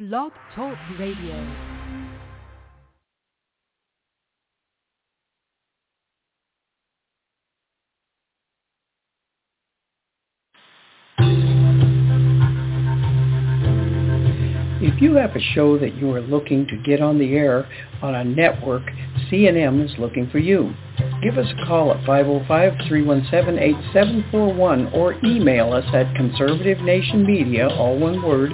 Blog Talk Radio. If you have a show that you are looking to get on the air on a network, C&M is looking for you. Give us a call at 505-317-8741 or email us at conservativenationmedia, all one word,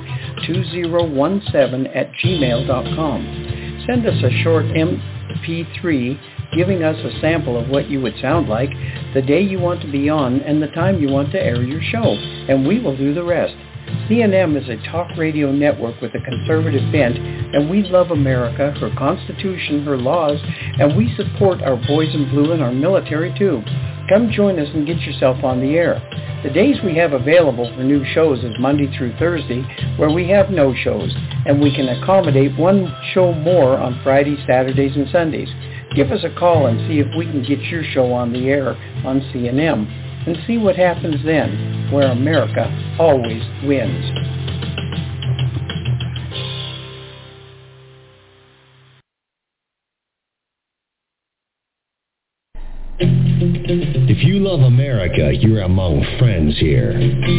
2017@gmail.com. Send us a short MP3 giving us a sample of what you would sound like, the day you want to be on, and the time you want to air your show, and we will do the rest. C&M is a talk radio network with a conservative bent, and we love America, her Constitution, her laws, and we support our boys in blue and our military too. Come join us and get yourself on the air. The days we have available for new shows is Monday through Thursday, where we have no shows, and we can accommodate one show more on Fridays, Saturdays, and Sundays. Give us a call and see if we can get your show on the air on C&M. And see what happens then, where America always wins. If you love America, you're among friends here.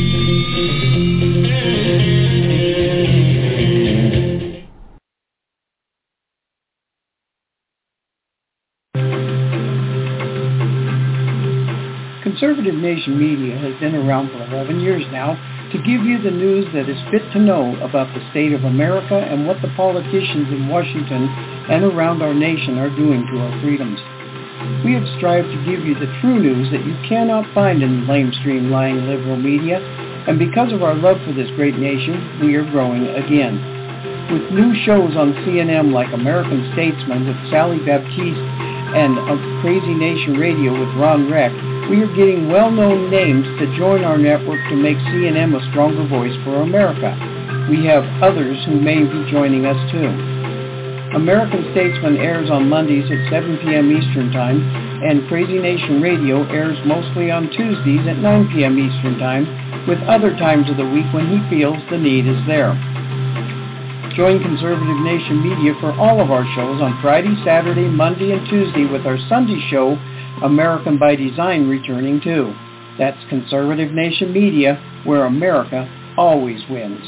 Conservative Nation Media has been around for 11 years now to give you the news that is fit to know about the state of America and what the politicians in Washington and around our nation are doing to our freedoms. We have strived to give you the true news that you cannot find in lamestream lying liberal media, and because of our love for this great nation, we are growing again. With new shows on C&M like American Statesman with Sally Baptiste and Crazy Nation Radio with Ron Reck, we are getting well-known names to join our network to make C&M a stronger voice for America. We have others who may be joining us too. American Statesman airs on Mondays at 7 p.m. Eastern Time, and Crazy Nation Radio airs mostly on Tuesdays at 9 p.m. Eastern Time, with other times of the week when he feels the need is there. Join Conservative Nation Media for all of our shows on Friday, Saturday, Monday, and Tuesday, with our Sunday show, American by Design, returning too. That's Conservative Nation Media, where America always wins.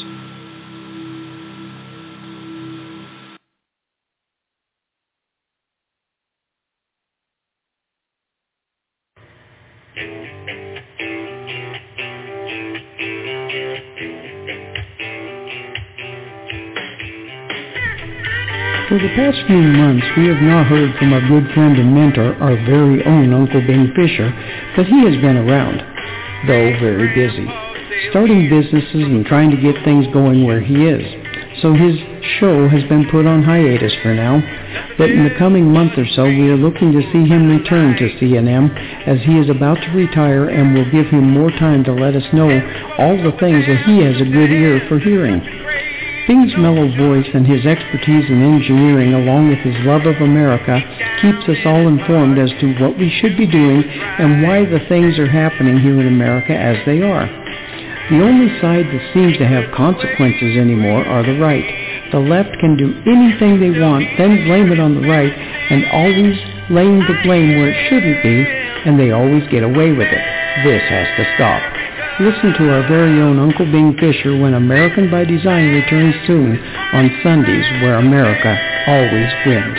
For the past few months, we have not heard from our good friend and mentor, our very own Uncle Ben Fisher, but he has been around, though very busy, starting businesses and trying to get things going where he is. So his show has been put on hiatus for now, but in the coming month or so, we are looking to see him return to C&M as he is about to retire, and will give him more time to let us know all the things that he has a good ear for hearing. Ben's mellow voice and his expertise in engineering, along with his love of America, keeps us all informed as to what we should be doing and why the things are happening here in America as they are. The only side that seems to have consequences anymore are the right. The left can do anything they want, then blame it on the right, and always laying the blame where it shouldn't be, and they always get away with it. This has to stop. Listen to our very own Uncle Ben Fisher when American by Design returns soon on Sundays, where America always wins.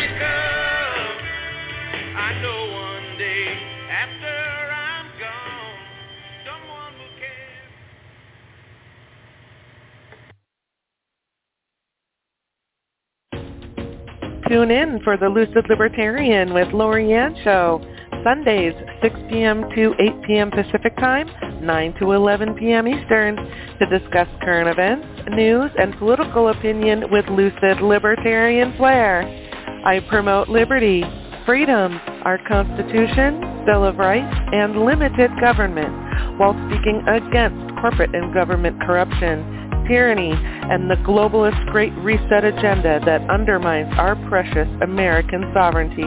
Tune in for the Lucid Libertarian with Lori Ann Show, Sundays, 6 p.m. to 8 p.m. Pacific Time, 9 to 11 p.m. Eastern, to discuss current events, news, and political opinion with lucid libertarian flair. I promote liberty, freedom, our Constitution, Bill of Rights, and limited government, while speaking against corporate and government corruption, tyranny, and the globalist Great Reset agenda that undermines our precious American sovereignty.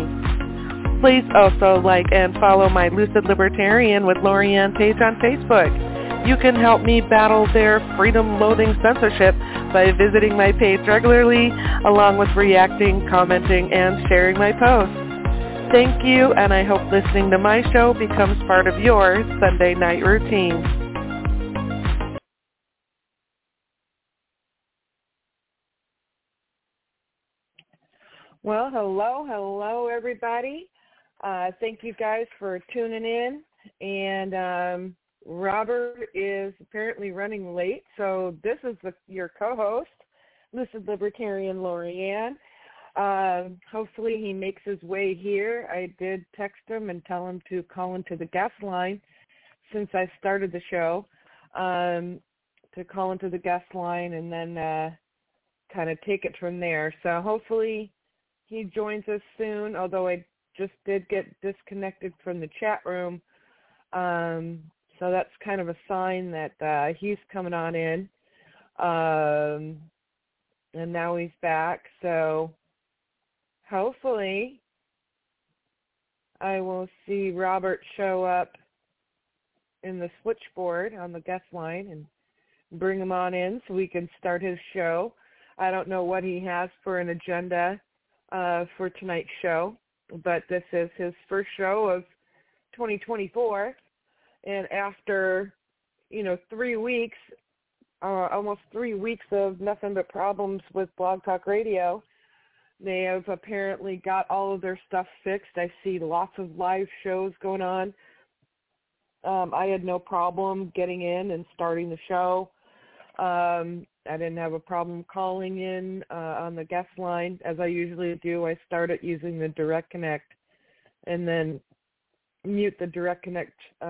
Please also like and follow my Lucid Libertarian with Lori Ann page on Facebook. You can help me battle their freedom-loathing censorship by visiting my page regularly, along with reacting, commenting, and sharing my posts. Thank you, and I hope listening to my show becomes part of your Sunday night routine. Well, hello, everybody. Thank you guys for tuning in. And Robert is apparently running late, so this is your co-host, Lucid Libertarian Lorianne. Hopefully he makes his way here. I did text him and tell him to call into the guest line since I started the show, to call into the guest line and then kind of take it from there. So hopefully he joins us soon, although I just did get disconnected from the chat room. So that's kind of a sign that he's coming on in. And now he's back. So hopefully I will see Robert show up in the switchboard on the guest line and bring him on in so we can start his show. I don't know what he has for an agenda for tonight's show, but this is his first show of 2024. And after, 3 weeks, almost 3 weeks of nothing but problems with Blog Talk Radio, they have apparently got all of their stuff fixed. I see lots of live shows going on. I had no problem getting in and starting the show. I didn't have a problem calling in on the guest line, as I usually do. I started using the Direct Connect and then mute the Direct Connect,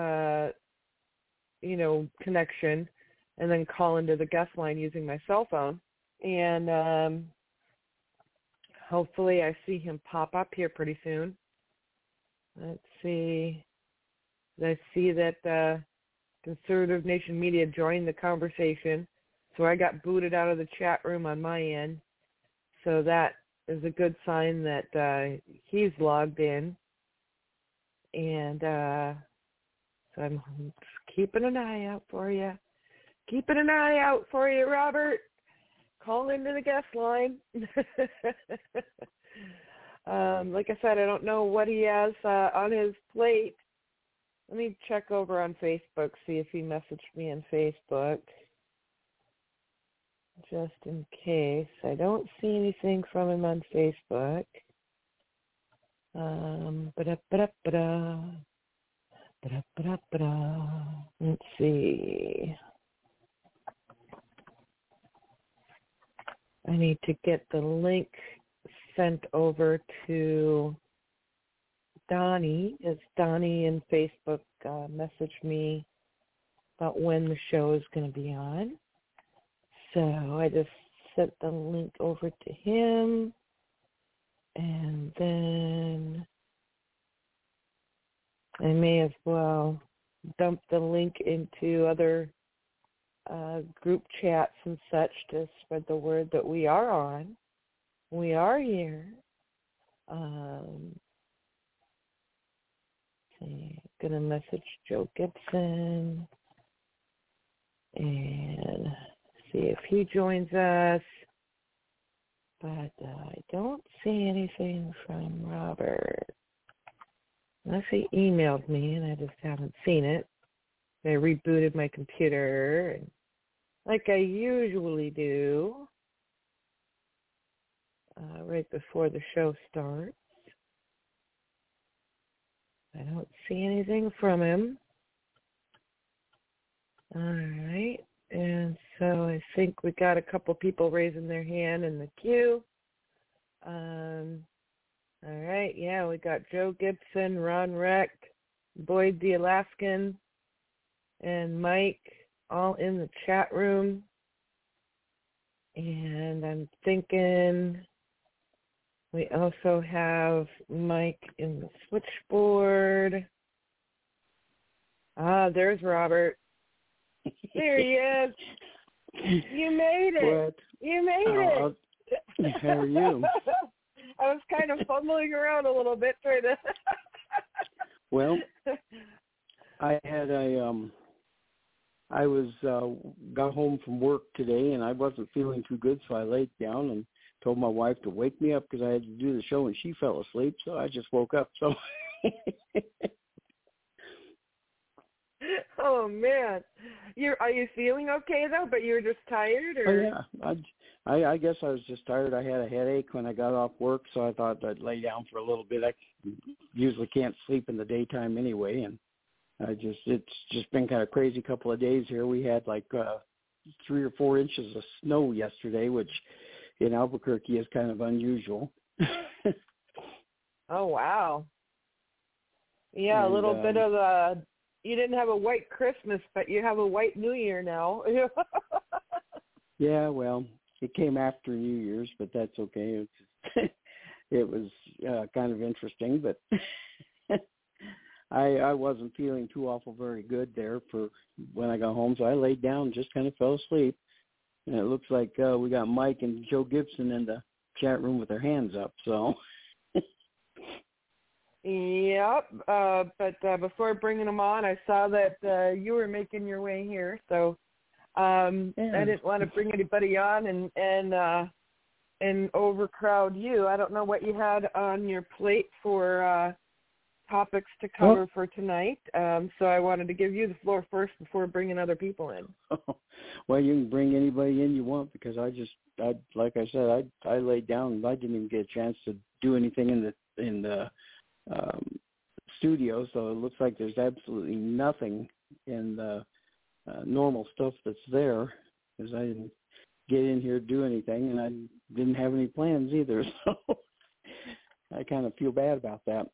connection, and then call into the guest line using my cell phone. And hopefully I see him pop up here pretty soon. Let's see. I see that Conservative Nation Media joined the conversation. So I got booted out of the chat room on my end. So that is a good sign that he's logged in. And so I'm keeping an eye out for you. Keeping an eye out for you, Robert. Call into the guest line. Like I said, I don't know what he has on his plate. Let me check over on Facebook, see if he messaged me on Facebook. Just in case. I don't see anything from him on Facebook. Let's see. I need to get the link sent over to Donnie, as Donnie in Facebook messaged me about when the show is going to be on. So I just sent the link over to him, and then I may as well dump the link into other group chats and such to spread the word that we are on. We are here. I'm going to message Joe Gibson and see if he joins us. But I don't see anything from Robert. Unless he emailed me and I just haven't seen it. I rebooted my computer, and like I usually do, right before the show starts. I don't see anything from him. All right. And so I think we got a couple people raising their hand in the queue. All right. Yeah, we got Joe Gibson, Ron Reck, Boyd the Alaskan, and Mike all in the chat room. And I'm thinking we also have Mike in the switchboard. Ah, there's Robert. There he is. You made it. What? You made it. How are you? I was kind of fumbling around a little bit trying to. Well, I had I was got home from work today, and I wasn't feeling too good, so I laid down and told my wife to wake me up because I had to do the show, and she fell asleep, so I just woke up. So. Oh man, are you feeling okay though? But you were just tired, or? Oh yeah, I guess I was just tired. I had a headache when I got off work, so I thought I'd lay down for a little bit. I usually can't sleep in the daytime anyway, and it's just been kind of crazy couple of days here. We had like 3 or 4 inches of snow yesterday, which in Albuquerque is kind of unusual. Oh wow. Yeah, and, a little bit of a. You didn't have a white Christmas, but you have a white New Year now. Yeah, well, it came after New Year's, but that's okay. It was kind of interesting, but I wasn't feeling too awful very good there for when I got home, so I laid down and just kind of fell asleep. And it looks like we got Mike and Joe Gibson in the chat room with their hands up, so... Yep, but before bringing them on, I saw that you were making your way here, so I didn't want to bring anybody on and overcrowd you. I don't know what you had on your plate for topics to cover for tonight, so I wanted to give you the floor first before bringing other people in. Well, you can bring anybody in you want because I like I said, I laid down and I didn't even get a chance to do anything in the studio, so it looks like there's absolutely nothing in the normal stuff that's there because I didn't get in here to do anything, and I didn't have any plans either, so I kind of feel bad about that.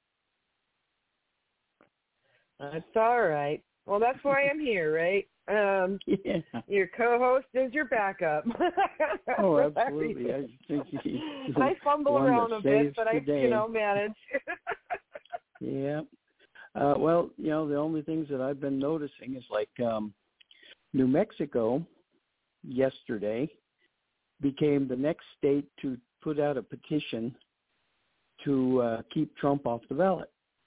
That's all right. Well, that's why I'm here, right? Yeah. Your co-host is your backup. Oh, absolutely. I fumble around a bit, but I manage. Yeah. Well, the only things that I've been noticing is like New Mexico yesterday became the next state to put out a petition to keep Trump off the ballot.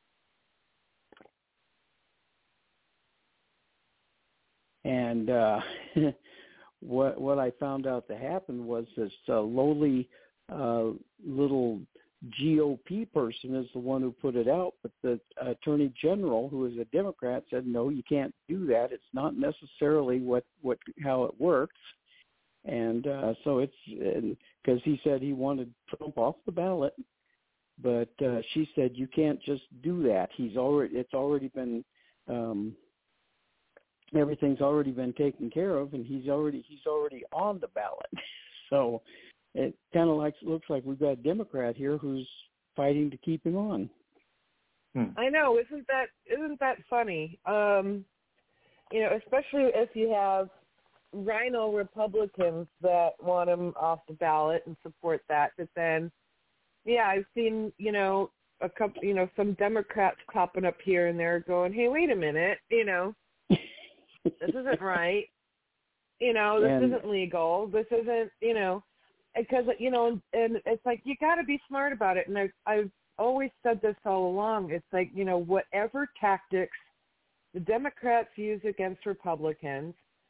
And what I found out to happen was this lowly little GOP person is the one who put it out, but the Attorney General, who is a Democrat, said, no, you can't do that. It's not necessarily how it works. And so it's because he said he wanted Trump off the ballot, but she said you can't just do that. It's already been everything's already been taken care of, and he's already on the ballot. So it kind of looks like we've got a Democrat here who's fighting to keep him on. I know, isn't that funny? Especially if you have rhino Republicans that want him off the ballot and support that, but then, I've seen a couple, some Democrats popping up here and there going, hey, wait a minute, this isn't right. This isn't legal. This isn't, because, and it's like, you got to be smart about it. And I've always said this all along. It's like, whatever tactics the Democrats use against Republicans,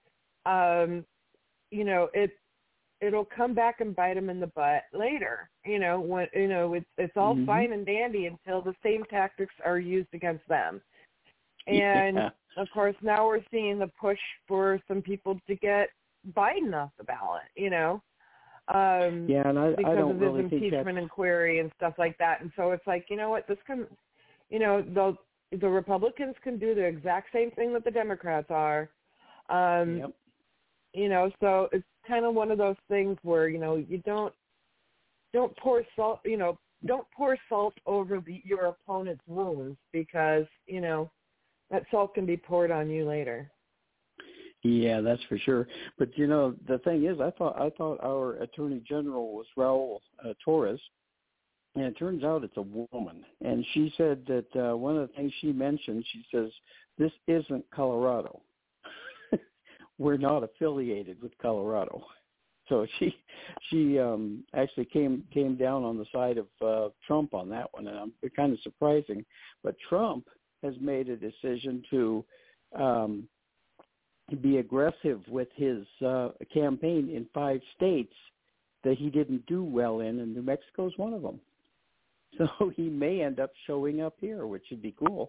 it'll come back and bite them in the butt later. When, it's all fine and dandy until the same tactics are used against them. And, of course, now we're seeing the push for some people to get Biden off the ballot, and I because don't of really his think impeachment inquiry and stuff like that. And so it's like, this can, the Republicans can do the exact same thing that the Democrats are. So it's kind of one of those things where, you don't pour salt, don't pour salt over your opponent's wounds because, that salt can be poured on you later. Yeah, that's for sure. But the thing is, I thought our Attorney General was Raul Torres, and it turns out it's a woman. And she said that one of the things she mentioned, she says, this isn't Colorado. We're not affiliated with Colorado. So she actually came down on the side of Trump on that one, and it's kind of surprising. But Trump has made a decision to be aggressive with his campaign in 5 states that he didn't do well in, and New Mexico is one of them. So he may end up showing up here, which would be cool.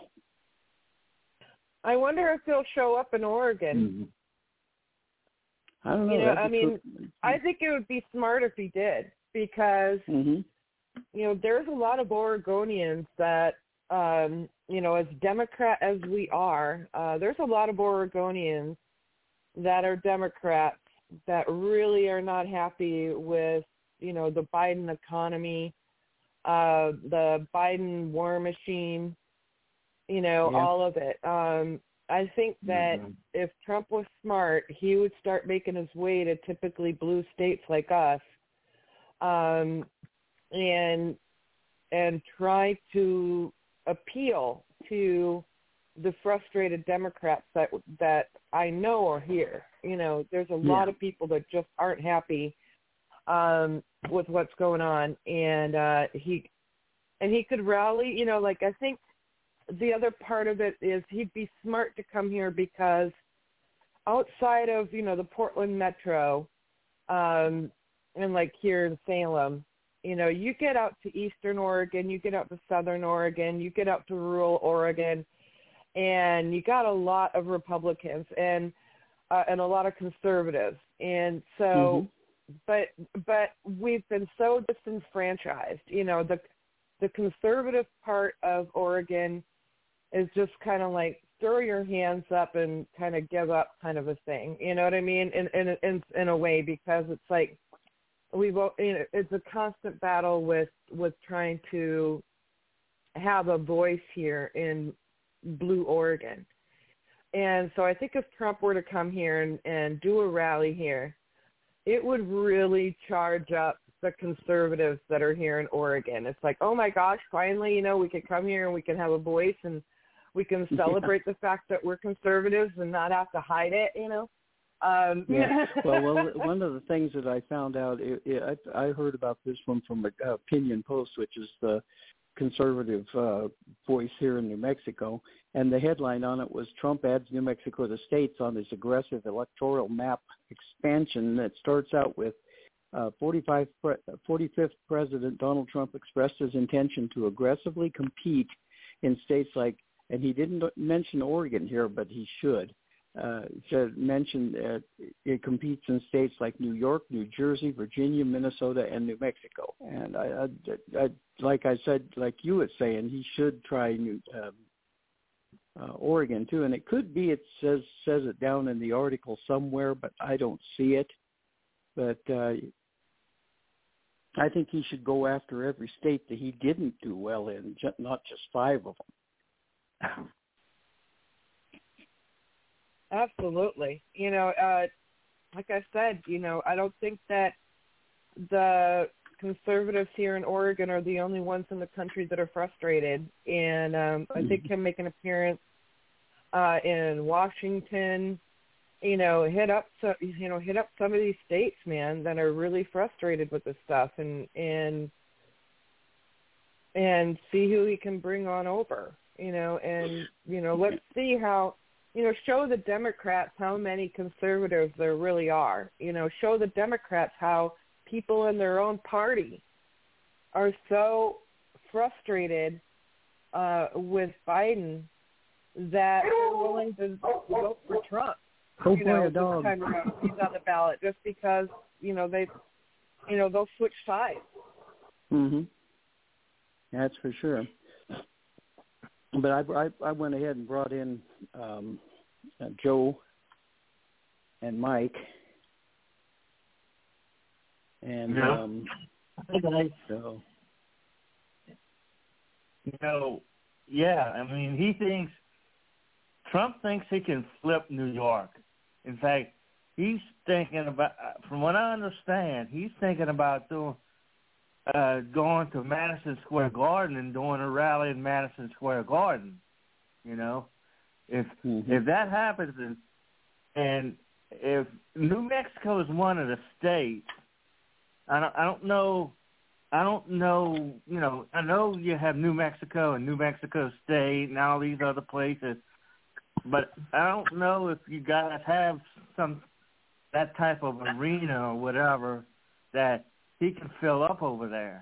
I wonder if he'll show up in Oregon. I don't know. I think it would be smart if he did, because, there's a lot of Oregonians that, as Democrat as we are, there's a lot of Oregonians that are Democrats that really are not happy with, the Biden economy, the Biden war machine, all of it. I think that if Trump was smart, he would start making his way to typically blue states like us, and try to appeal to the frustrated Democrats that I know are here. There's a lot of people that just aren't happy with what's going on, and he could rally. I think the other part of it is he'd be smart to come here, because outside of, the Portland metro, and like here in Salem, you get out to Eastern Oregon, you get out to Southern Oregon, you get out to rural Oregon, and you got a lot of Republicans and a lot of conservatives. And so, but we've been so disenfranchised. The conservative part of Oregon is just kind of like throw your hands up and kind of give up kind of a thing. You know what I mean? In a way, because it's like it's a constant battle with trying to have a voice here in blue Oregon. And so I think if Trump were to come here and do a rally here, it would really charge up the conservatives that are here in Oregon. It's like, oh my gosh, finally, we can come here and we can have a voice, and we can celebrate the fact that we're conservatives and not have to hide it, Well, one of the things that I found out, I heard about this one from Opinion Post, which is the conservative voice here in New Mexico, and the headline on it was Trump adds New Mexico to states on his aggressive electoral map expansion that starts out with 45th President Donald Trump expressed his intention to aggressively compete in states like, and he didn't mention Oregon here, but he should. Mention it competes in states like New York, New Jersey, Virginia, Minnesota, and New Mexico. And I like I said, like you were saying, he should try Oregon too. And it could be it says it down in the article somewhere, but I don't see it. But I think he should go after every state that he didn't do well in, not just 5 of them. Absolutely. Like I said, I don't think that the conservatives here in Oregon are the only ones in the country that are frustrated. And I think him make an appearance in Washington, hit up some of these states, man, that are really frustrated with this stuff, and see who he can bring on over, and let's see how, show the Democrats how many conservatives there really are. Show the Democrats how people in their own party are so frustrated with Biden that they're willing to vote for Trump. This time around, he's on the ballot just because they'll switch sides. That's for sure. But I went ahead and brought in Joe and Mike, and so Trump thinks he can flip New York. In fact, he's thinking about, from what I understand, he's thinking about going to Madison Square Garden and doing a rally in Madison Square Garden. If that happens, and if New Mexico is one of the states, I don't know. I know you have New Mexico and New Mexico State and all these other places, but I don't know if you guys have that type of arena or whatever that he can fill up over there.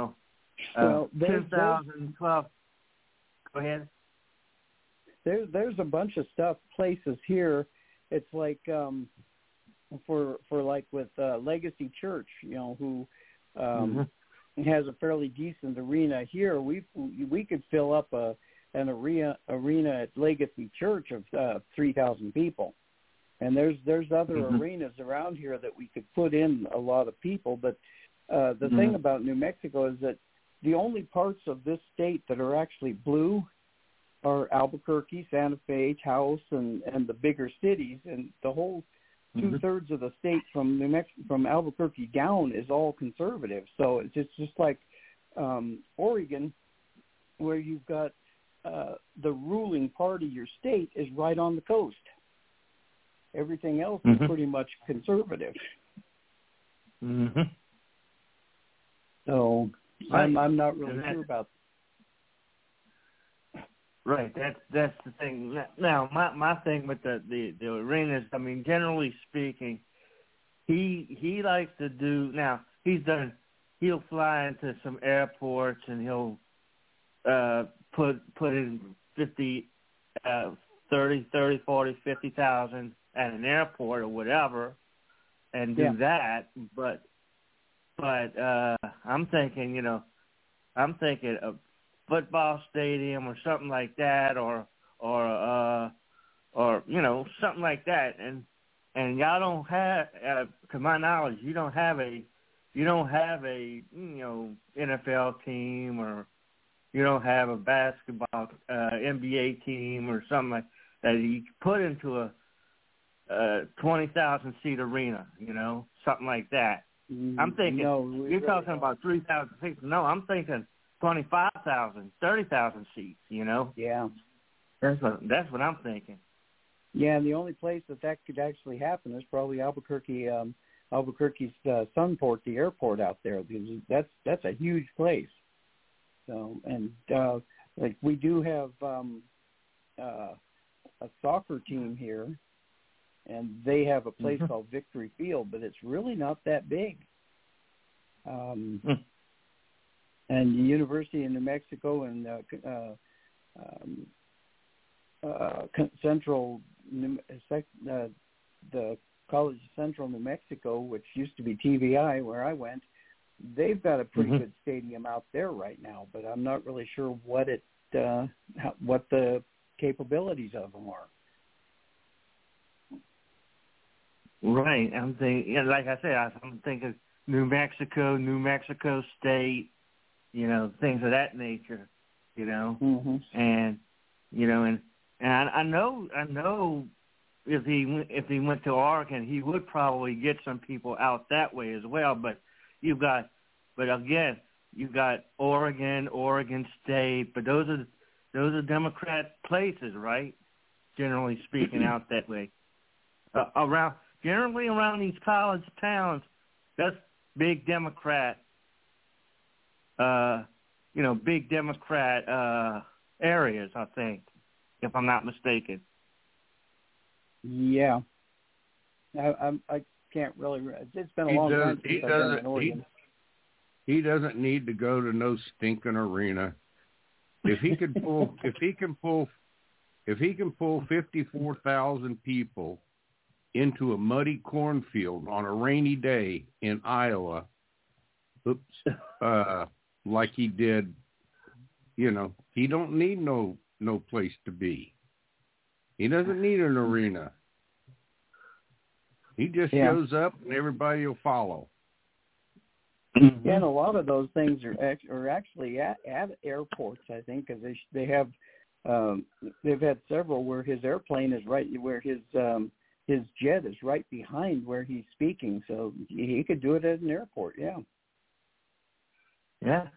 10,000, 12. Go ahead. There's a bunch of places here. It's like for like with Legacy Church, who has a fairly decent arena here. We could fill up an arena at Legacy Church of 3,000 people, and there's other arenas around here that we could put in a lot of people. But the thing about New Mexico is that the only parts of this state that are actually blue are Albuquerque, Santa Fe, Taos, and the bigger cities, and the whole 2/3 of the state from Albuquerque down is all conservative. So it's just like Oregon, where you've got the ruling part of your state is right on the coast. Everything else is pretty much conservative. So I'm not really sure about. Right, that's the thing. Now, my thing with the arenas, I mean, generally speaking, he likes to do. Now, he'll fly into some airports and he'll put in 30, 40, 50,000 at an airport or whatever, and do that. But I'm thinking, of football stadium or something like that, or something like that, and y'all don't have, to my knowledge, you don't have a NFL team, or you don't have a basketball NBA team or something like that you put into a 20,000 seat arena, something like that. I'm thinking you're talking about 3,000 seats. No, I'm thinking 25,000, 30,000 seats, Yeah. That's what I'm thinking. Yeah, and the only place that could actually happen is probably Albuquerque's Sunport, the airport out there. That's a huge place. So, and like we do have a soccer team here, and they have a place called Victory Field, but it's really not that big. And the University of New Mexico and the College of Central New Mexico, which used to be TVI, where I went, they've got a pretty good stadium out there right now. But I'm not really sure what the capabilities of them are. Right. I'm thinking, like I said, I'm thinking New Mexico State. Things of that nature, and I know if he went to Oregon, he would probably get some people out that way as well. But you've got Oregon State, but those are Democrat places, right? Generally speaking, out that way, around these college towns, that's big Democrat. Big Democrat areas, I think, if I'm not mistaken. Yeah, I can't really. It's been a long time since I've been in Oregon. He doesn't need to go to no stinking arena. If he can pull 54,000 people into a muddy cornfield on a rainy day in Iowa, like he did, he don't need no place to be. He doesn't need an arena. He just shows up and everybody will follow. Yeah, and a lot of those things are actually at airports, I think, because they have they've had several where his airplane is right where his jet is right behind where he's speaking, so he could do it at an airport. Yeah. Yeah.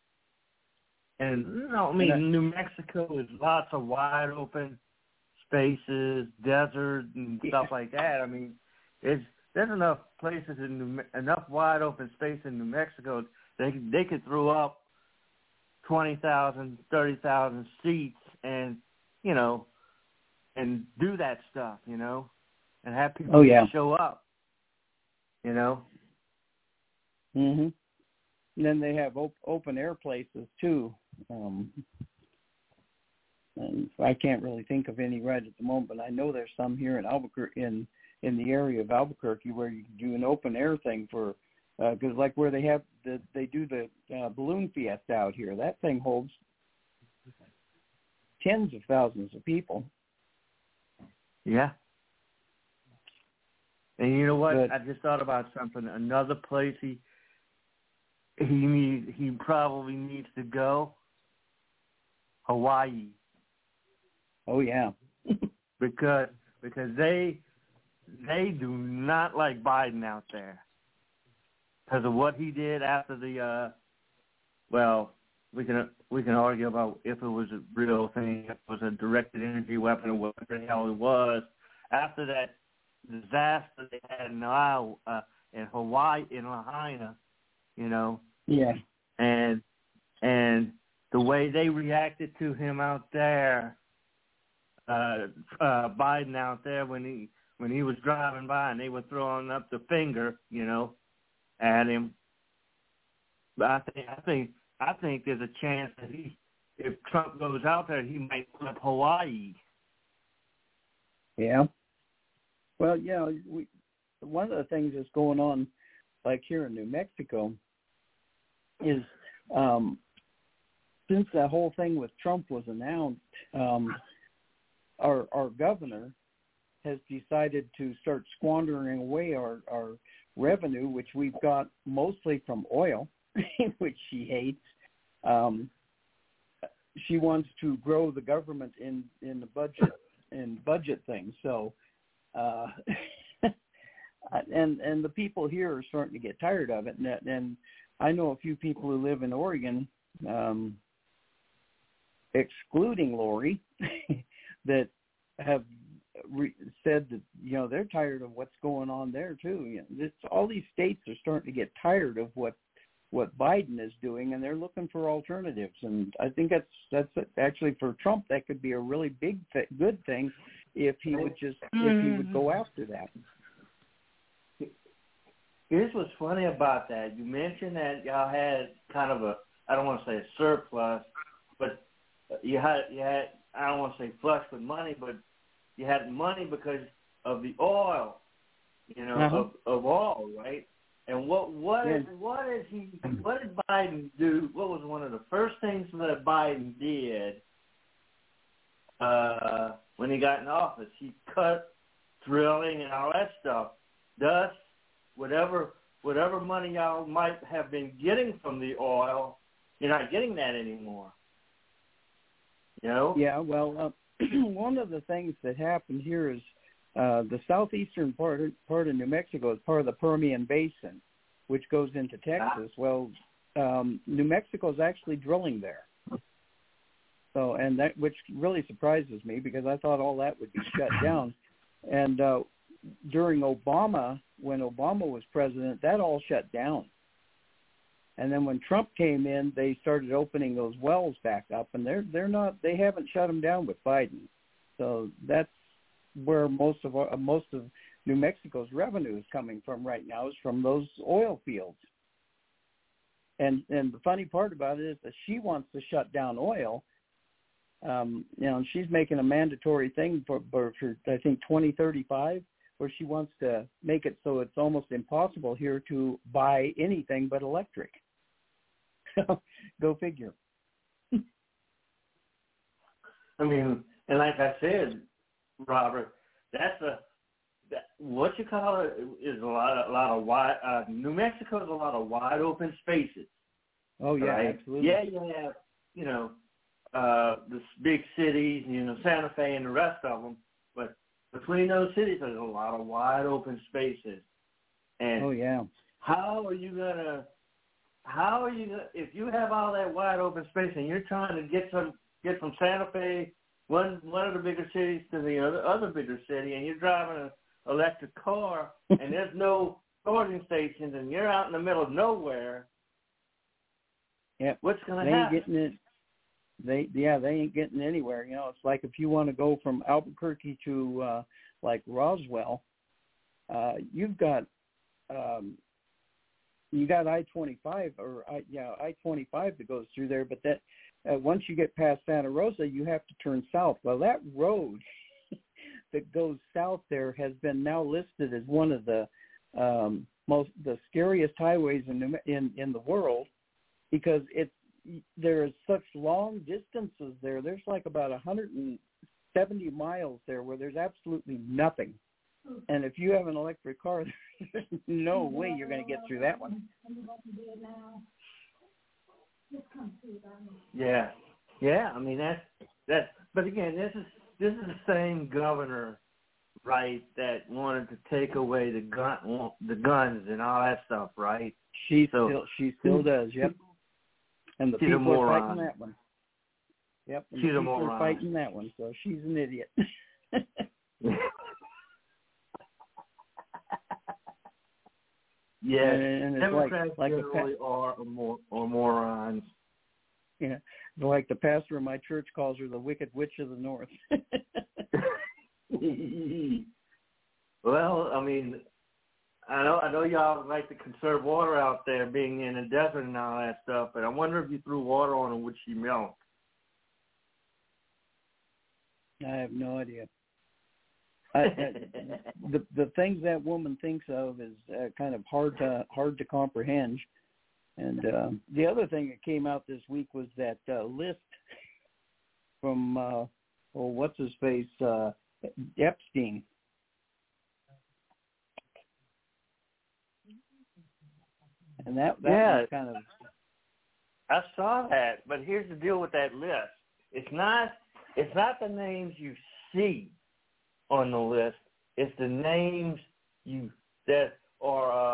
And New Mexico is lots of wide open spaces, desert and stuff like that. I mean, there's enough places enough wide open space in New Mexico. They could throw up 20,000, 30,000 seats, and do that stuff, you know, and have people show up, you know. Mhm. And then they have open air places too. And I can't really think of any right at the moment, but I know there's some here in Albuquerque, in the area of Albuquerque, where you can do an open air thing for, because like where they do the balloon fiesta out here, that thing holds tens of thousands of people. Yeah. And you know what? I just thought about something. Another place he probably needs to go. Hawaii. Oh yeah. because they do not like Biden out there because of what he did after the we can argue about if it was a real thing, if it was a directed energy weapon or whatever the hell it was. After that disaster they had in Hawaii, in Lahaina, you know. Yeah. And the way they reacted to him out there, Biden out there when he was driving by and they were throwing up the finger, you know, at him. But I think there's a chance that if Trump goes out there, he might flip Hawaii. Yeah. Well, yeah, one of the things that's going on, like here in New Mexico, is since that whole thing with Trump was announced, our governor has decided to start squandering away our revenue, which we've got mostly from oil, which she hates. She wants to grow the government in the budget things. So, and the people here are starting to get tired of it. And I know a few people who live in Oregon, excluding Lori, that have said that, you know, they're tired of what's going on there too. You know, all these states are starting to get tired of what Biden is doing, and they're looking for alternatives. And I think that's actually for Trump, that could be a really big good thing if he would go after that. Here's what's funny about that. You mentioned that y'all had kind of I don't want to say a surplus, but you had I don't want to say flush with money, but you had money because of the oil, you know, of oil, right? And what did Biden do? What was one of the first things that Biden did when he got in office? He cut drilling and all that stuff. Thus, whatever money y'all might have been getting from the oil, you're not getting that anymore. You know? Yeah, well, one of the things that happened here is the southeastern part of New Mexico is part of the Permian Basin, which goes into Texas. Well, New Mexico is actually drilling there. So, and that, which really surprises me because I thought all that would be shut down. And during Obama, when Obama was president, that all shut down. And then when Trump came in, they started opening those wells back up, and they haven't shut them down with Biden. So that's where most of New Mexico's revenue is coming from right now, is from those oil fields. And the funny part about it is that she wants to shut down oil. You know, she's making a mandatory thing for I think 2035, where she wants to make it so it's almost impossible here to buy anything but electric. Go figure. I mean, and like I said, Robert, what you call it is a lot of wide. New Mexico is a lot of wide open spaces. Oh yeah, right? absolutely. Yeah, you have the big cities, Santa Fe and the rest of them, but between those cities, there's a lot of wide open spaces. And oh yeah, how are you gonna? If you have all that wide open space and you're trying to get from Santa Fe, one of the bigger cities, to the other bigger city, and you're driving an electric car and there's no charging stations and you're out in the middle of nowhere, yeah, what's going to happen? they ain't getting anywhere. You know, it's like if you want to go from Albuquerque to like Roswell, you've got I-25 or I-25 that goes through there, but that once you get past Santa Rosa, you have to turn south. Well, that road that goes south there has been now listed as one of the scariest highways in the world, because there is such long distances there. There's like about 170 miles there where there's absolutely nothing. And if you have an electric car, there's no way you're going to get through that one. Yeah. I mean that's. But again, this is the same governor, right, that wanted to take away the guns and all that stuff, right? She still does. Yep. And the people are fighting that one. Yep. And she's the a people moron. are fighting that one, so she's an idiot. Yeah, and it's Democrats like generally are morons. Yeah, like the pastor of my church calls her the Wicked Witch of the North. Well, I mean, I know y'all like to conserve water out there, being in the desert and all that stuff, but I wonder if you threw water on her, would she melt? I have no idea. The things that woman thinks of is kind of hard to comprehend. And the other thing that came out this week was that list from what's his face, Epstein. And that was kind of. I saw that, but here's the deal with that list. It's not the names you see on the list. It's the names that are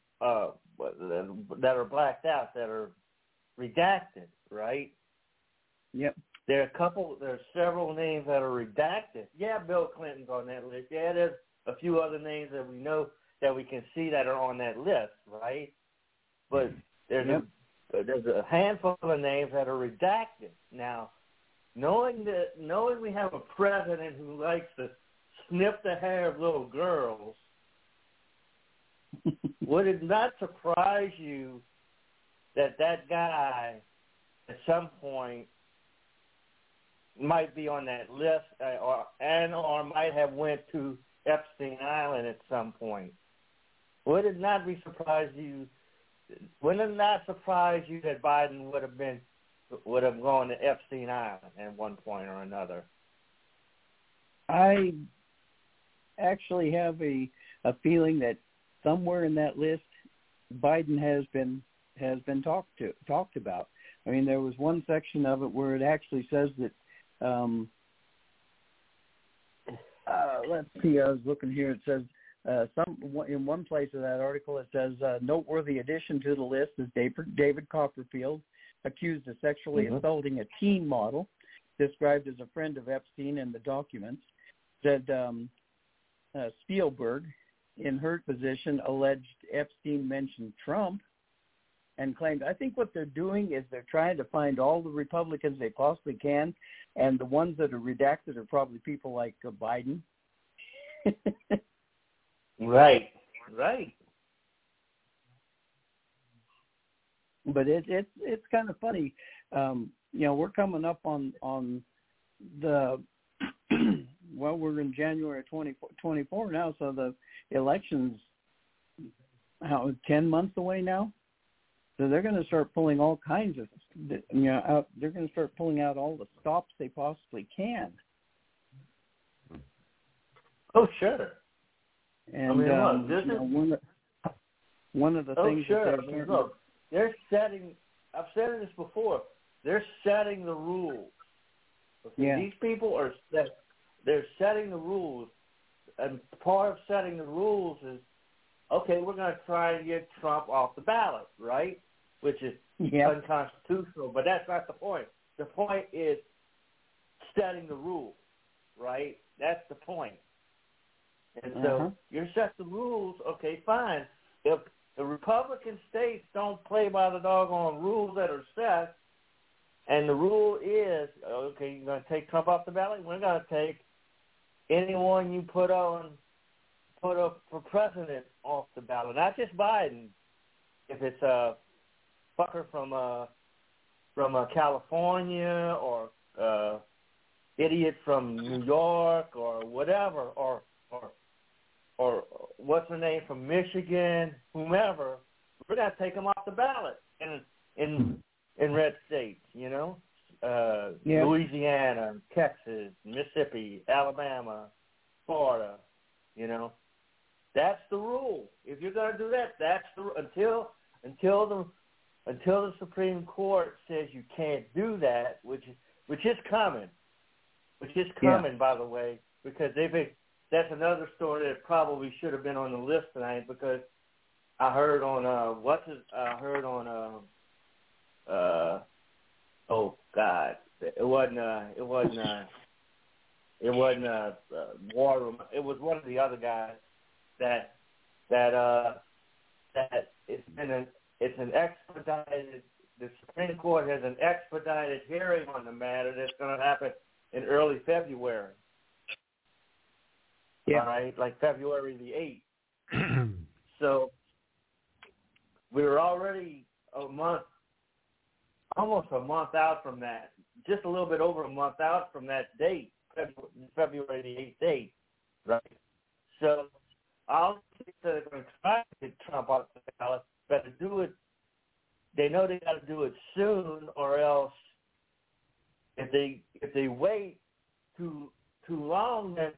blacked out, that are redacted, right? Yep. There are several names that are redacted. Yeah, Bill Clinton's on that list. Yeah, there's a few other names that we know that we can see that are on that list, right? But there's a handful of names that are redacted. Now, knowing we have a president who likes to snip the hair of little girls, would it not surprise you that guy at some point might be on that list or might have went to Epstein Island at some point? Would it not surprise you that Biden would have gone to Epstein Island at one point or another? I actually have a feeling that somewhere in that list, Biden has been talked about. I mean, there was one section of it where it actually says that. Let's see. I was looking here. It says in one place of that article, it says noteworthy addition to the list is David Copperfield, accused of sexually assaulting a teen model, described as a friend of Epstein in the documents. Said Spielberg, in her position, alleged Epstein mentioned Trump and claimed, I think what they're doing is they're trying to find all the Republicans they possibly can, and the ones that are redacted are probably people like Biden. Right. But it's kind of funny. We're coming up on the well, we're in January 2024 now, so the election's 10 months away now. So they're going to start pulling all kinds of, out. They're going to start pulling out all the stops they possibly can. Oh, sure. And I mean, look, one of the things. Sure. They're setting. I've said this before. They're setting the rules. Okay? Yeah. These people are they're setting the rules, and part of setting the rules is, okay, we're going to try and get Trump off the ballot, right? Which is unconstitutional, but that's not the point. The point is setting the rules, right? That's the point. And so you set the rules, okay, fine. If the Republican states don't play by the doggone rules that are set, And the rule is, okay, you're going to take Trump off the ballot. We're going to take anyone you put up for president off the ballot, not just Biden. If it's a fucker from California or idiot from New York or whatever, or what's her name from Michigan, whomever, we're going to take them off the ballot in red states, you know, Louisiana, Texas, Mississippi, Alabama, Florida, you know. That's the rule. If you're going to do that, that's the until the Supreme Court says you can't do that, which is coming. By the way, because that's another story that probably should have been on the list tonight, because I heard on oh God, it wasn't War Room. It was one of the other guys that it's an expedited. The Supreme Court has an expedited hearing on the matter that's going to happen in early February. Yeah. All right, like February the 8th. So we were already almost a month out from that, just a little bit over a month out from that date, February the 8th date, right? So all the states that are going to try to get Trump off the ballot better do it. They know they got to do it soon, or else if they wait too long, then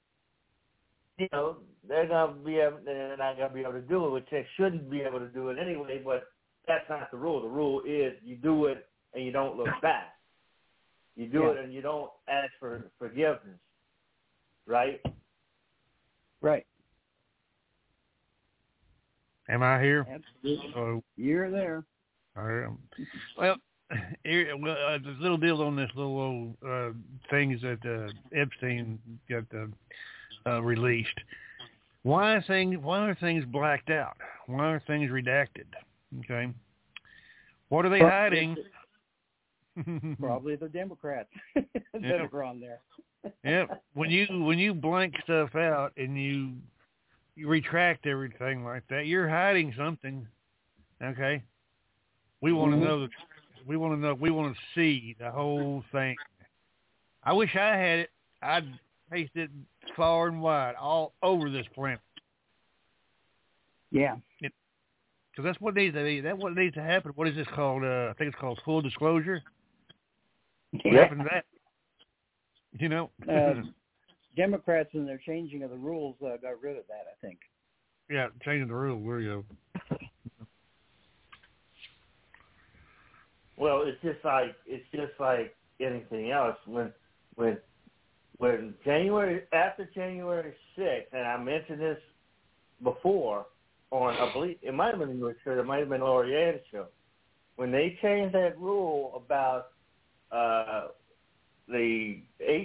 they're not going to be able to do it, which they shouldn't be able to do it anyway. But that's not the rule. The rule is you do it and you don't look back. You do it and you don't ask for forgiveness, right? Right. Am I here? Absolutely. So, you're there. Well, there's little deals on this little things that Epstein got released. Why are things blacked out? Why are things redacted? Okay, what are they hiding? Probably the Democrats that are on there. Yeah, when you blank stuff out and you retract everything like that, you're hiding something. Okay, we want to know. We want to know. We want to see the whole thing. I wish I had it. I'd paste it far and wide all over this planet. Yeah. Because that's what needs to be. That's what needs to happen. What is this called? I think it's called full disclosure. What happened to that? Democrats in their changing of the rules got rid of that, I think. Yeah, changing the rules. There you go. Well, it's just like anything else. When after January 6th, and I mentioned this before on, I believe it might have been your show, it might have been Lorianne's show, when they changed that rule about the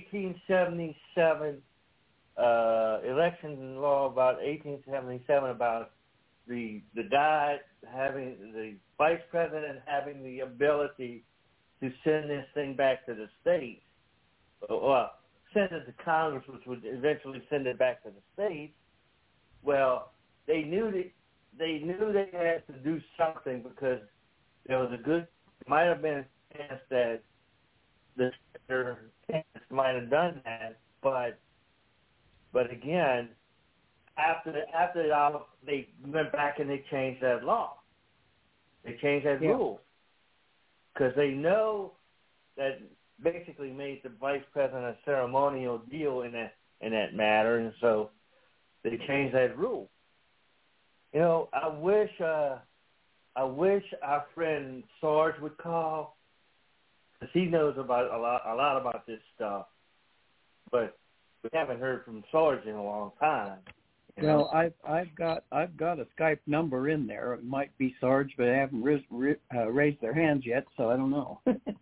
1877 election law about 1877 about the guy having the vice president having the ability to send this thing back to the states, well, send it to Congress, which would eventually send it back to the states. Well, they knew they had to do something, because there was might have been a chance that the senator might have done that, but again, after it all, they went back and they changed that law. They changed that rule, because they know that basically made the vice president a ceremonial deal in that matter, and so they changed that rule. I wish our friend Sarge would call, because he knows about a lot about this stuff, but we haven't heard from Sarge in a long time. Well, I've got a Skype number in there. It might be Sarge, but they haven't raised their hands yet, so I don't know.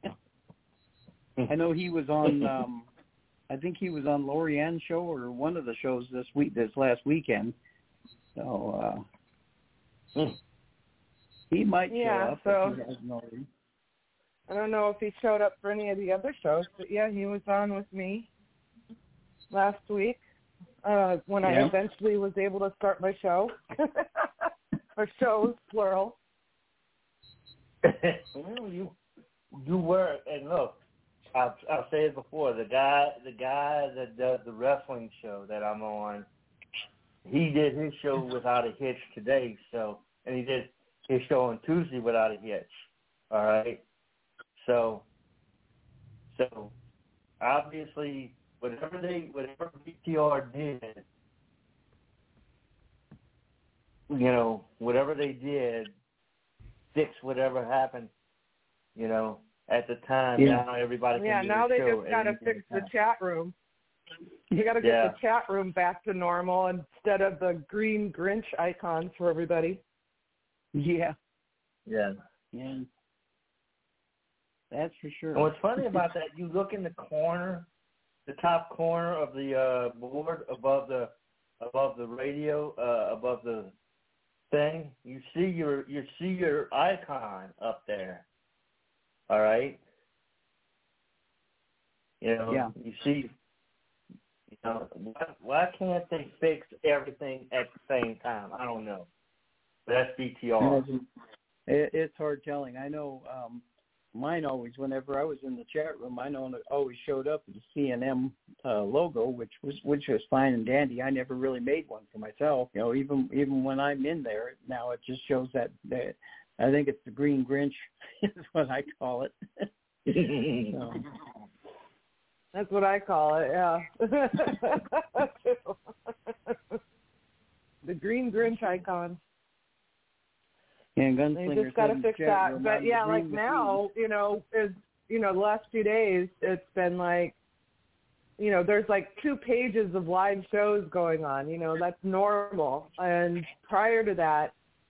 I know he was on. I think he was on Lorianne's show or one of the shows this last weekend. So he might show up. So if he hasn't already. I don't know if he showed up for any of the other shows, but yeah, he was on with me last week when I eventually was able to start my show. Or shows, plural. Well, you were, and look, I've said it before. The guy that does the wrestling show that I'm on, he did his show without a hitch today. So, and he did his show on Tuesday without a hitch. All right. So obviously, whatever BTR did, whatever they did, fix whatever happened, at the time. Yeah. Now everybody can do now the they show just got to fix the chat room. You got to get the chat room back to normal instead of the green Grinch icons for everybody. Yeah. Yeah. Yeah. That's for sure. And what's funny about that, you look in the corner, the top corner of the board above the radio, above the thing, you see your icon up there. All right. You see. Why can't they fix everything at the same time? I don't know. But that's BTR. It's hard telling. I know mine always, whenever I was in the chat room, I know it always showed up with the CNM logo, which was fine and dandy. I never really made one for myself. Even when I'm in there now, it just shows that I think it's the Green Grinch is what I call it. So. That's what I call it, yeah. The Green Grinch icon. And Gunslinger, they just got to fix that. But yeah, like now, the last few days, it's been like, there's like 2 pages of live shows going on. That's normal. And prior to that,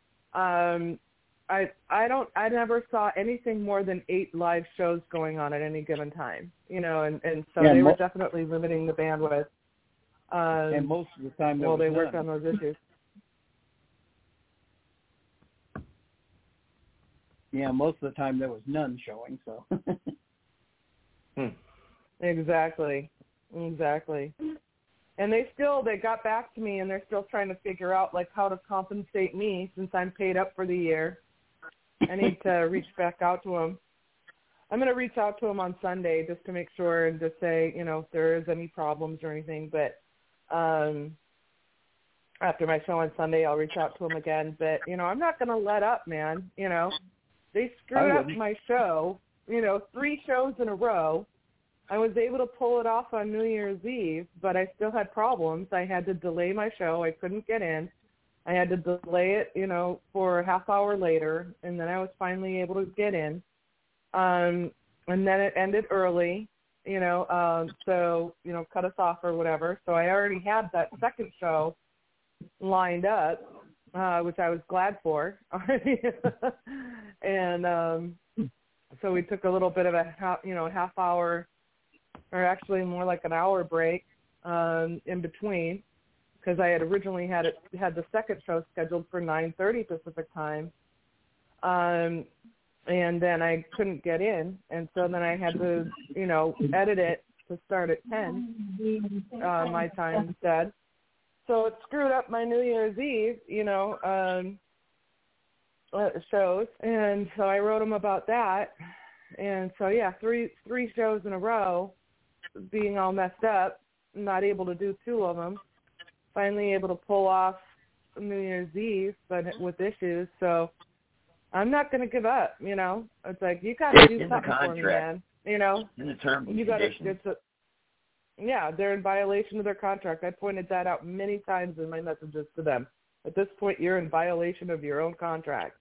I never saw anything more than 8 live shows going on at any given time, and so they were definitely limiting the bandwidth. And most of the time, they worked on those issues. Yeah, most of the time there was none showing. So. Exactly. And they got back to me, and they're still trying to figure out like how to compensate me since I'm paid up for the year. I need to reach back out to them. I'm going to reach out to them on Sunday just to make sure and just say, if there is any problems or anything. But after my show on Sunday, I'll reach out to them again. But, I'm not going to let up, man. They screwed up my show, 3 shows in a row. I was able to pull it off on New Year's Eve, but I still had problems. I had to delay my show. I couldn't get in. I had to delay it, for a half hour later, and then I was finally able to get in. And then it ended early, so, cut us off or whatever. So I already had that second show lined up, which I was glad for. And so we took a little bit of a half hour, or actually more like an hour break in between, because I had originally had the second show scheduled for 9:30 Pacific time, and then I couldn't get in, and so then I had to edit it to start at 10 my time instead. So it screwed up my New Year's Eve, shows, and so I wrote them about that, and so yeah, three shows in a row, being all messed up, not able to do 2 of them, finally able to pull off New Year's Eve, but with issues, so I'm not going to give up, It's like, you got to do something for me, man, In the terms and conditions. Yeah, they're in violation of their contract. I pointed that out many times in my messages to them. At this point, you're in violation of your own contract.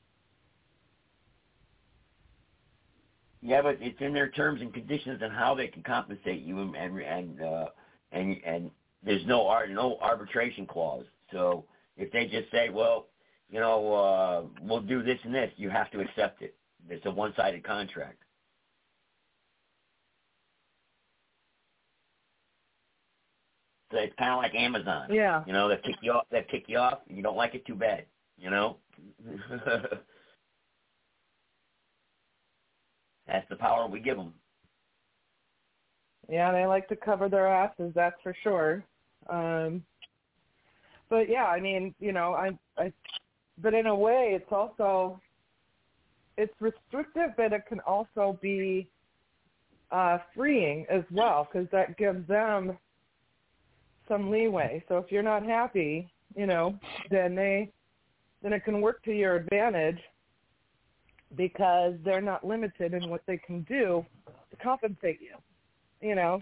Yeah, but it's in their terms and conditions on how they can compensate you, and there's no arbitration clause. So if they just say, well, we'll do this and this, you have to accept it. It's a one-sided contract. So it's kind of like Amazon. Yeah. They kick you off. You don't like it, too bad. That's the power we give them. Yeah, they like to cover their asses, that's for sure. But yeah, I mean, you know, but in a way, it's also, it's restrictive, but it can also be freeing as well, because that gives them some leeway. So if you're not happy, you know, then it can work to your advantage, because they're not limited in what they can do to compensate you, you know.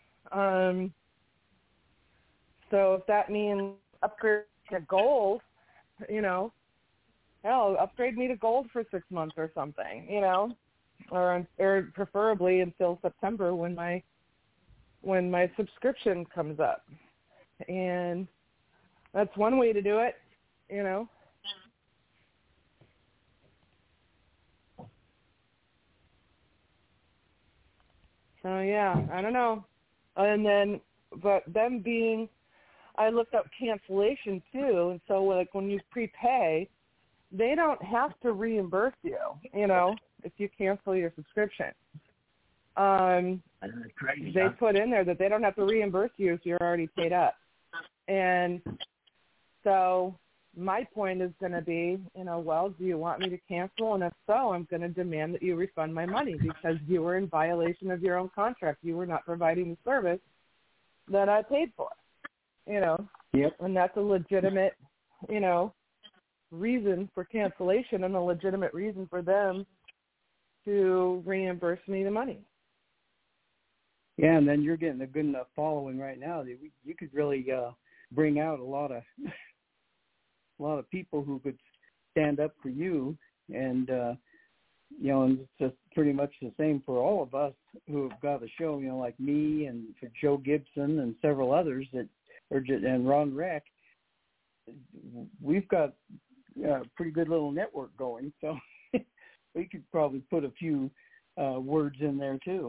So if that means upgrade to gold, you know, hell, upgrade me to gold for 6 months or something, you know, or preferably until September when my subscription comes up. And that's one way to do it, you know. So yeah, I don't know. And then, but them being, I looked up cancellation too, and so like when you prepay, they don't have to reimburse you, you know, if you cancel your subscription. Crazy, they put in there that they don't have to reimburse you if you're already paid up. And so my point is going to be, you know, well, do you want me to cancel? And if so, I'm going to demand that you refund my money, because you were in violation of your own contract. You were not providing the service that I paid for, you know. Yep. And that's a legitimate, you know, reason for cancellation, and a legitimate reason for them to reimburse me the money. Yeah, and then you're getting a good enough following right now that you could really bring out a lot of people who could stand up for you, and you know, and it's just pretty much the same for all of us who have got a show, you know, like me and for Joe Gibson and several others that are just, and Ron Reck. We've got a pretty good little network going, so we could probably put a few words in there too.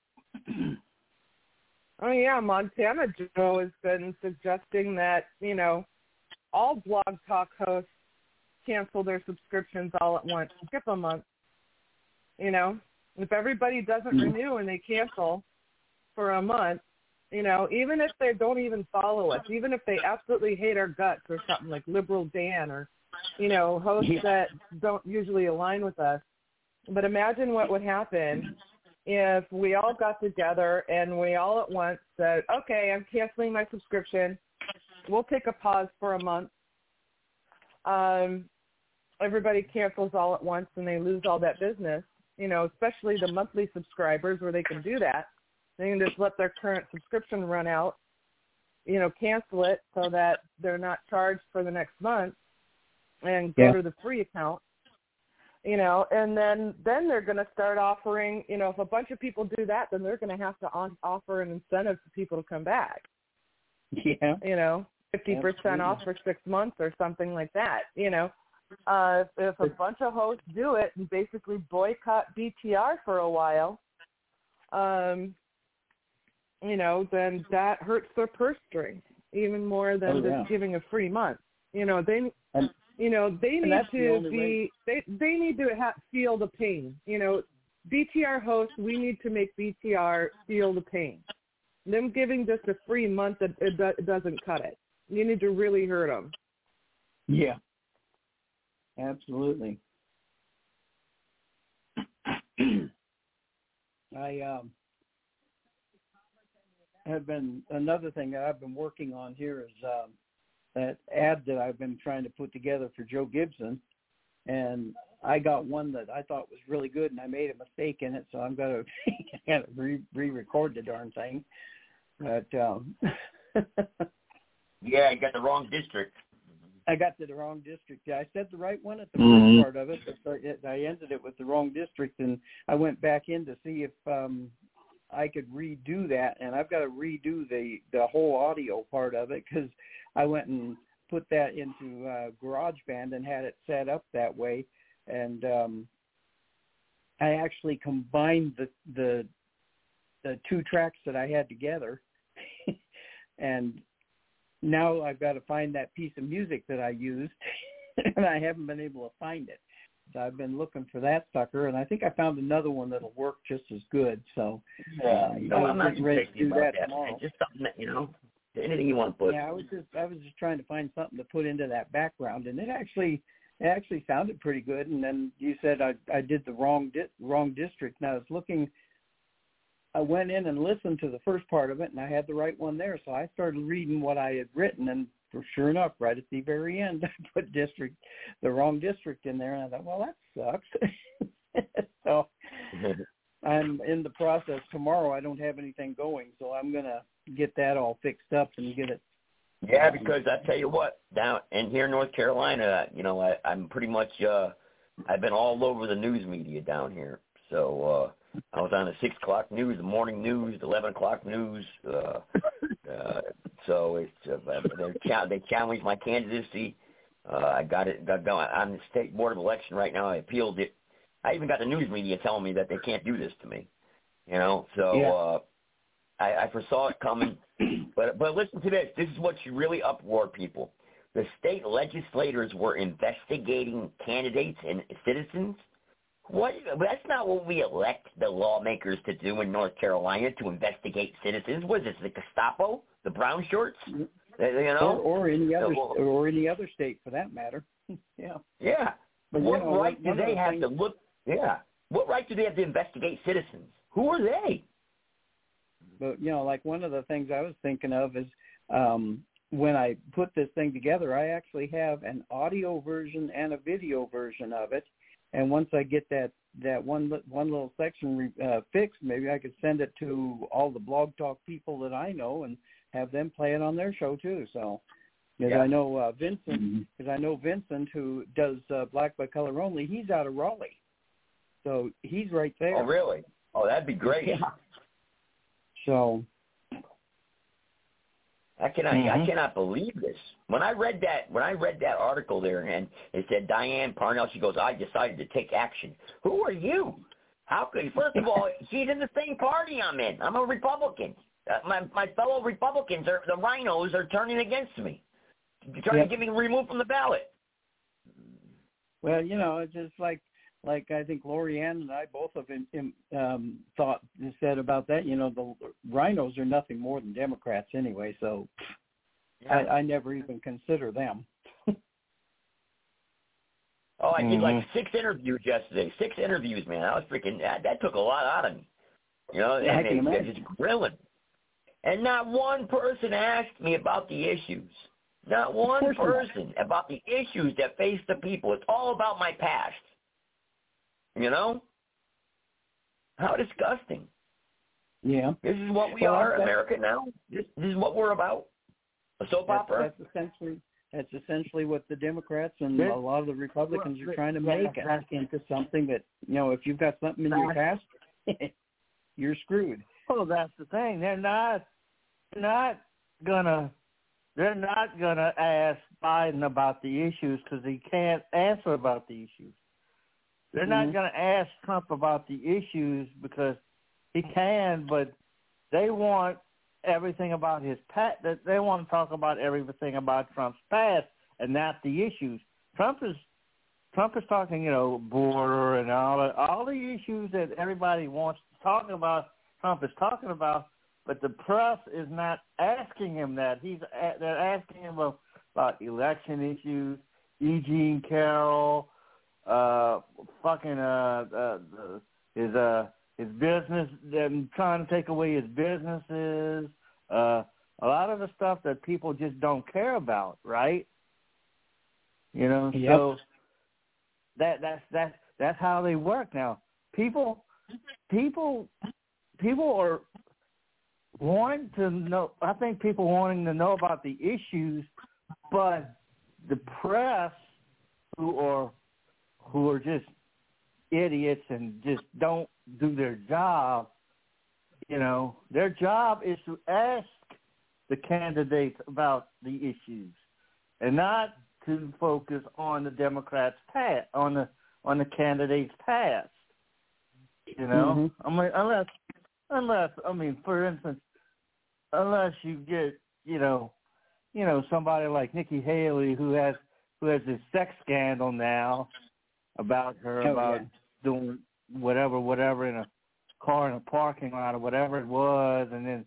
Oh yeah, Montana Joe has been suggesting that, you know, all Blog Talk hosts cancel their subscriptions all at once. Skip a month. You know, if everybody doesn't renew and they cancel for a month, you know, even if they don't even follow us, even if they absolutely hate our guts or something like Liberal Dan or, you know, hosts that don't usually align with us. But imagine what would happen if we all got together and we all at once said, okay, I'm canceling my subscription. We'll take a pause for a month. Everybody cancels all at once and they lose all that business, you know, especially the monthly subscribers where they can do that. They can just let their current subscription run out, you know, cancel it so that they're not charged for the next month and go to the free account. You know, and then they're going to start offering, you know, if a bunch of people do that, then they're going to have to offer an incentive for people to come back. Yeah. You know, 50% off for 6 months or something like that. You know, if a bunch of hosts do it and basically boycott BTR for a while, you know, then that hurts their purse string even more than just giving a free month. You know, they need to be, they need to feel the pain. You know, BTR hosts, we need to make BTR feel the pain. Them giving just a free month, it doesn't cut it. You need to really hurt them. Yeah, absolutely. I have been, another thing that I've been working on here is that ad that I've been trying to put together for Joe Gibson, and I got one that I thought was really good, and I made a mistake in it, so I'm going to re-record the darn thing. But yeah, you got the wrong district. I got to the wrong district. Yeah, I said the right one at the first part of it, but I ended it with the wrong district, and I went back in to see if I could redo that, and I've got to redo the whole audio part of it, because I went and put that into GarageBand and had it set up that way, and I actually combined the two tracks that I had together, and now I've got to find that piece of music that I used, and I haven't been able to find it. I've been looking for that sucker, and I think I found another one that'll work just as good. So no, I'm not ready to do that man. tomorrow. Just something that, anything you want to put. Yeah, I was just trying to find something to put into that background, and it actually sounded pretty good. And then you said I did the wrong district, and I went in and listened to the first part of it, and I had the right one there. So I started reading what I had written, and sure enough, right at the very end, I put the wrong district in there, and I thought, well, that sucks. So I'm in the process tomorrow. I don't have anything going, so I'm going to get that all fixed up and get it. Yeah, because I tell you what, down in here in North Carolina, I'm pretty much, I've been all over the news media down here. So I was on the 6 o'clock news, the morning news, the 11 o'clock news. So it's they challenged my candidacy. I got going. I'm the state board of election right now. I appealed it. I even got the news media telling me that they can't do this to me. So I foresaw it coming. But listen to this. This is what should really uproar people. The state legislators were investigating candidates and citizens. What? That's not what we elect the lawmakers to do in North Carolina, to investigate citizens. What is this, the Gestapo, the brown shorts? Or any other state for that matter. Yeah. Yeah. But what right do they have to look? Yeah. What right do they have to investigate citizens? Who are they? But like one of the things I was thinking of is when I put this thing together, I actually have an audio version and a video version of it. And once I get that one little section fixed, maybe I could send it to all the Blog Talk people that I know and have them play it on their show too. So, I know Vincent, who does Black by Color Only, he's out of Raleigh, so he's right there. Oh, really? Oh, that'd be great. Yeah. So. I cannot believe this. When I read that article there, and it said Diane Parnell, she goes, I decided to take action. Who are you? How could? First of all, she's in the same party I'm in. I'm a Republican. My fellow Republicans, the rhinos, are turning against me, trying to get me removed from the ballot. Well, it's just like I think Lorianne and I both have said about that. The rhinos are nothing more than Democrats anyway, so I never even consider them. I did like 6 interviews yesterday. 6 interviews, man. I was freaking. That took a lot out of me. I can imagine. Just grilling. And not one person asked me about the issues. Not one person about the issues that face the people. It's all about my past. How disgusting. Yeah. This is what we are, America now. This is what we're about. A soap opera. That's essentially what the Democrats and a lot of the Republicans are trying to make it into something that, if you've got something in your past, you're screwed. Well, that's the thing. They're not gonna ask Biden about the issues because he can't answer about the issues. They're not going to ask Trump about the issues because he can, but they want everything about his past. They want to talk about everything about Trump's past and not the issues. Trump is talking, border and all the issues that everybody wants to talk about. Trump is talking about, but the press is not asking him that. They're asking him about election issues, E. Jean Carroll. His business, them trying to take away his businesses, a lot of the stuff that people just don't care about, right? So that's how they work now. People are wanting to know. I think people wanting to know about the issues, but the press who are just idiots and just don't do their job, their job is to ask the candidates about the issues and not to focus on the Democrats' past, on the candidates' past. For instance, unless you get, somebody like Nikki Haley who has this sex scandal now, about her doing whatever in a car in a parking lot or whatever it was, and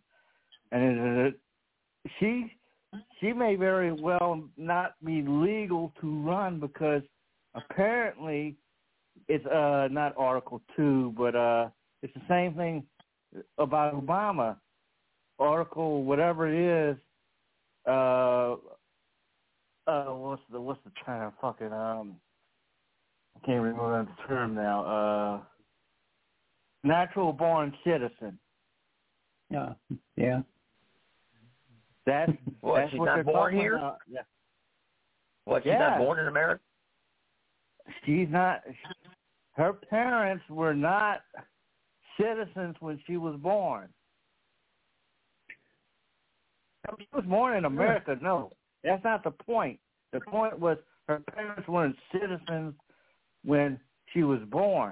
she may very well not be legal to run because apparently it's not Article 2, but it's the same thing about Obama. Article whatever it is, what's the kind of fucking I can't remember the term now. Natural born citizen. Yeah. That's she's what not born here? About. Yeah. What, she's not born in America? She's not. Her parents were not citizens when she was born. She was born in America. No, that's not the point. The point was her parents weren't citizens when she was born.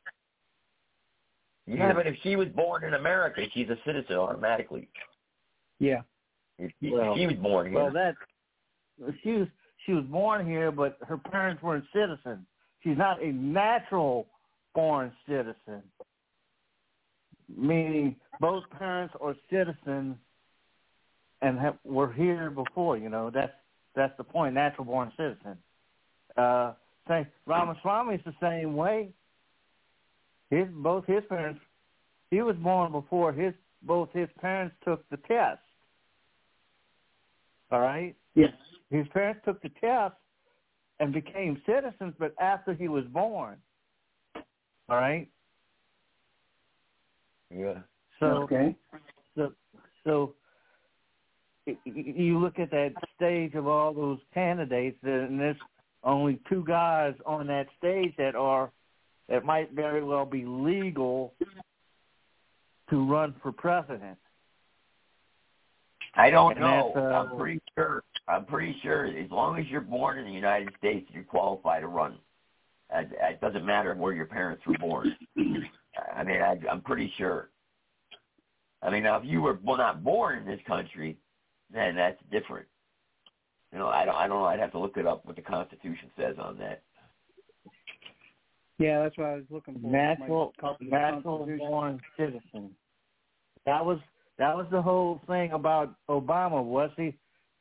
Yeah, but if she was born in America, she's a citizen automatically. Yeah. If she was born here. Well, she was born here, but her parents weren't citizens. She's not a natural born citizen, meaning both parents are citizens and were here before. That's the point. Natural born citizen. Ramaswamy's the same way. Both his parents. He was born before both his parents took the test. All right? Yes. His parents took the test and became citizens, but after he was born. All right? Yeah. So you look at that stage of all those candidates, and there's only two guys on that stage that might very well be legal to run for president. I don't know. I'm pretty sure as long as you're born in the United States, you qualify to run. It doesn't matter where your parents were born. I mean, I'm pretty sure. I mean, now if you were not born in this country, then that's different. I don't know. I'd have to look it up what the Constitution says on that. Yeah, that's what I was looking for. Natural born citizen. That was the whole thing about Obama, was he?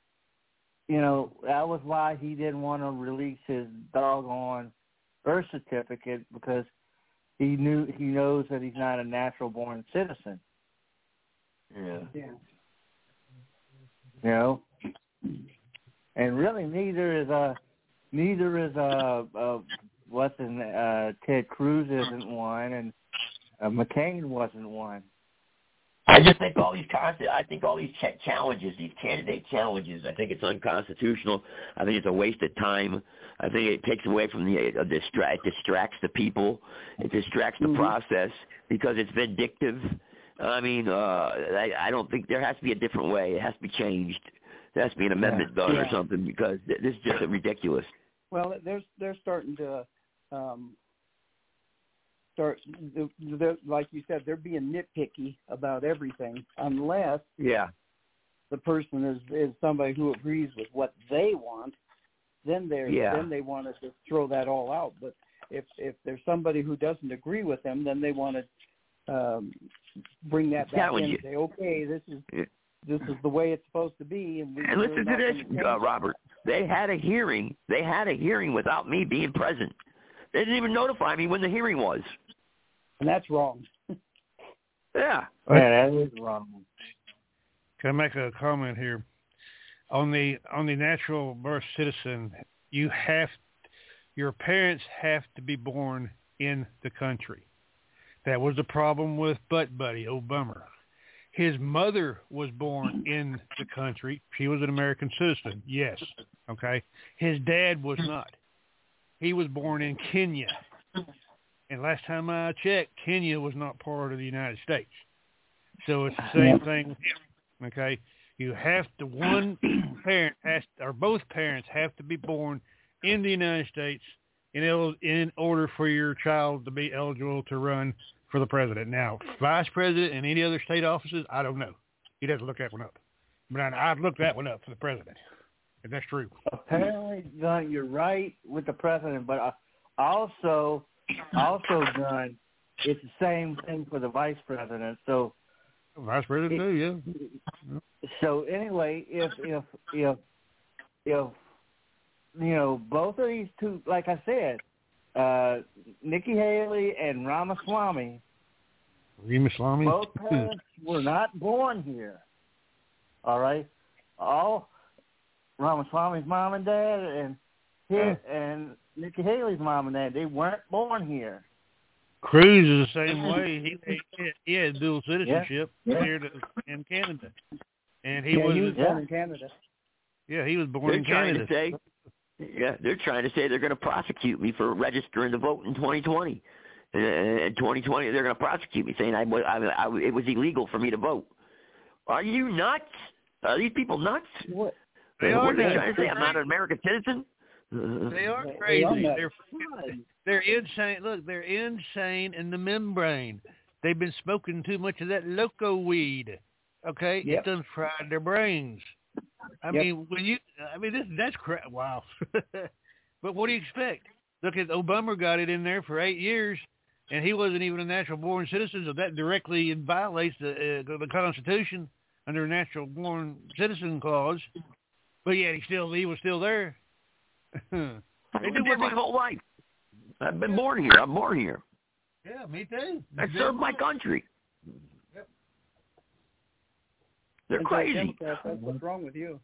That was why he didn't want to release his doggone birth certificate, because he knows that he's not a natural born citizen. Yeah. And really neither is Ted Cruz isn't one, and McCain wasn't one. I just think all these challenges, these candidate challenges, I think it's unconstitutional. I think it's a waste of time. I think it takes away from it distracts the people. It distracts the process because it's vindictive. I mean, I don't think there has to be a different way. It has to be changed. There has to be an amendment done or something, because this is just ridiculous. Well, they're starting to like you said, they're being nitpicky about everything, unless the person is somebody who agrees with what they want. Then they want to just throw that all out. But if there's somebody who doesn't agree with them, then they want to bring that back in and say, okay, this is the way it's supposed to be. And listen to this, Robert. They had a hearing. Without me being present. They didn't even notify me when the hearing was. And that's wrong. Yeah, that is wrong. Can I make a comment here? On the natural birth citizen, your parents have to be born in the country. That was the problem with Butt Buddy, old bummer. His mother was born in the country. She was an American citizen, yes. Okay. His dad was not. He was born in Kenya. And last time I checked, Kenya was not part of the United States. So it's the same thing with him. Okay. You have to, both parents have to be born in the United States in order for your child to be eligible to run for the president. Now, vice president and any other state offices, I don't know. You'd have to look that one up. But I'd look that one up for the president, if that's true. Apparently, you're right with the president, but also done. It's the same thing for the vice president. So vice president too, yeah. So anyway, if both of these two, like I said, Nikki Haley and Ramaswamy, both parents were not born here. All right, all Ramaswamy's mom and dad and Nikki Haley's mom and dad, they weren't born here. Cruz is the same way. He had dual citizenship here in Canada, and he was born in Canada. Yeah, he was born in Canada. They're trying to say they're going to prosecute me for registering to vote in 2020. In 2020, they're going to prosecute me, saying it was illegal for me to vote. Are you nuts? Are these people nuts? What? They are they trying to say? I'm not an American citizen? They are crazy. They're insane. Look, they're insane in the membrane. They've been smoking too much of that loco weed. Okay, It done fried their brains. I mean, that's crap. Wow. But what do you expect? Look at Obama, got it in there for 8 years, and he wasn't even a natural-born citizen, so that directly violates the Constitution under a natural-born citizen clause. But yet he was still there. I've been there my whole life. I've been born here. I'm born here. Yeah, me too. I served my country. Yep. They're crazy. That's what's wrong with you.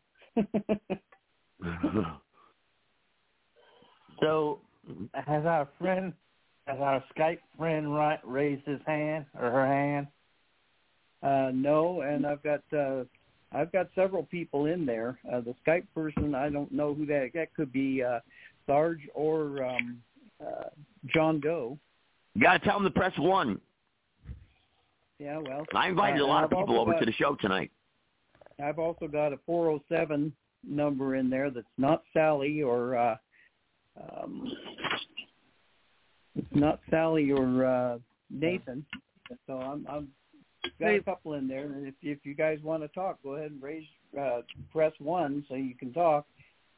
So, has our Skype friend raised his hand or her hand? No, and I've got several people in there. The Skype person, I don't know who that could be. Sarge or John Doe. You got to tell them to press 1. Yeah, well. I invited a lot of people over to the show tonight. I've also got a 407 number in there that's not Sally or it's not Sally or Nathan. So I'm got a couple in there. If you guys want to talk, go ahead and press 1 so you can talk.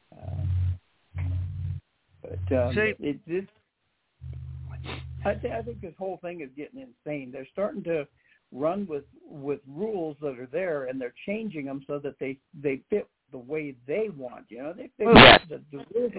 I think this whole thing is getting insane. They're starting to run with rules that are there, and they're changing them so that they fit the way they want. You know, they fit the rules.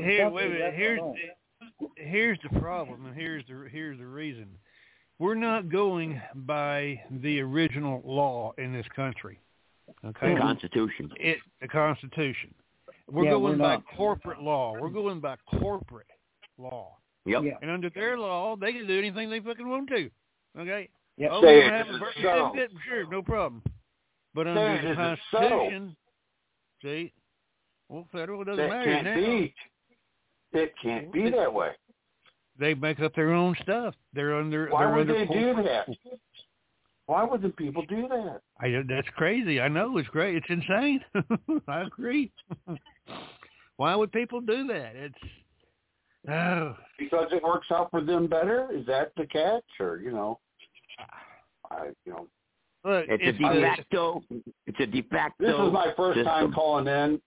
Here's the problem, and here's the reason. We're not going by the original law in this country. Okay, the Constitution. The Constitution. We're going by corporate law. We're going by corporate law. Yep. Yeah. And under their law, they can do anything they fucking want to. Okay? Yep. Oh, we're going to have a birth certificate? Sure, no problem. But under the Constitution, see, well, federal doesn't matter now. It can't be that way. They make up their own stuff. Why would they do that? Why would the people do that? That's crazy. I know, it's great. It's insane. I agree. Why would people do that? Because it works out for them better? Is that the catch? Or, Look, it's a de facto. It's a de facto. This is my first system. time calling in.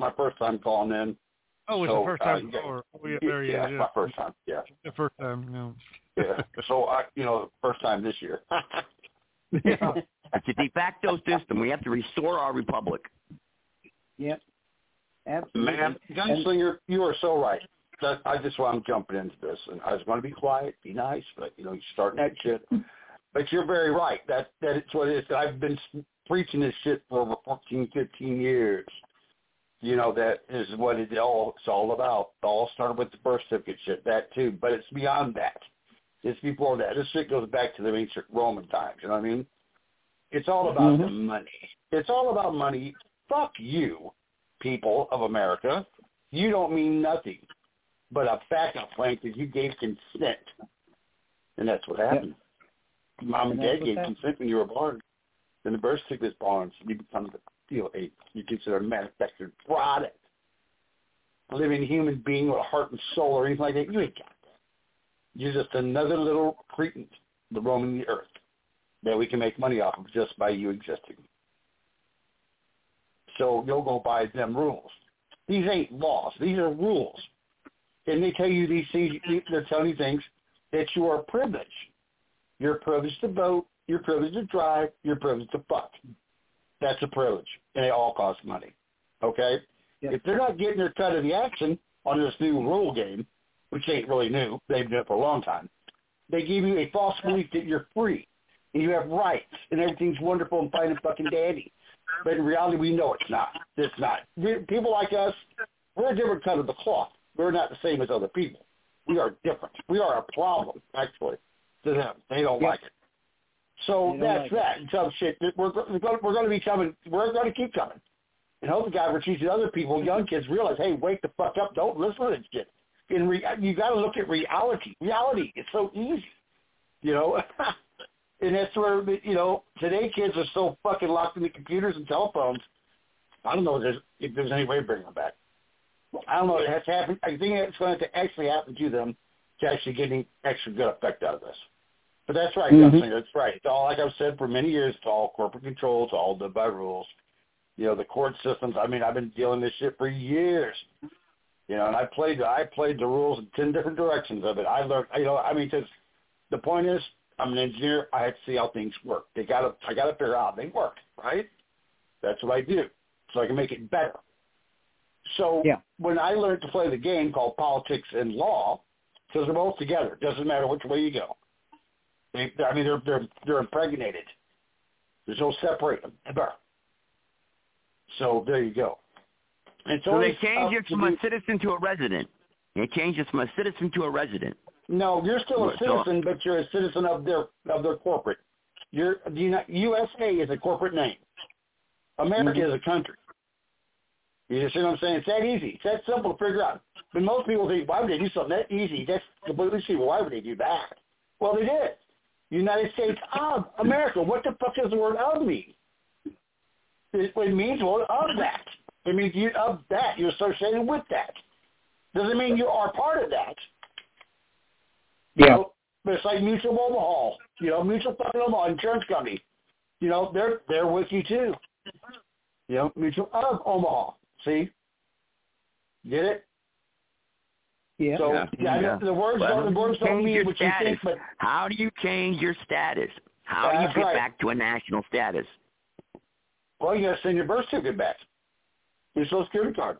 Oh, it's the first time. It's my first time. Yeah. The first time, no. Yeah. So, first time this year. It's a de facto system. We have to restore our republic. Yep. Absolutely. Man, Gunslinger, you are so right. I just want to jump into this, and I was going to be quiet, be nice, but you're starting that shit. But you're very right. That it's what it is. I've been preaching this shit for over 14, 15 years. That is what it's all about. It all started with the birth certificate shit, that too. But it's beyond that. It's before that. This shit goes back to the ancient Roman times. You know what I mean? It's all about the money. It's all about money. Fuck you, people of America. You don't mean nothing but a backup plan because you gave consent. And that's what happened. Yep. Mom and Dad gave consent when you were born. Then the birth certificate is born, so you become you consider a manufactured product. A living human being with a heart and soul or anything like that, you ain't got that. You're just another little cretin roaming the earth that we can make money off of just by you existing. So you'll go by them rules. These ain't laws. These are rules. and they tell you these things. They're telling you things that you are privileged. You're privileged to vote. You're privileged to drive. You're privileged to fuck. That's a privilege, and it all costs money. Okay? Yep. If they're not getting their cut of the action on this new rule game, which ain't really new, they've done it for a long time, they give you a false belief that you're free and you have rights and everything's wonderful and fine and fucking dandy. But in reality, we know it's not. It's not. People like us, we're a different cut of the cloth. We're not the same as other people. We are different. We are a problem, actually, to them. They don't like it. So that's that. Some shit. We're going to be coming. We're going to keep coming. And hopefully, God, we're teaching other people, young kids, realize, hey, wake the fuck up. Don't listen to this shit. You got to look at reality. Reality is so easy, you know. And that's where, you know, today kids are so fucking locked in the computers and telephones. I don't know if there's any way to bring them back. I don't know. It has to happen. I think it's going to actually happen to them to actually get any extra good effect out of this. But that's right, Gunslinger. That's right. It's all, like I've said for many years, it's all corporate control. It's all done by rules. You know, the court systems. I mean, I've been dealing with this shit for years. You know, and I played the rules in 10 different directions of it. I learned, you know, I mean, because the point is, I'm an engineer. I have to see how things work. I got to figure out how they work, right? That's what I do, so I can make it better. So when I learned to play the game called politics and law, because they're both together, it doesn't matter which way you go. They're impregnated. There's no separating them ever. So there you go. And so they changed it from a citizen to a resident. They changed it from a citizen to a resident. No, you're still a citizen, but you're a citizen of their corporate. USA is a corporate name. America is a country. You see what I'm saying? It's that easy. It's that simple to figure out. But most people think, why would they do something that easy? That's completely stupid. Why would they do that? Well, they did. United States of America. What the fuck does the word "of" mean? It means of that. It means you of that. You're associated with that. Doesn't mean you are part of that. Yeah. So, but it's like Mutual Omaha. You know, Mutual fucking Omaha Insurance Company. You know, they're with you too. You know, Mutual of Omaha. See? Get it? Yeah. So the words don't mean what you think, but how do you change your status? How do you get back to a national status? Well, you got to send your birth certificate back. Your Social Security card.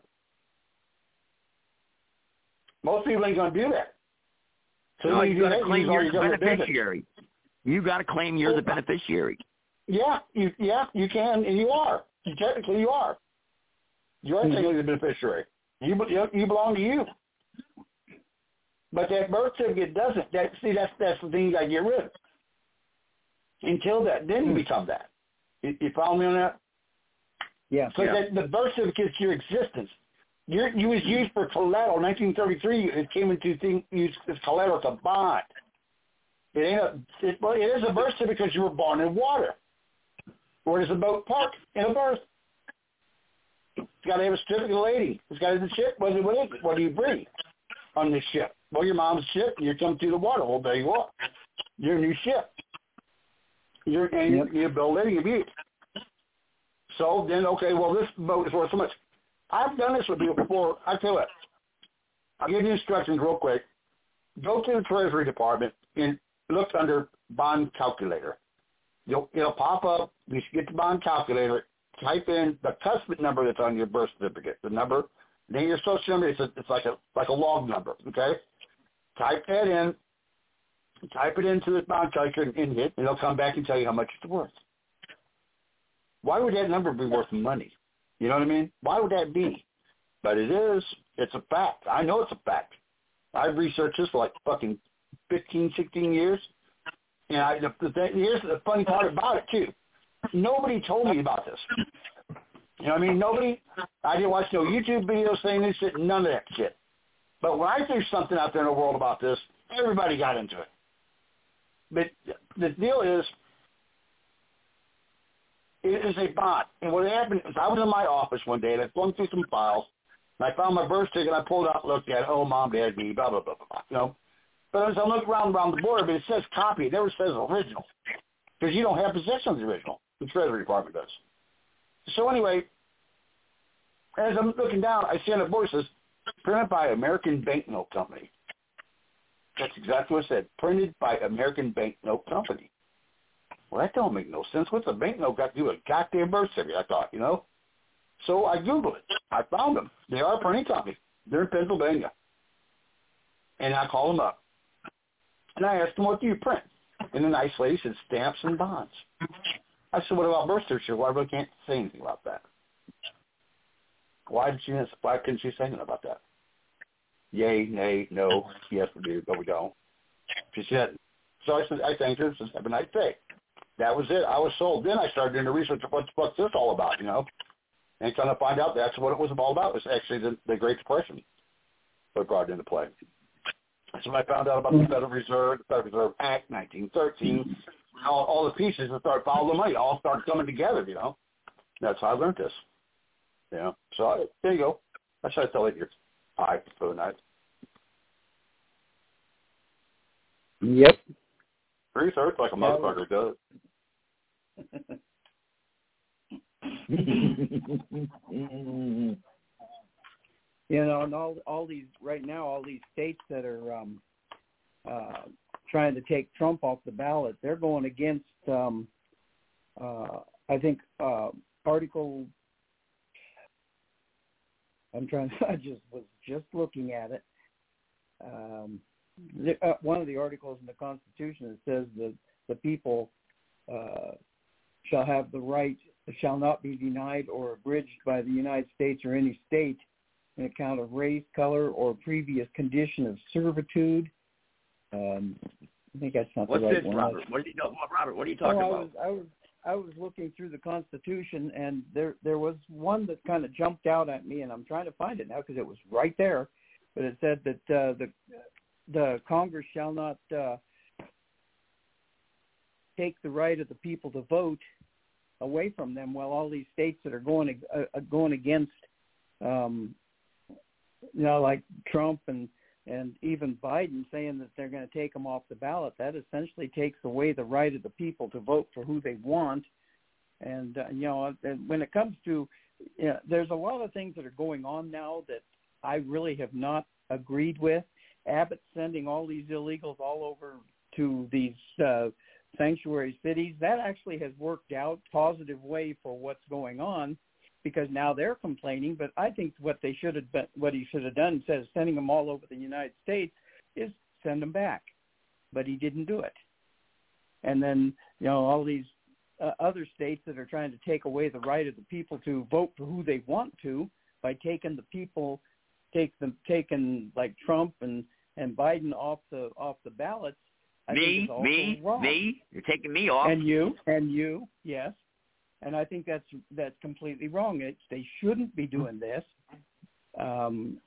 Most people ain't going to do that. So no, you got to claim you're the beneficiary. You got to claim you're the beneficiary. Yeah, you can, and you are. Technically, you are. You are technically the beneficiary. You belong to you. But that birth certificate doesn't. That's the thing you got to get rid of. Until that, then you become that. You follow me on that? Yeah. So the birth certificate is your existence. You was used for collateral. 1933, it came into used as collateral to bond. It is a birth certificate because you were born in water. Where does a boat park? In a berth. It's got to have a certificate of lading. It's got to have the ship. What is it? What do you bring on this ship? Well, your mom's ship, and you're coming through the water. Well, there you are. You're a new ship. You're a bill of lading, a butte. So then, okay, well, this boat is worth so much. I've done this with people before. I tell you what, I'll give you instructions real quick. Go to the Treasury Department and look under bond calculator. It'll pop up. You should get the bond calculator. Type in the customer number that's on your birth certificate. The number, then your social number. It's like a log number. Okay. Type that in. Type it into the bond calculator and hit, and it'll come back and tell you how much it's worth. Why would that number be worth money? You know what I mean? Why would that be? But it is. It's a fact. I know it's a fact. I've researched this for like fucking 15, 16 years. And here's the funny part about it, too. Nobody told me about this. You know what I mean? I didn't watch no YouTube videos saying this shit, none of that shit. But when I threw something out there in the world about this, everybody got into it. But the deal is, it is a bond. And what happened is I was in my office one day, and I flung through some files, and I found my birth certificate, and I pulled it out and looked at it. Oh, Mom, Dad, me, blah, blah, blah, blah, you know. But as I look around the border, but it says copy. It never says original. Because you don't have possession of the original. The Treasury Department does. So anyway, as I'm looking down, I see on the border, it says Printed by American Banknote Company. That's exactly what it said. Printed by American Banknote Company. Well, that don't make no sense. What's a banknote got to do with a goddamn birth certificate, I thought, you know? So I Googled it. I found them. They are a printing company. They're in Pennsylvania. And I called them up. And I asked them, what do you print? And the nice lady said, stamps and bonds. I said, what about birth certificate? Well, I really can't say anything about that. Why couldn't she say anything about that? Yay, nay, no, yes we do, but we don't. She said, so I said, I thanked her and said, have a nice day. That was it. I was sold. Then I started doing the research of what's this all about, you know? And kind of find out that's what it was all about. It was actually the Great Depression that brought it into play. So I found out about the Federal Reserve Act, 1913, all the pieces that started following the money, all started coming together, you know? That's how I learned this. You know? So there you go. That's how I tell it your pie for the night. Yep. Research like a motherfucker does. You know, and all these right now, all these states that are trying to take Trump off the ballot, they're going against, I think, Article. I was just looking at it. One of the articles in the Constitution that says that the people shall have the right, shall not be denied or abridged by the United States or any state on account of race, color, or previous condition of servitude. I think that's not What's the right this, one. Robert? What are you talking about? I was looking through the Constitution, and there was one that kind of jumped out at me, and I'm trying to find it now because it was right there. But it said that the Congress shall not take the right of the people to vote away from them. Well, all these states that are going against, like Trump and even Biden saying that they're going to take them off the ballot, that essentially takes away the right of the people to vote for who they want. And, when it comes to, there's a lot of things that are going on now that I really have not agreed with. Abbott sending all these illegals all over to these sanctuary cities, that actually has worked out positive way for what's going on, because now they're complaining. But I think what he should have done, instead of sending them all over the United States, is send them back. But he didn't do it. And then, all these other states that are trying to take away the right of the people to vote for who they want to by taking the people, taking like Trump and Biden off the ballots. Me? You're taking me off. And you, yes. And I think that's completely wrong. They shouldn't be doing this. And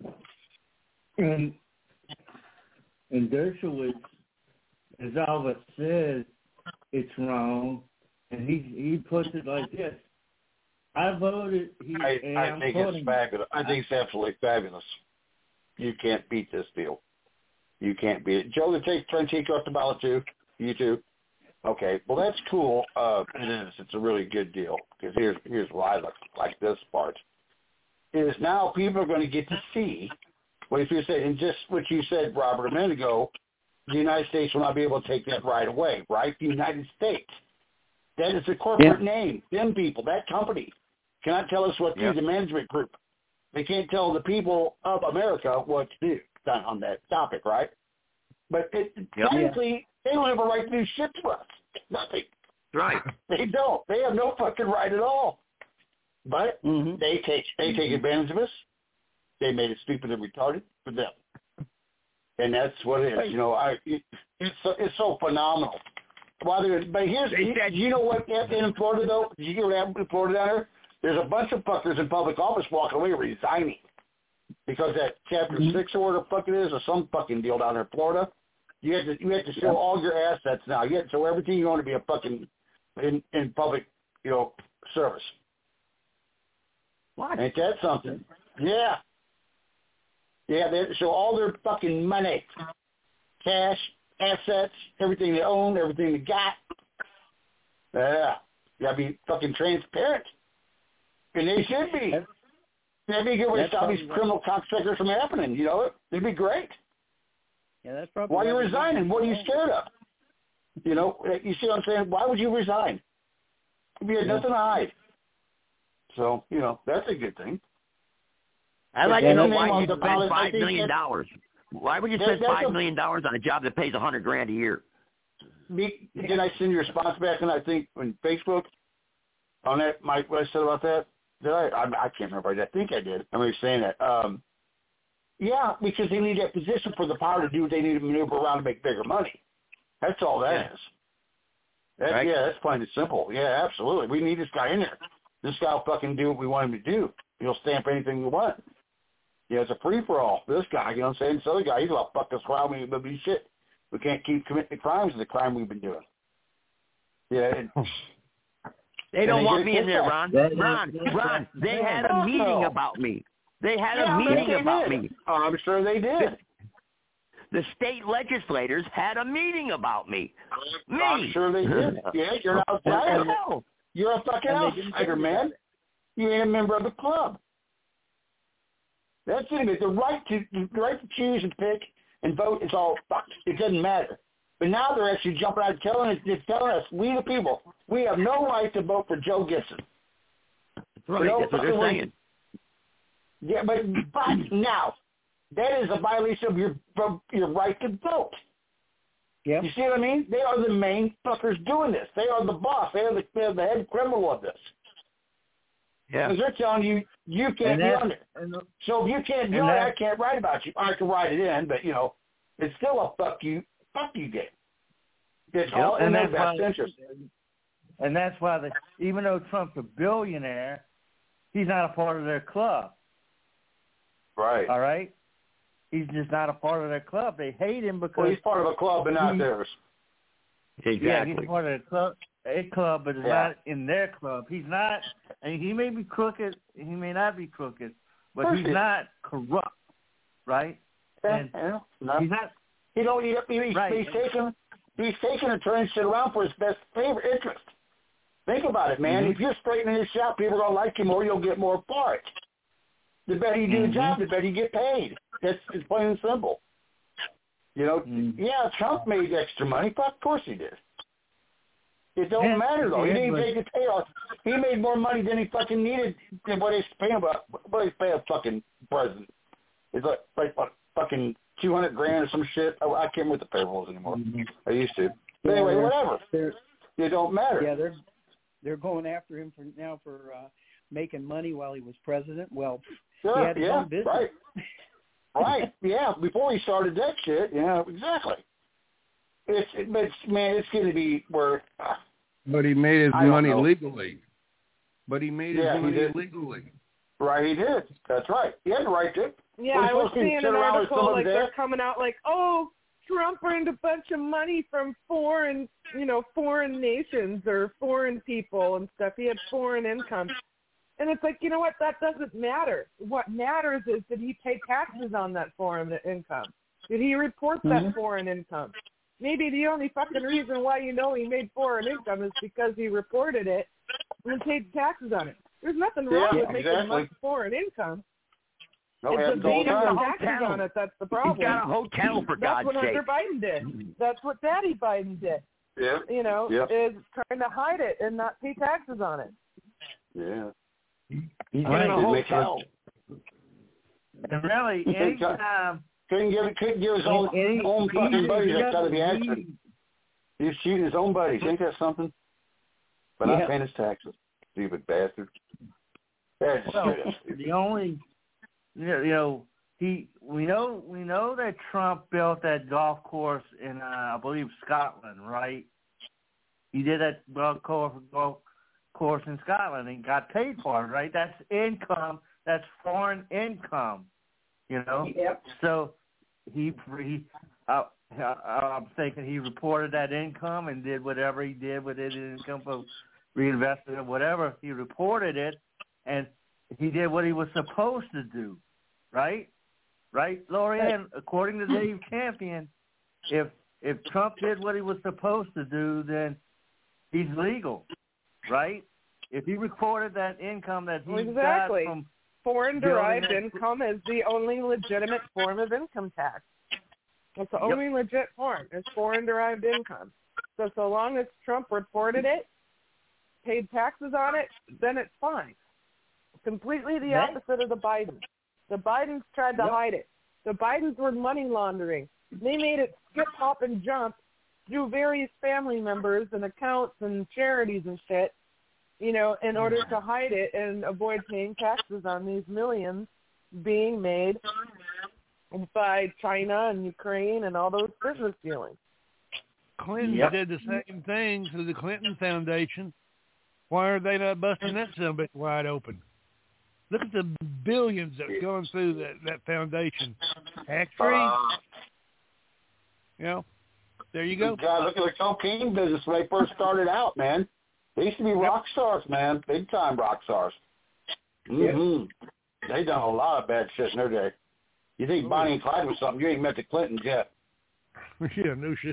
Dershowitz, as Albert says, it's wrong, and he puts it like this: I voted. I think it's fabulous. I think it's absolutely fabulous. You can't beat this deal. You can't beat it. Joe, trying to take you off the ballot too. You too. Okay, well that's cool. It is. It's a really good deal, because here's why I like this part. Is now people are going to get to see what you said, and just what you said, Robert, a minute ago. The United States will not be able to take that right away, right? The United States. That is the corporate name. Them people, that company, cannot tell us what to do. The management group, they can't tell the people of America what to do on that topic, right? But technically, they don't have a right to do shit to us. Nothing. Right. They don't. They have no fucking right at all. But they take advantage of us. They made it stupid and retarded for them. And that's what it is. It's so phenomenal. But here's, you know what, in Florida, though? Did you hear what happened in Florida down there? There's a bunch of fuckers in public office walking away resigning because that Chapter 6 or whatever the fuck it is, or some fucking deal down there in Florida. You have to show all your assets now. You have to show everything you own to be a fucking in public, service. What? Ain't that something? Yeah. Yeah, they have to show all their fucking money, cash, assets, everything they own, everything they got. Yeah. You got to be fucking transparent. And they should be. That'd be a good way to stop these criminal cocksuckers from happening. You know, it'd be great. Yeah, that's probably. Why are you resigning? What are you scared of? You know, you see what I'm saying? Why would you resign? You had nothing to hide. So, you know, that's a good thing. I'd like to know why you spend $5 million. Why would you spend $5 million on a job that pays $100,000 a year? Did I send your response back? And I think on Facebook on that, Mike, what I said about that? Did I? I can't remember. I think I did. I remember saying that. Yeah, because they need that position for the power to do what they need to maneuver around to make bigger money. That's all that is. Right. Yeah, that's plain and simple. Yeah, absolutely. We need this guy in there. This guy will fucking do what we want him to do. He'll stand for anything we want. Yeah, it's a free-for-all. This guy, you know what I'm saying? This other guy, he's going to fuck us around. We'll be shit. We can't keep committing the crimes of the crime we've been doing. Yeah. They don't want me in there, Ron. Ron, they had a meeting about me. They had a meeting about me. Oh, I'm sure they did. The state legislators had a meeting about me. I'm sure they did. Yeah, you're an outsider. You're a fucking outsider, man. You ain't a member of the club. That's it. The right to choose and pick and vote is all fucked. It doesn't matter. But now they're actually jumping out and telling us, we the people, we have no right to vote for Joe Gibson. Right, that's what they're saying. Yeah, but now, that is a violation of your right to vote. Yeah. You see what I mean? They are the main fuckers doing this. They are the boss. They are the head criminal of this. Yeah. Because they're telling you, you can't be on it. So if you can't do it, I can't write about you. I can write it in, but, you know, it's still a fuck you game. It's all in their best interest. And that's why, even though Trump's a billionaire, he's not a part of their club. Right. All right? He's just not a part of their club. They hate him because... Well, he's part of a club, but not theirs. Exactly. Yeah, he's part of a club, but it's not in their club. He's not... And he may be crooked. He may not be crooked, but he's not corrupt, right? Yeah, and he's not... He's taking and turning shit around for his best favorite interest. Think about it, man. If you're straightening his shop, people are going to like you more. You'll get more for it. The better you do the job, the better you get paid. It's plain and simple. You know, yeah, Trump made extra money. But of course he did. It don't matter, though. He didn't take the tail. He made more money than he fucking needed than what he's paying about. What he's paying a fucking president. It's like what, fucking $200,000 or some shit. I can't remember what the payroll is anymore. I used to. But anyway, whatever. It don't matter. Yeah, they're going after him for making money while he was president. Well, sure, he had his own business. Right. Right, yeah. Before he started that shit, yeah, exactly. It's going to be where. But he made his money legally. But he made his money legally. Right, he did. That's right. He had the right to. Yeah, I was seeing an article like they're coming out like, oh, Trump earned a bunch of money from foreign nations or foreign people and stuff. He had foreign income. And it's like, you know what? That doesn't matter. What matters is, did he pay taxes on that foreign income? Did he report that foreign income? Maybe the only fucking reason why you know he made foreign income is because he reported it and paid taxes on it. There's nothing wrong with making much foreign income. No, it's evading the taxes on it. That's the problem. He's got a hotel, for God's sake. That's what Hunter Biden did. That's what Daddy Biden did. Yeah. You know, is trying to hide it and not pay taxes on it. Yeah. He's got a hotel. And really, anytime... Couldn't give his own fucking buddies. That's got to be action. He's shooting his own buddies. Ain't that something? But not paying his taxes. Stupid bastard. That's the only... we know that Trump built that golf course in I believe Scotland, right? He did that golf course in Scotland and got paid for it, right? That's income. That's foreign income, you know. Yep. So I'm thinking he reported that income and did whatever he did with it, income for reinvested it, whatever. He reported it, and he did what he was supposed to do, right? Right, Lorianne? According to Dave Campion, if Trump did what he was supposed to do, then he's legal, right? If he reported that income that he got foreign-derived income is the only legitimate form of income tax. It's the only legit form. It's foreign-derived income. So long as Trump reported it, paid taxes on it, then it's fine. Completely the opposite of the Bidens. The Bidens tried to hide it. The Bidens were money laundering. They made it skip, hop, and jump through various family members and accounts and charities and shit, in order to hide it and avoid paying taxes on these millions being made by China and Ukraine and all those business dealings. Clinton did the same thing through the Clinton Foundation. Why are they not busting that son of a bitch wide open? Look at the billions that's going through that foundation. Tax-free. There you go. God, look at the cocaine business when they first started out, man. They used to be rock stars, man. Big-time rock stars. Mm-hmm. They done a lot of bad shit in their day. You think Bonnie and Clyde was something, you ain't met the Clintons yet. Yeah, no shit.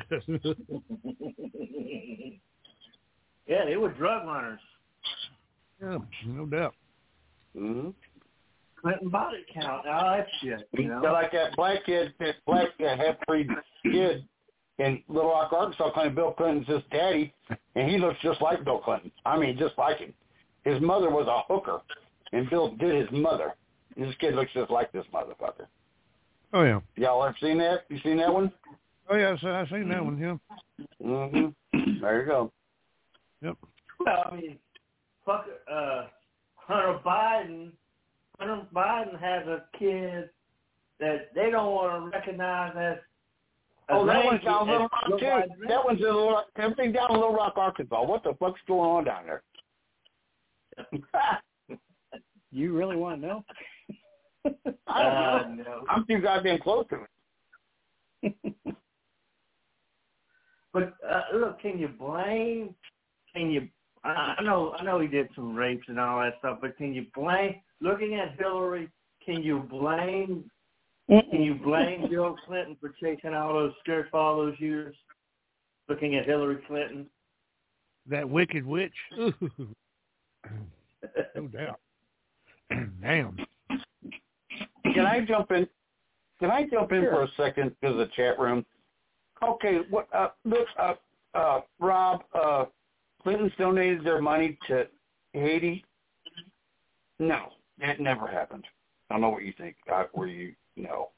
Yeah, they were drug runners. Yeah, no doubt. Mm-hmm. Clinton body count, all that shit. They're like that black half-breed kid in Little Rock, Arkansas, claimed Bill Clinton's his daddy, and he looks just like Bill Clinton. I mean, just like him. His mother was a hooker, and Bill did his mother. And this kid looks just like this motherfucker. Oh, yeah. Y'all ever seen that? You seen that one? Oh, yeah, I've seen that one, yeah. Mm-hmm. There you go. Yep. Well, I mean, Hunter Biden has a kid that they don't want to recognize as. That one's down Little Rock, too. That one's everything down in Little Rock, Arkansas. What the fuck's going on down there? You really want to know? I don't know. No. I'm too goddamn close to it. But look, can you blame? I know he did some rapes and all that stuff, but can you blame? Looking at Hillary, can you blame Bill Clinton for chasing all those skirts for all those years? Looking at Hillary Clinton, that wicked witch. No doubt. Damn. Can I jump in? Sure. For a second to the chat room? Okay. What? Look, Rob. Clinton's donated their money to Haiti. No, that never happened. I don't know what you think. No.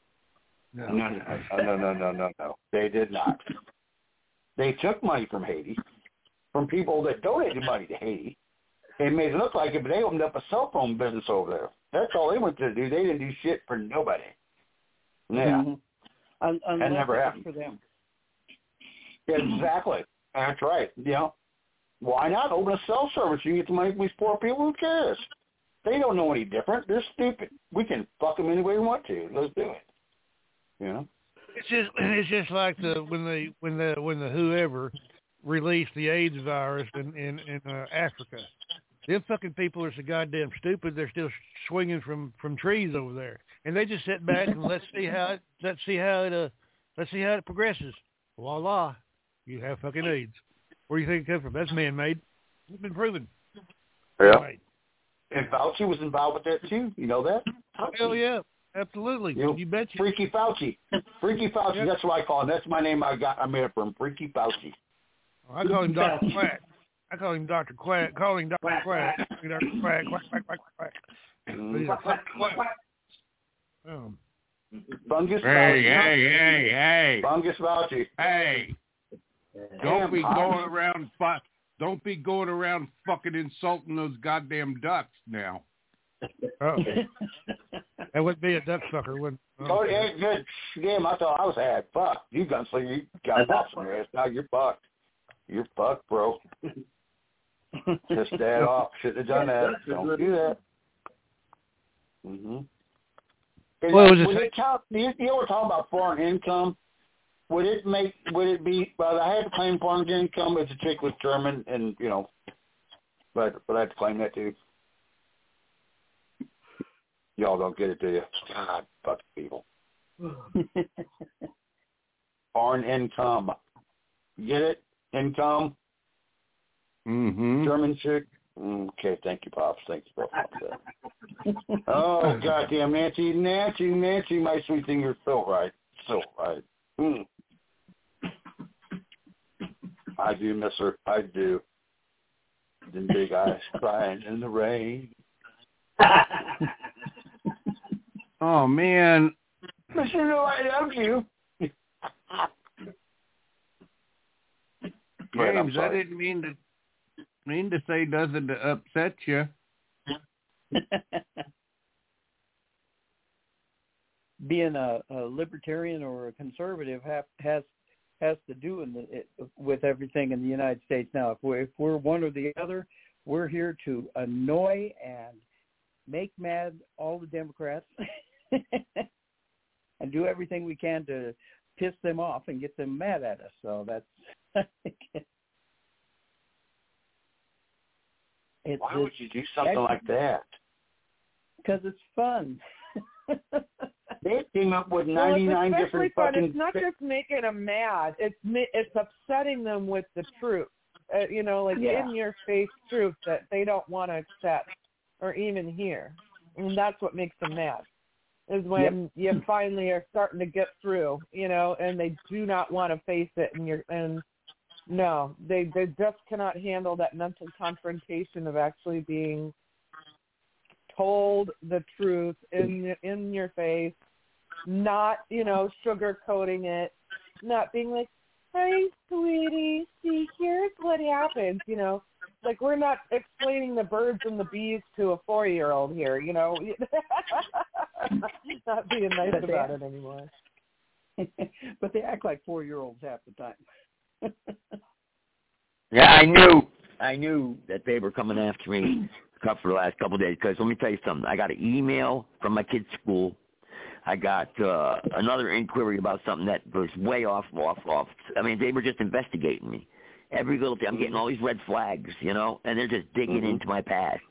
They did not. They took money from Haiti, from people that donated money to Haiti. They made it look like it, but they opened up a cell phone business over there. That's all they went to do. They didn't do shit for nobody. Yeah. Mm-hmm. That never happened. For them. Exactly. That's right. Why not open a cell service? You get the money from these poor people. Who cares? They don't know any different. They're stupid. We can fuck them any way we want to. Let's do it. It's just like when the whoever released the AIDS virus in Africa. Them fucking people are so goddamn stupid. They're still swinging from trees over there, and they just sit back and let's see how it progresses. Voila, you have fucking AIDS. Where do you think it comes from? That's man-made. It's been proven. Yeah. Right. And Fauci was involved with that too. You know that? Hell yeah, absolutely. You betcha. Freaky Fauci. Freaky Fauci. Yep. That's what I call him. That's my name. I made it from Freaky Fauci. I call him Dr. Quack. I call him Dr. Quack. Call him Dr. Quack. Dr. Quack. Quack. Quack. Quack. Quack. Quack. Fungus Fauci. Hey. Fungus Fauci. Hey. Don't be going around fucking insulting those goddamn ducks now. Oh. That would be a duck sucker, wouldn't it? Oh, yeah, good. Damn, I thought I was had. Fuck. You gunslinger, you got off some ass. Now you're fucked. You're fucked, bro. Just that off. Shouldn't have done that. Don't do that. Mm-hmm. Well, we're talking about foreign income. Would it be, well, I had to claim foreign income as a chick was German and, but I had to claim that too. Y'all don't get it, do you? God, fuck people. Foreign income. Get it? Income? Mm-hmm. German chick. Okay, thank you, Pops. Thank you, Pops. Oh, goddamn, Nancy, my sweet thing, you're so right. So right. I do miss her. I do. Them big eyes crying in the rain. Oh, man. But you know I love you. James, I didn't mean to say nothing to upset you. Being a libertarian or a conservative has to do with everything in the United States now. If we're one or the other, we're here to annoy and make mad all the Democrats and do everything we can to piss them off and get them mad at us. So that's why would you do something like that? Because it's fun. They came up with 99 different fun. fucking... It's not just making them mad. It's upsetting them with the truth. In your face truth that they don't want to accept or even hear. And that's what makes them mad. Is when you finally are starting to get through, and they do not want to face it, no, they just cannot handle that mental confrontation of actually being told the truth in your face, not, sugarcoating it, not being like, "Hi, sweetie, see, here's what happens," Like, we're not explaining the birds and the bees to a 4-year-old here, Not being nice about it anymore. But they act like 4-year-olds half the time. Yeah, I knew that they were coming after me for the last couple of days. Because let me tell you something. I got an email from my kid's school. I got another inquiry about something that was way off. I mean, they were just investigating me. Every little thing. I'm getting all these red flags, and they're just digging into my past.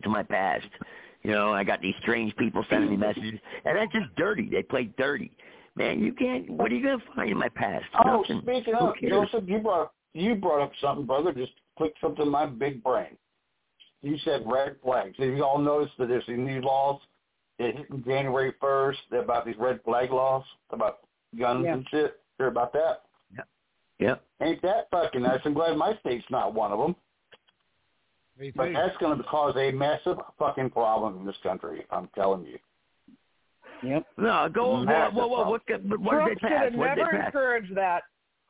I got these strange people sending me messages, and that's just dirty. They play dirty. Man, you can't. What are you gonna find in my past? Oh, Nothing. speaking of, Joseph, you brought up something, brother. Just clicked something in my big brain. You said red flags. Have you all noticed that there's these new laws that hit in January 1st about these red flag laws about guns and shit? Hear about that? Yeah. Ain't that fucking nice? I'm glad my state's not one of them. But that's going to cause a massive fucking problem in this country. I'm telling you. Yep. No, go. Whoa. What did they pass? Trump should have never encouraged that.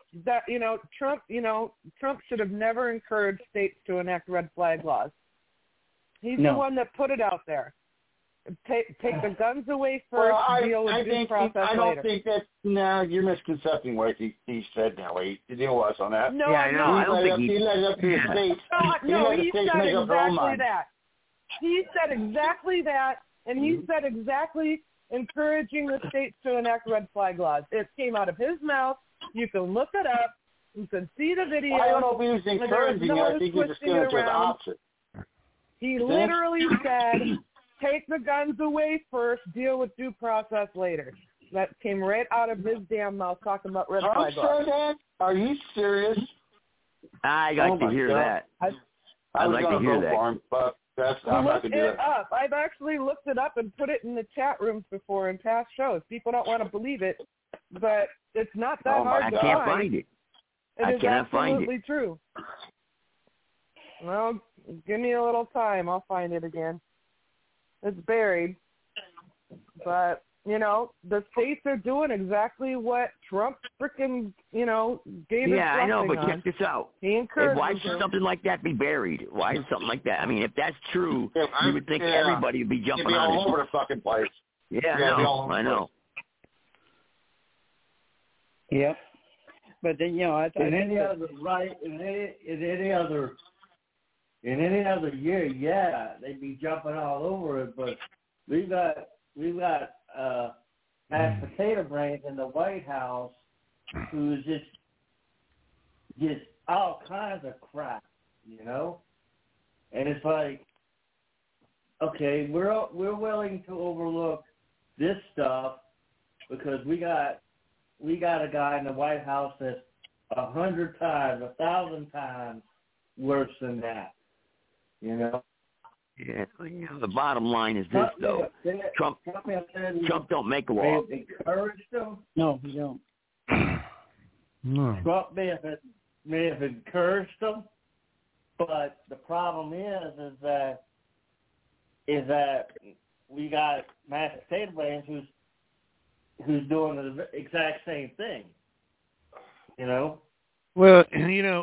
Trump should have never encouraged states to enact red flag laws. He's the one that put it out there. Take the guns away first. Deal with due process later. I don't think that. No, you're misconcepting what he said. Now, the deal was on that. No, I know. I don't think he let it up to the states. No, he said exactly that. He said exactly that, and he said exactly encouraging the states to enact red flag laws. It came out of his mouth. You can look it up. You can see the video. I don't know if he was encouraging it. I think he was just going to do the opposite. He literally said, take the guns away first, deal with due process later. That came right out of his damn mouth talking about red flag laws. Are you serious? I'd like to hear that. I'd like to hear that. But I'm not going to do it up. I've actually looked it up and put it in the chat rooms before in past shows. People don't want to believe it, but it's not that hard to find. I can't find it. It is absolutely true. Well, give me a little time. I'll find it again. It's buried. But, the states are doing exactly what Trump freaking, gave his blessing on. Yeah, I know, but check this out. He encouraged why should something like that be buried? Why is something like that? I mean, if that's true, you would think everybody would be jumping on it. It'd be all over the fucking place. Yeah, I know. Yep. But then, in any other year, they'd be jumping all over it. But we've got mashed potato brains in the White House who's just all kinds of crap, And it's like, okay, we're willing to overlook this stuff because we got a guy in the White House that's 100 times, 1,000 times worse than that. You know. Yeah, the bottom line is this, though. Trump don't make law. They encouraged them. No, he don't. No. Trump may have encouraged them, but the problem is that we got Master Taterbrains who's doing the exact same thing. You know. Well, you know,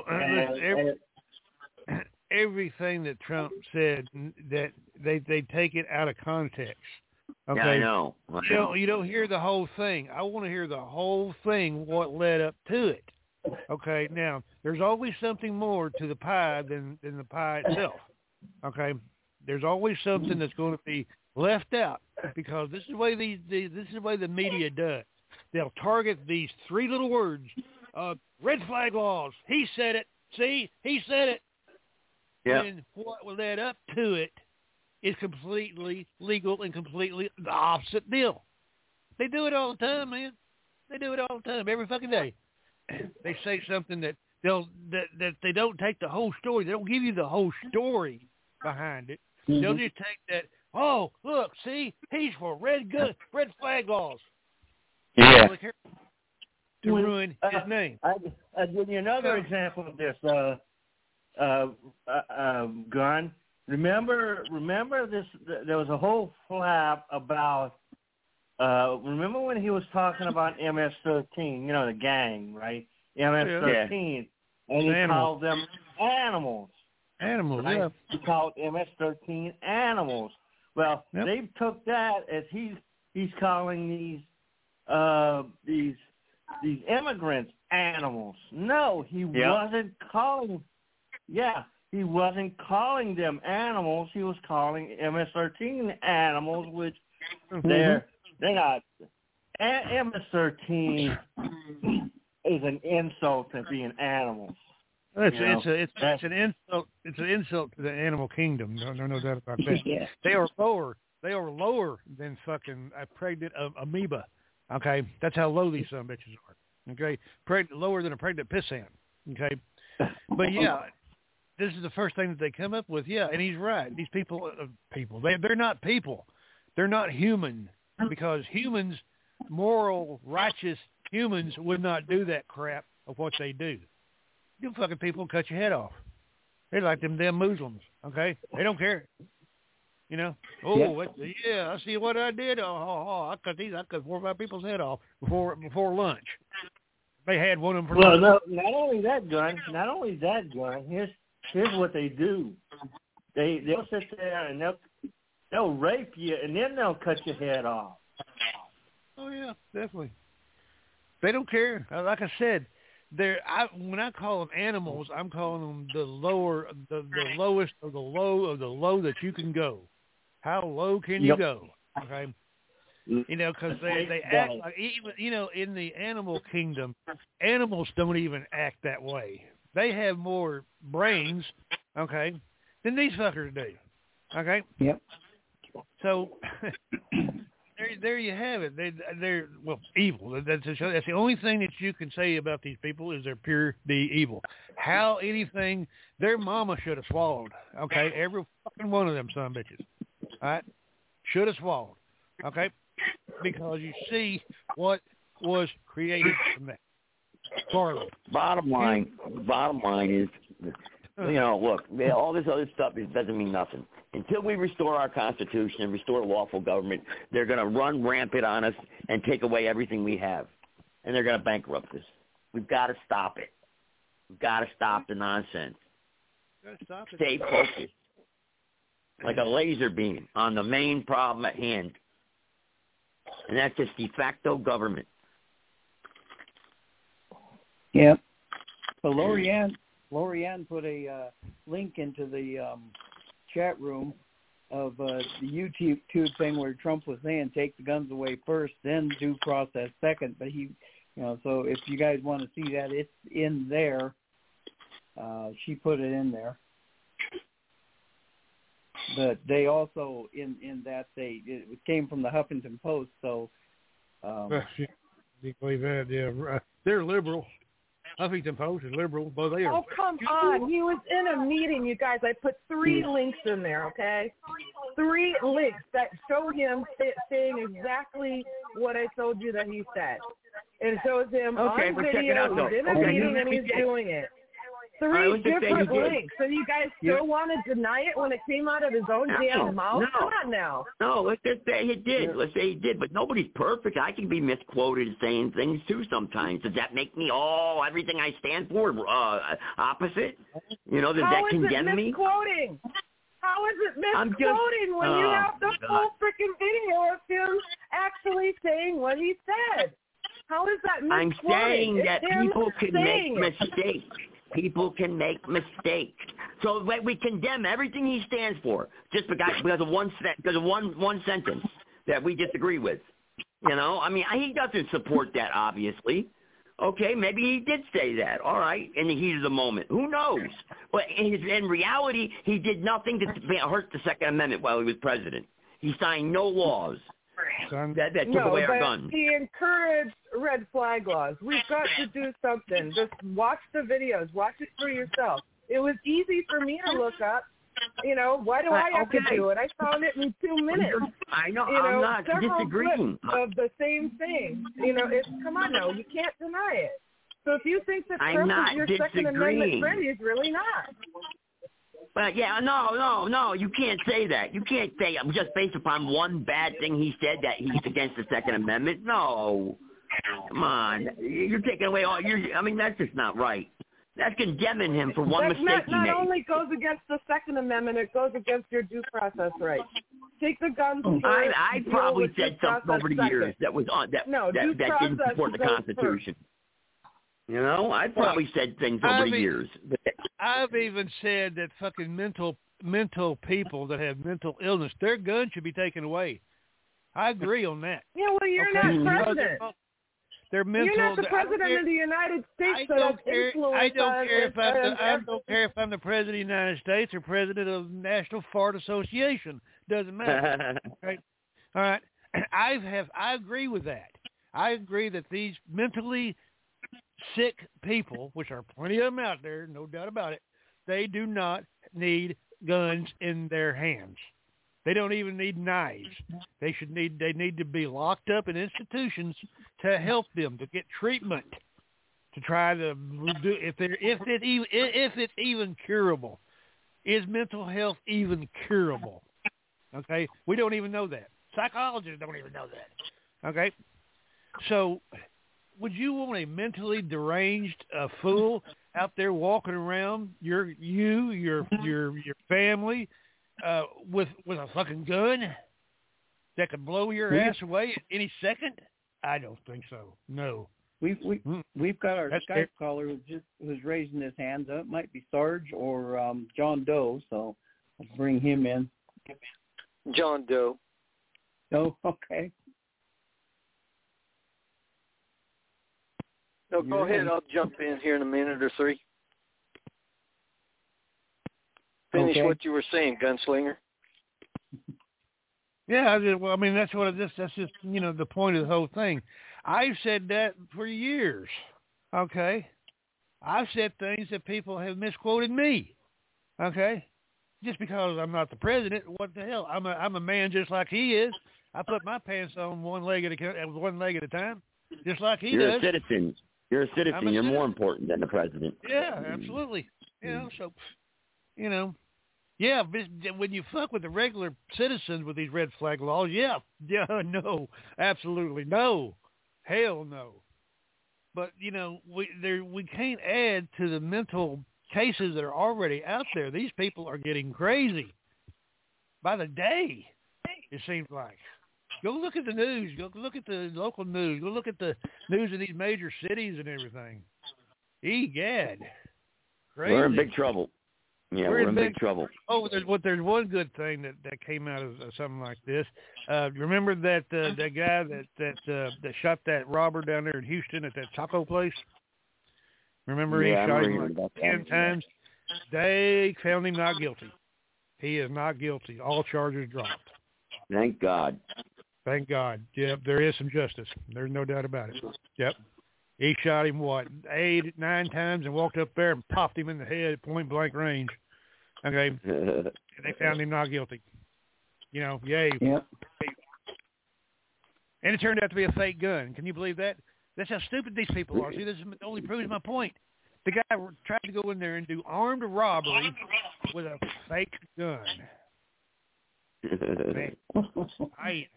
everything that Trump said, that they take it out of context. Okay, yeah, I know. You don't hear the whole thing. I want to hear the whole thing, what led up to it. Okay, now there's always something more to the pie than the pie itself. Okay, there's always something that's going to be left out, because this is the way this is the way the media does. They'll target these three little words: red flag laws. He said it. See, he said it. Yeah. And what led up to it is completely legal and completely the opposite deal. They do it all the time, man. They do it all the time, every fucking day. They say something that they don't take the whole story. They don't give you the whole story behind it. Mm-hmm. They'll just take that. Oh, look, see, he's for red flag laws. Yeah. To ruin his name. I'll give you another example of this. Gun. Remember this? There was a whole flap about. Remember when he was talking about MS-13? You know, the gang, right? MS-13, and he called them animals. Animals, right? yeah. He called MS-13 animals. Well, they took that as he's calling these immigrants animals. No, he wasn't calling. Yeah, he wasn't calling them animals. He was calling MS-13 animals, which they're not. MS-13 is an insult to being animals. It's an insult. It's an insult to the animal kingdom. No doubt about that. Yeah. They are lower than fucking a pregnant amoeba. Okay, that's how low these son of bitches are. Okay, lower than a pregnant pissant. Okay, but yeah, this is the first thing that they come up with. Yeah, and he's right. These people, they're not people. They're not human, because humans, moral, righteous humans, would not do that crap of what they do. You fucking people cut your head off. They're like them damn Muslims. Okay, they don't care. You know, I see what I did. I cut 4 or 5 people's head off before lunch. They had one of them for lunch. No, not only that, Gun. Here's what they do. They'll sit there and they'll rape you, and then they'll cut your head off. Oh yeah, definitely. They don't care. Like I said, when I call them animals, I'm calling them the lowest of the low that you can go. How low can you go? Okay, you know, because they act like, even, you know, in the animal kingdom, animals don't even act that way. They have more brains, okay, than these fuckers do. Okay. Yep. So there you have it. They're evil. That's the only thing that you can say about these people is they're pure evil. How anything their mama should have swallowed. Okay, every fucking one of them son of bitches. All right, should have swallowed. Okay, because you see what was created from that. Bottom line is, you know, look, all this other stuff doesn't mean nothing. Until we restore our Constitution and restore lawful government, they're going to run rampant on us and take away everything we have. And they're going to bankrupt us. We've got to stop it. We've got to stop the nonsense. Stay focused. Like a laser beam on the main problem at hand. And that's just de facto government. Yep. So Lorianne put a link into the chat room of the YouTube thing where Trump was saying take the guns away first, then due process second. But he, you know, so if you guys want to see that, it's in there. She put it in there. But they also in that it came from the Huffington Post, so you believe that? Yeah, they're liberal. Huffington Post is liberal, but they are. Oh, come on. He was in a meeting, you guys. I put 3 links in there, okay? 3 links that show him saying exactly what I told you that he said. It shows him on video, he's in a meeting, and he's doing it. 3 different links. So you guys still want to deny it when it came out of his own damn mouth? Come on now. No, let's just say he did. Let's say he did. But nobody's perfect. I can be misquoted saying things too sometimes. Does that make me everything I stand for opposite? You know, does that condemn me? Misquoting? How is it misquoting when you have the full freaking video of him actually saying what he said? How is that misquoting? I'm saying that people can make mistakes. People can make mistakes. So we condemn everything he stands for just because of one sentence that we disagree with. You know, I mean, he doesn't support that, obviously. Okay, maybe he did say that. All right, in the heat of the moment. Who knows? But in reality, he did nothing to hurt the Second Amendment while he was president. He signed no laws that took away our guns. He encouraged red flag laws. We've got to do something. Just watch the videos. Watch it for yourself. It was easy for me to look up. You know, why do I have to do it? I found it in 2 minutes. I know. You I'm not several disagreeing. clips of the same thing. You know, come on now. You can't deny it. So if you think that Trump is your Second Amendment friend, he's really not. But yeah, no, you can't say that. You can't say just based upon one bad thing he said that he's against the Second Amendment. No, come on, you're taking away all. I mean, that's just not right. That's condemning him for one mistake he made. Not only goes against the Second Amendment, it goes against your due process rights. Take the guns first. I probably said something over the years that was on that didn't support the Constitution. First. You know, I probably said things over the years. I've even said that fucking mental people that have mental illness, their guns should be taken away. I agree on that. Yeah, well, you're not president. They're mental. You're not the president of the United States. I don't care if I'm the president of the United States or president of the National Fart Association. Doesn't matter. Right? All right. I agree with that. I agree that these mentally sick people, which are plenty of them out there, no doubt about it, they do not need guns in their hands. They don't even need knives. They need to be locked up in institutions to help them to get treatment, to try to do if it's even curable. Is mental health even curable? Okay, we don't even know that. Psychologists don't even know that. Okay, so would you want a mentally deranged fool out there walking around your family with a fucking gun that could blow your ass away at any second? I don't think so. No. We've got our Skype caller who's raising his hands up. It might be Sarge or John Doe, so I'll bring him in. John Doe. Oh, okay. No, go ahead. I'll jump in here in a minute or three. Finish what you were saying, Gunslinger. Yeah, well, I mean, that's just the point of the whole thing. I've said that for years. Okay, I've said things that people have misquoted me. Okay, just because I'm not the president, what the hell? I'm a man just like he is. I put my pants on one leg at a time, just like he does. You're a citizen. You're a citizen. You're more important than the president. Yeah, absolutely. So, yeah, when you fuck with the regular citizens with these red flag laws, no, absolutely no, hell no. But we can't add to the mental cases that are already out there. These people are getting crazy by the day. It seems like. Go look at the news. Go look at the local news. Go look at the news in these major cities and everything. Egad. Crazy. We're in big trouble. Yeah, we're in big trouble. Oh, there's one good thing that came out of something like this. Remember that guy that shot that robber down there in Houston at that taco place? Remember he shot him like 10 times? They found him not guilty. He is not guilty. All charges dropped. Thank God. Thank God. Yep, there is some justice. There's no doubt about it. Yep. He shot him, 8, 9 times and walked up there and popped him in the head at point-blank range. Okay? And they found him not guilty. Yay. Yep. And it turned out to be a fake gun. Can you believe that? That's how stupid these people are. See, this only proves my point. The guy tried to go in there and do armed robbery with a fake gun. Aye.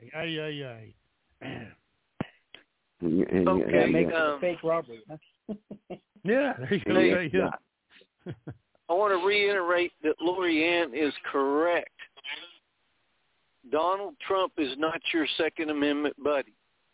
Okay, make it a fake robbery. Yeah, there you go. Yeah. I want to reiterate that Lori Ann is correct. Donald Trump is not your Second Amendment buddy.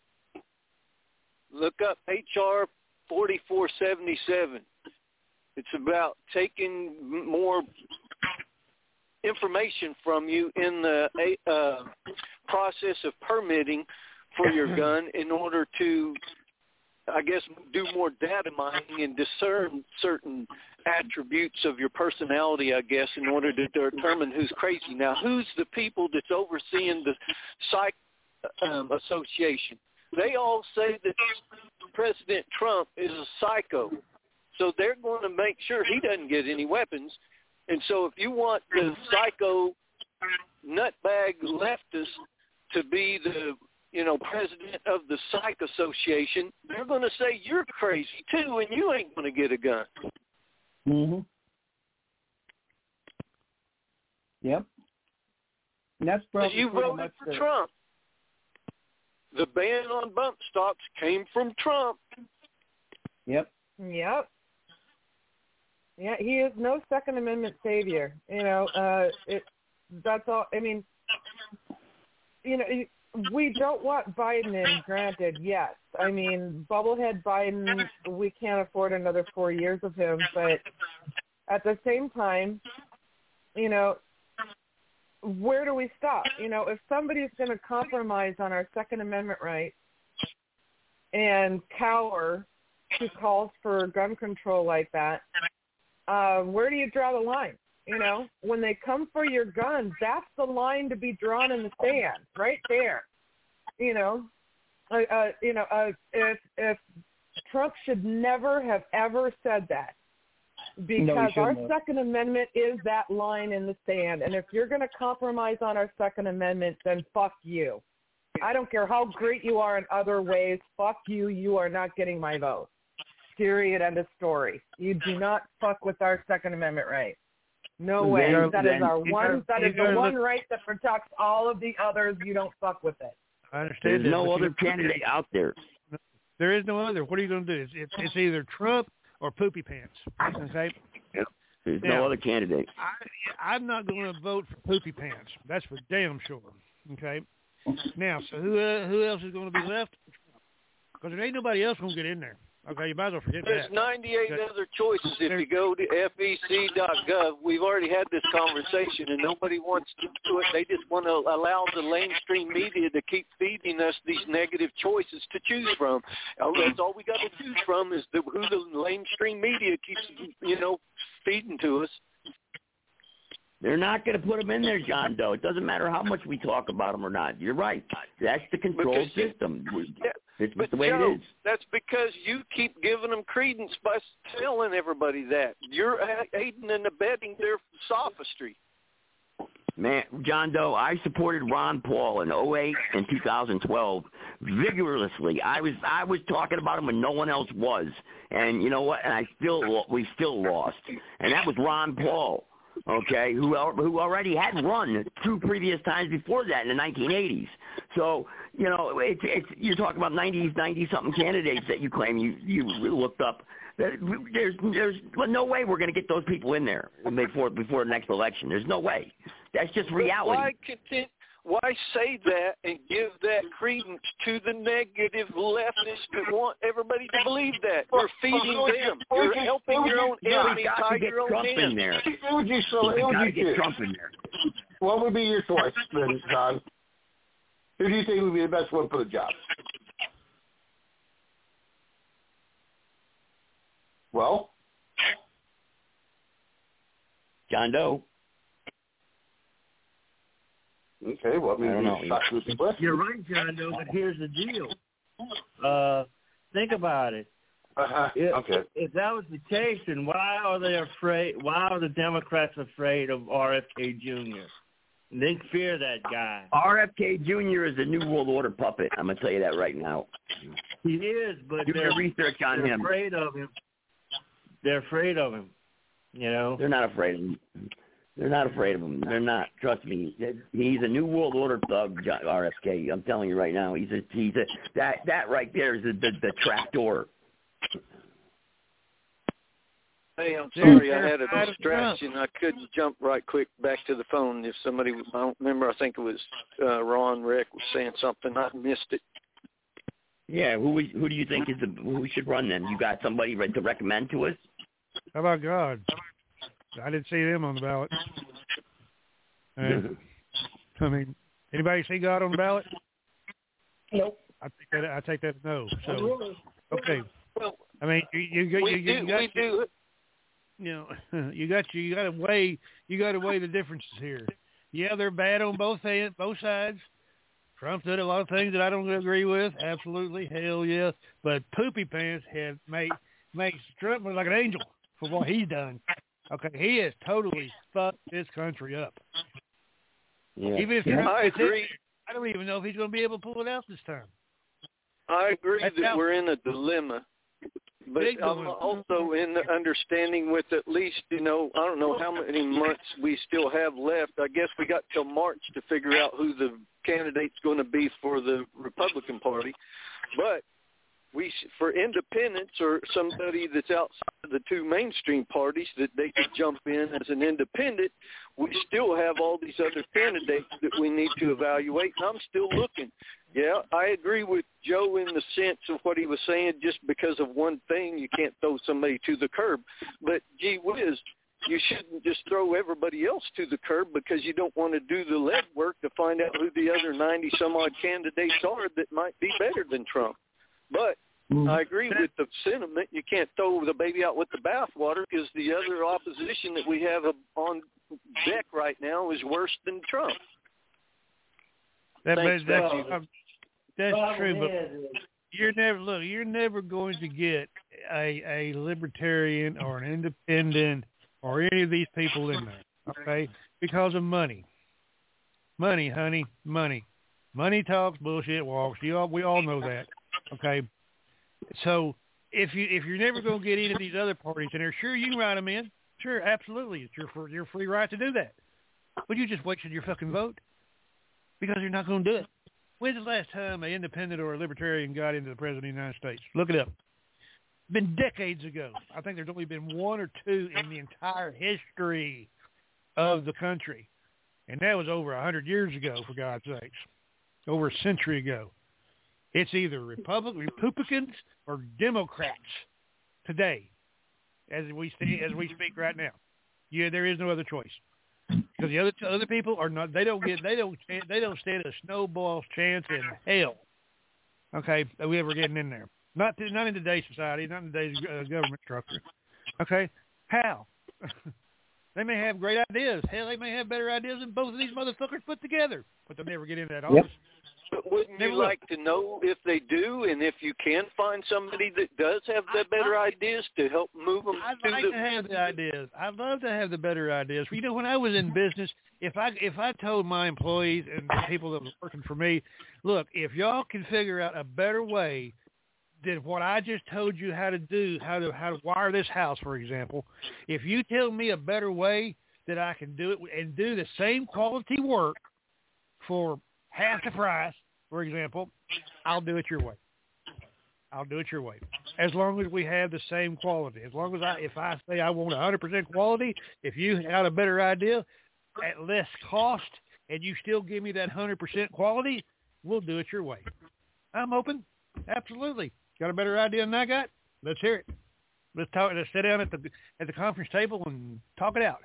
Look up H.R. 4477. It's about taking more information from you in the process of permitting for your gun in order to, I guess, do more data mining and discern certain attributes of your personality, I guess, in order to determine who's crazy. Now, who's the people that's overseeing the Psych Association? They all say that President Trump is a psycho. So they're going to make sure he doesn't get any weapons. And so if you want the psycho nutbag leftist to be the, president of the Psych Association, they're going to say you're crazy too, and you ain't going to get a gun. Mm-hmm. Yep. And that's probably you voted for Trump. The ban on bump stocks came from Trump. Yep. Yep. Yeah, he is no Second Amendment savior. That's all. I mean, we don't want Biden in, granted, yes. I mean, bubblehead Biden, we can't afford another 4 years of him. But at the same time, where do we stop? If somebody's going to compromise on our Second Amendment rights and cower to calls for gun control like that, where do you draw the line? When they come for your guns, that's the line to be drawn in the sand, right there. If Trump should never have ever said that, because our Second Amendment is that line in the sand. And if you're going to compromise on our Second Amendment, then fuck you. I don't care how great you are in other ways. Fuck you. You are not getting my vote. Period. End of story. You do not fuck with our Second Amendment right. No way. That is our one. That is the one right that protects all of the others. You don't fuck with it. I understand. There's no other candidate out there. There is no other. What are you going to do? It's either Trump or Poopy Pants. Okay. Yep. There's no other candidate. I'm not going to vote for Poopy Pants. That's for damn sure. Okay. Now, so who else is going to be left? Because there ain't nobody else going to get in there. Okay, you might as well forget There's that. 98 other choices if you go to FEC.gov. We've already had this conversation, and nobody wants to do it. They just want to allow the mainstream media to keep feeding us these negative choices to choose from. That's all we got to choose from is who the mainstream media keeps, feeding to us. They're not going to put them in there, John Doe. It doesn't matter how much we talk about them or not. You're right. That's the control system. It's the way Joe, it is. That's because you keep giving them credence by telling everybody that. You're aiding and abetting their sophistry. Man, John Doe, I supported Ron Paul in 2008 and 2012 vigorously. I was talking about him when no one else was. And you know what? And we still lost. And that was Ron Paul. Okay, who already had run 2 previous times before that in the 1980s. So, it's you're talking about 90-something candidates that you claim you looked up. There's no way we're going to get those people in there before the next election. There's no way. That's just reality. Why say that and give that credence to the negative leftists that want everybody to believe that? You're feeding them. You're helping your own enemy tie your own hands. Who would you choose? Trump in there. What would be your choice then, John? Who do you think would be the best one for the job? Well, John Doe. Okay, well, I don't know. You're right, John Doe, but here's the deal. Think about it. Okay. If that was the case, then why are they afraid? Why are the Democrats afraid of RFK Jr.? They fear that guy. RFK Jr. is a New World Order puppet. I'm gonna tell you that right now. He is, but do they're research on they're him. Afraid of him. They're afraid of him. You know. They're not afraid of him. They're not afraid of him. They're not. Trust me. He's a New World Order thug, RFK. I'm telling you right now. That right there is the trapdoor. Hey, I'm sorry, I had a distraction. I couldn't jump right quick back to the phone. If somebody, I don't remember, I think it was Ron Rick was saying something. I missed it. Yeah, who do you think is who should run then? You got somebody to recommend to us? How about God? I didn't see them on the ballot. I mean, anybody see God on the ballot? Nope. I take that no. So really? Okay. Well, I mean, you got to weigh the differences here. Yeah, they're bad on both sides. Trump did a lot of things that I don't agree with. Absolutely, hell yes. But Poopy Pants makes Trump look like an angel for what he's done. Okay, he has totally fucked this country up. Yeah. Even if Trump I agree. I don't even know if he's going to be able to pull it out this time. I agree that we're in a dilemma. But I'm also in the understanding with at least, I don't know how many months we still have left. I guess we got till March to figure out who the candidate's going to be for the Republican Party. But for independents or somebody that's outside of the two mainstream parties that they could jump in as an independent, we still have all these other candidates that we need to evaluate, and I'm still looking. Yeah, I agree with Joe in the sense of what he was saying. Just because of one thing, you can't throw somebody to the curb. But, gee whiz, you shouldn't just throw everybody else to the curb because you don't want to do the legwork to find out who the other 90-some-odd candidates are that might be better than Trump. But I agree with the sentiment. You can't throw the baby out with the bathwater because the other opposition that we have on deck right now is worse than Trump. That's true, but you're never going to get a libertarian or an independent or any of these people in there, okay? Because of money. Money, honey, money. Money talks, bullshit walks. We all know that, okay? So if you're never going to get into these other parties in there, sure, you can write them in. Sure, absolutely. It's your free right to do that. But you just wasted your fucking vote because you're not going to do it. When's the last time an independent or a libertarian got into the President of the United States? Look it up. It's been decades ago. I think there's only been one or two in the entire history of the country. And that was over 100 years ago, for God's sakes. Over a century ago. It's either Republicans or Democrats today, as we speak right now. Yeah, there is no other choice because the other people are not. They don't stand a snowball's chance in hell. Okay, of we ever getting in there. Not in today's society, not in today's government structure. Okay, how? They may have great ideas. Hell, they may have better ideas than both of these motherfuckers put together, but they'll never get into that office. But wouldn't you like to know if they do, and if you can find somebody that does have the better ideas to help move them? I'd like to have the ideas. I'd love to have the better ideas. When I was in business, if I told my employees and the people that were working for me, look, if y'all can figure out a better way than what I just told you how to do, how to wire this house, for example, if you tell me a better way that I can do it and do the same quality work for half the price, for example, I'll do it your way. I'll do it your way. As long as we have the same quality. As long as if I say I want 100% quality, if you got a better idea at less cost and you still give me that 100% quality, we'll do it your way. I'm open. Absolutely. Got a better idea than I got? Let's hear it. Let's talk. Let's sit down at the conference table and talk it out.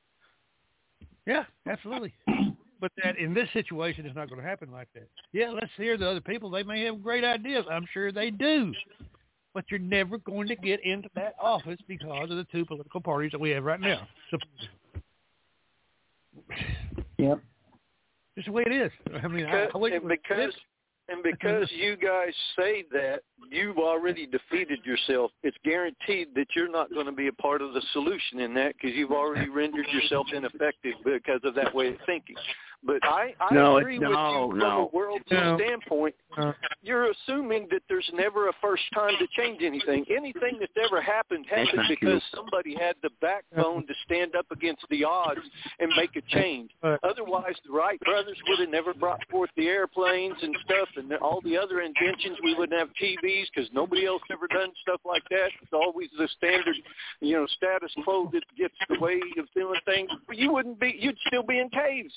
Yeah, absolutely. But that in this situation, it's not going to happen like that. Yeah, let's hear the other people. They may have great ideas. I'm sure they do. But you're never going to get into that office because of the two political parties that we have right now. Yep. Just the way it is. I mean, because you guys say that, you've already defeated yourself. It's guaranteed that you're not going to be a part of the solution in that because you've already rendered yourself ineffective because of that way of thinking. But I agree with you from a worldview standpoint. You're assuming that there's never a first time to change anything. Anything that's ever happened because somebody had the backbone to stand up against the odds and make a change. Otherwise, the Wright brothers would have never brought forth the airplanes and stuff and all the other inventions. We wouldn't have TVs because nobody else ever done stuff like that. It's always the standard, status quo that gets the way of doing things. You'd still be in caves.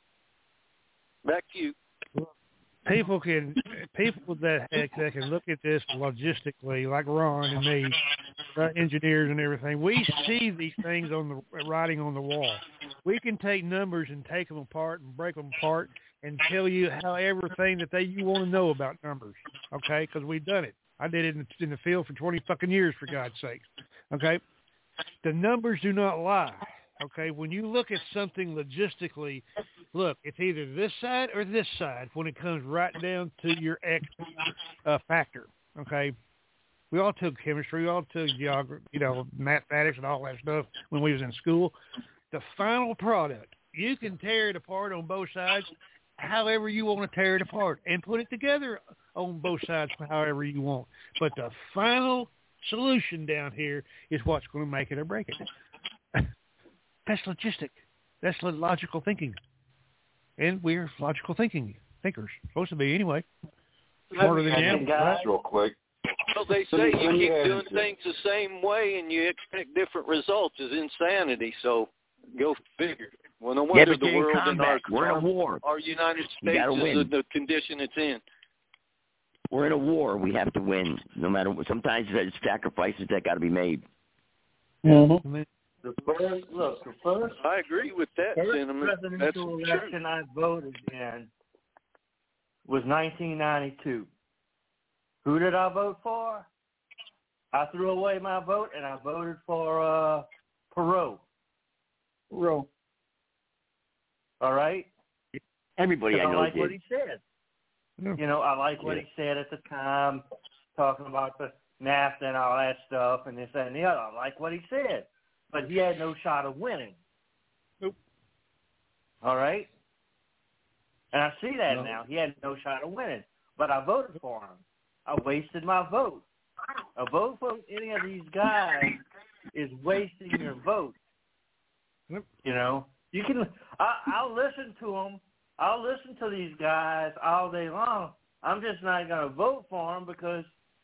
Back to you. People that can look at this logistically, like Ron and me, engineers and everything. We see these things on the writing on the wall. We can take numbers and take them apart and break them apart and tell you how everything that you want to know about numbers. Okay, because we've done it. I did it in the field for 20 fucking years, for God's sake. Okay, the numbers do not lie. Okay, when you look at something logistically, look, it's either this side or this side when it comes right down to your X factor. Okay, we all took chemistry, we all took geography, mathematics and all that stuff when we was in school. The final product, you can tear it apart on both sides however you want to tear it apart and put it together on both sides however you want. But the final solution down here is what's going to make it or break it. That's logistic. That's logical thinking. And we're logical thinkers. Supposed to be anyway. Smarter than you. Guys, real quick. Well, they say you keep doing things the same way and you expect different results is insanity. So go figure. Well, no wonder the world and our United States is in the condition it's in. We're in a war. We have to win, no matter what. Sometimes there's sacrifices that got to be made. Mm-hmm. The first I agree with that sentiment. Presidential election I voted in was 1992. Who did I vote for? I threw away my vote and I voted for Perot. All right? Everybody I know like what he said. I like what he said at the time, talking about the NAFTA and all that stuff and this and the other. I like what he said. But he had no shot of winning. Nope. All right? And I see that now. He had no shot of winning. But I voted for him. I wasted my vote. A vote for any of these guys is wasting your vote. Yep. You can. I'll listen to them. I'll listen to these guys all day long. I'm just not going to vote for them because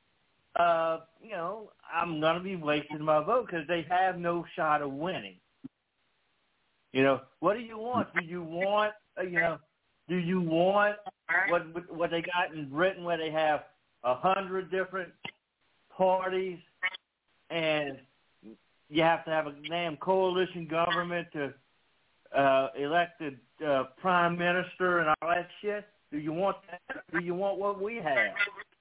I'm going to be wasting my vote because they have no shot of winning. What do you want? Do you want, what they got in Britain where they have 100 different parties and you have to have a damn coalition government to elect a prime minister and all that shit? Do you want that? Do you want what we have?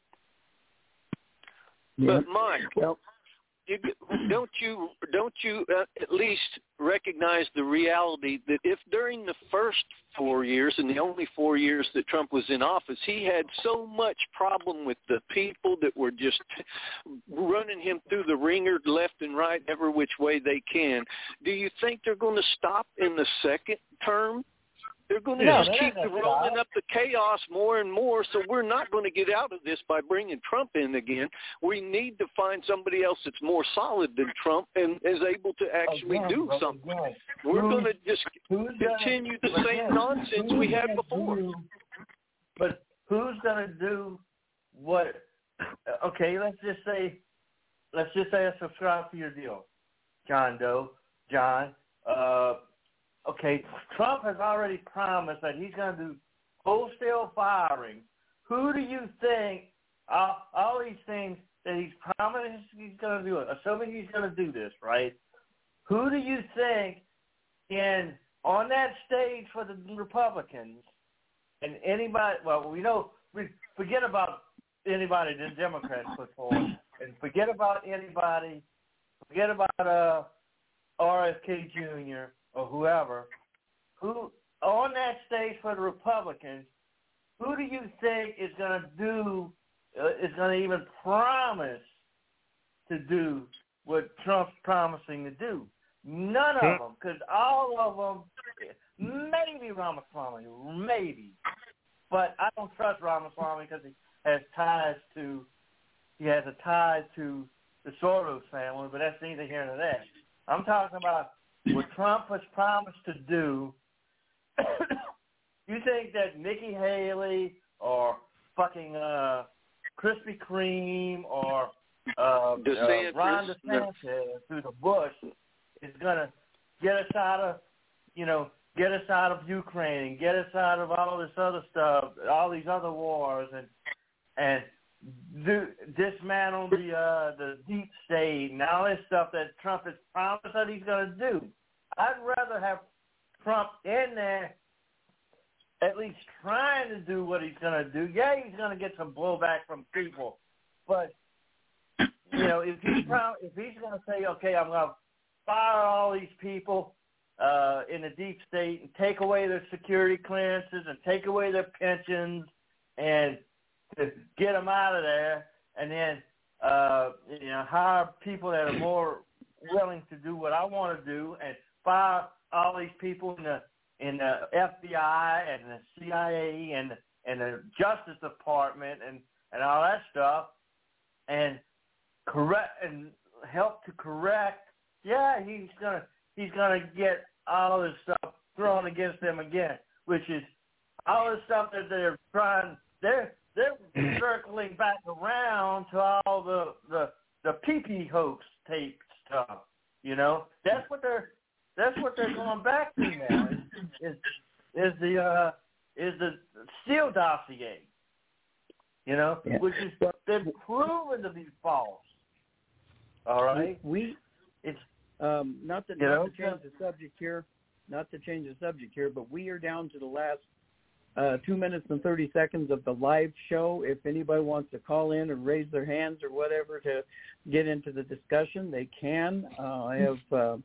But Mike, don't you at least recognize the reality that if during the first 4 years and the only 4 years that Trump was in office, he had so much problem with the people that were just running him through the ringer left and right every which way they can, do you think they're going to stop in the second term? They're going to just keep rolling up the chaos more and more, so we're not going to get out of this by bringing Trump in again. We need to find somebody else that's more solid than Trump and is able to actually do something. We're going to just continue the same nonsense we had before. But who's going to do what? Okay, let's just say I subscribe to your deal, John Doe, John. Okay, Trump has already promised that he's going to do wholesale firing. Who do you think, all these things that he's promised he's going to do, assuming he's going to do this, right? Who do you think on that stage for the Republicans and anybody, we forget about anybody the Democrats put forward and forget about RFK Jr., or whoever, who on that stage for the Republicans, who do you think is going to do is going to even promise to do what Trump's promising to do. None of them, because all of them, maybe Ramaswamy, maybe. But I don't trust Ramaswamy because he has a tie to the Soros family, but that's neither here nor there. I'm talking about what Trump has promised to do. You think that Nikki Haley or fucking Krispy Kreme or Ron DeSantis through the Bush is going to get us out of Ukraine and get us out of all this other stuff, all these other wars, and dismantle the deep state and all this stuff that Trump has promised that he's going to do. I'd rather have Trump in there at least trying to do what he's going to do. Yeah, he's going to get some blowback from people, but if he's going to say, okay, I'm going to fire all these people in the deep state and take away their security clearances and take away their pensions and to get them out of there, and then hire people that are more willing to do what I want to do, and fire all these people in the FBI and the CIA and the Justice Department and all that stuff, and help to correct. Yeah, he's gonna get all this stuff thrown against them again, which is all the stuff that they're trying. They're circling back around to all the PP hoax tape stuff. That's what they're going back to now. Is the Steele dossier. Which is been proven to be false. All right. It's not to change the subject here, but we are down to the last 2 minutes and 30 seconds of the live show. If anybody wants to call in or raise their hands or whatever to get into the discussion, they can. I have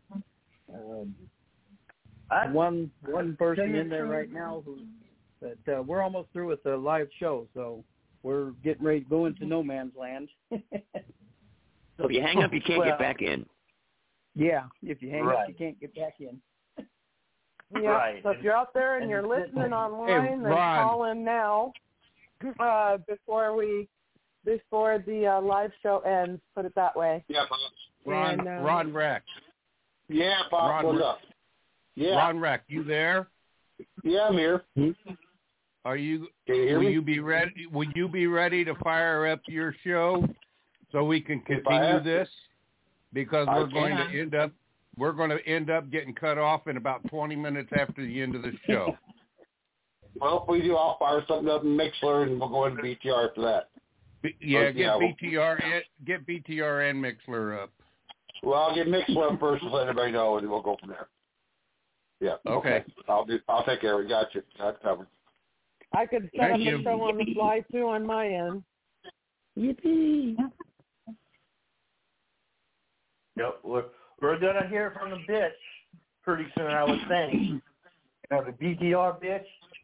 one person in there right now but we're almost through with the live show, so we're getting ready to go into no man's land. So if you hang up, you can't get back in. Yeah, if you hang up, you can't get back in. Yeah, right. So if you're out there and you're listening online, then call in now before the live show ends. Put it that way. Yeah, Bob. Ron Rex. Yeah, Bob. What's up? Yeah. Ron Rex, you there? Yeah, I'm here. Are you? Will you be ready? Will you be ready to fire up your show so we can continue this? Because we're going to end up getting cut off in about 20 minutes after the end of the show. Well, if we do, I'll fire something up in Mixler, and we'll go into BTR after that. Get BTR and Mixler up. Well, I'll get Mixler up first to let everybody know, and we'll go from there. Yeah. Okay. I'll take care of it. Got you. Got it covered. I could set up a show on the fly too on my end. Yippee! Yep, we're gonna hear from the bitch pretty soon, I would think. The BTR bitch.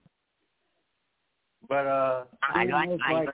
But I like.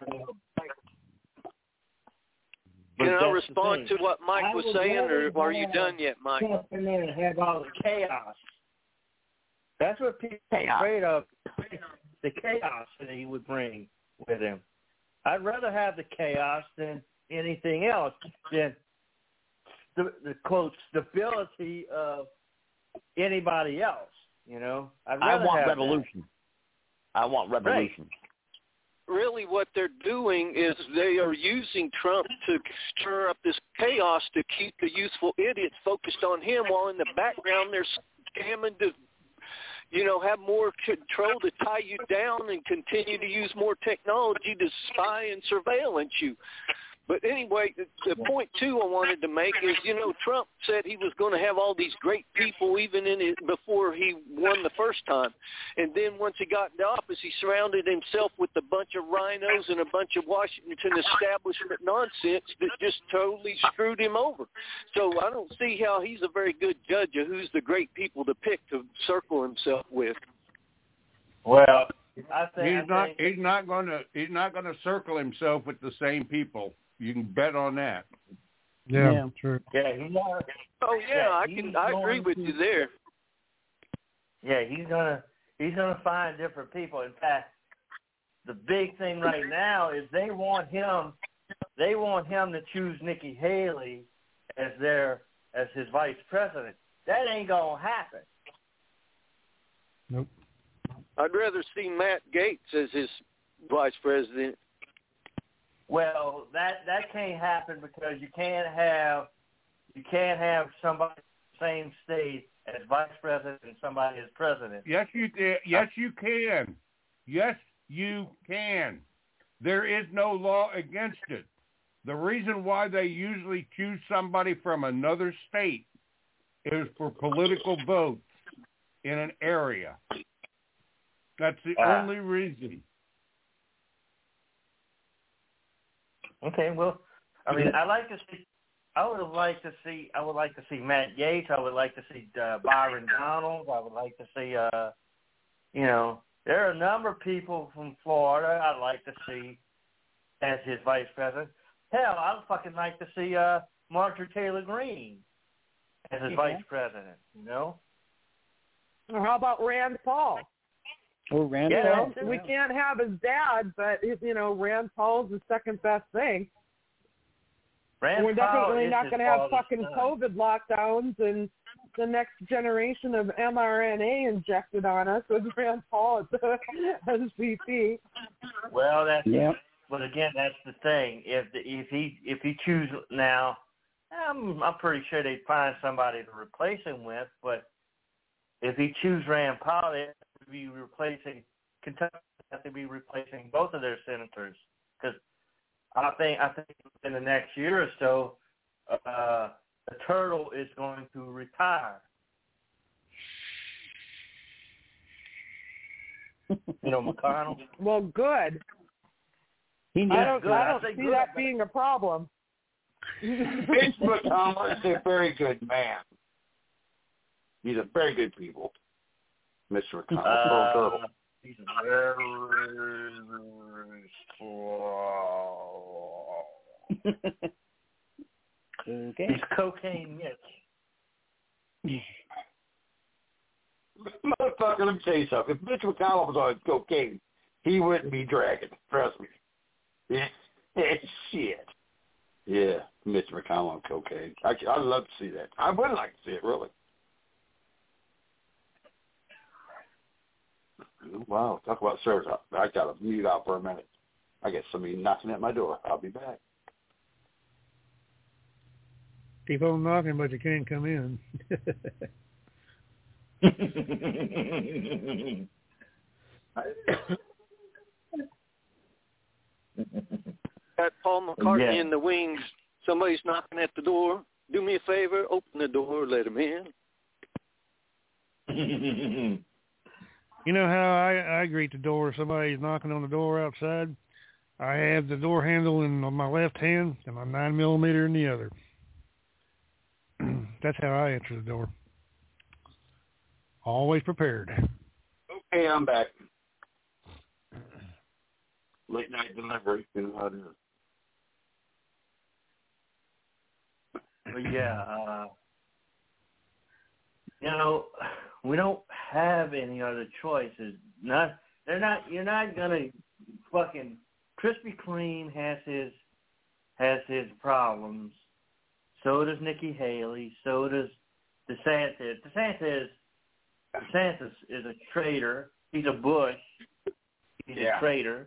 Can I respond to what Mike was saying, or are you done yet, Mike? And then have all the chaos. That's what people are afraid of. The chaos that he would bring with him. I'd rather have the chaos than anything else. Than the quote stability of anybody else. I want revolution. I want revolution. Right. Really what they're doing is they are using Trump to stir up this chaos to keep the youthful idiots focused on him, while in the background they're scamming to have more control to tie you down and continue to use more technology to spy and surveillance you. But anyway, the point, too, I wanted to make is, Trump said he was going to have all these great people even before he won the first time. And then once he got into office, he surrounded himself with a bunch of rhinos and a bunch of Washington establishment nonsense that just totally screwed him over. So I don't see how he's a very good judge of who's the great people to pick to circle himself with. Well, He's not going to circle himself with the same people. You can bet on that. Yeah, true. Yeah, he's not. Oh yeah, I agree with you there. Yeah, he's gonna find different people. In fact, the big thing right now is they want him to choose Nikki Haley as his vice president. That ain't gonna happen. Nope. I'd rather see Matt Gaetz as his vice president. Well, that can't happen because you can't have somebody in the same state as vice president and somebody as president. Yes, you can. Yes, you can. Yes, you can. There is no law against it. The reason why they usually choose somebody from another state is for political votes in an area. That's the only reason. Okay, well, I mean, I would like to see Matt Gaetz. I would like to see Byron Donalds. I would like to see, there are a number of people from Florida I'd like to see as his vice president. Hell, I'd fucking like to see Marjorie Taylor Greene as his vice president, Or how about Rand Paul? Oh, Rand Paul. Yeah. We can't have his dad, but, Rand Paul's the second best thing. We're definitely not going to have fucking COVID lockdowns and the next generation of mRNA injected on us with Rand Paul as VP. Well, but again, that's the thing. If he chooses now, I'm pretty sure they'd find somebody to replace him with. But if he chooses Rand Paul, they have to be replacing Kentucky. Have to be replacing both of their senators because I think in the next year or so, the turtle is going to retire. McConnell. Well, good. I don't see that being a problem. Mitch McConnell is a very good man. He's a very good people. Mr. McConnell. Turtle. He's very strong. Okay. He's cocaine Mitch. Motherfucker, let me tell you something. If Mitch McConnell was on cocaine, he wouldn't be dragging. Trust me. Yeah. Shit. Yeah, Mitch McConnell on cocaine. I'd love to see that. I would like to see it, really. Wow, talk about service. I got to mute out for a minute. I get somebody knocking at my door. I'll be back. Keep on knocking, but you can't come in. Got Paul McCartney in the wings. Somebody's knocking at the door. Do me a favor, open the door, let him in. You know how I greet the door if somebody's knocking on the door outside? I have the door handle in my left hand and my 9mm in the other. That's how I answer the door. Always prepared. Okay, I'm back. Late night delivery, you know how it is. But yeah, we don't have any other choices. You're not gonna fucking. Krispy Kreme has his problems. So does Nikki Haley. So does DeSantis. DeSantis is a traitor. He's a Bush. He's a traitor.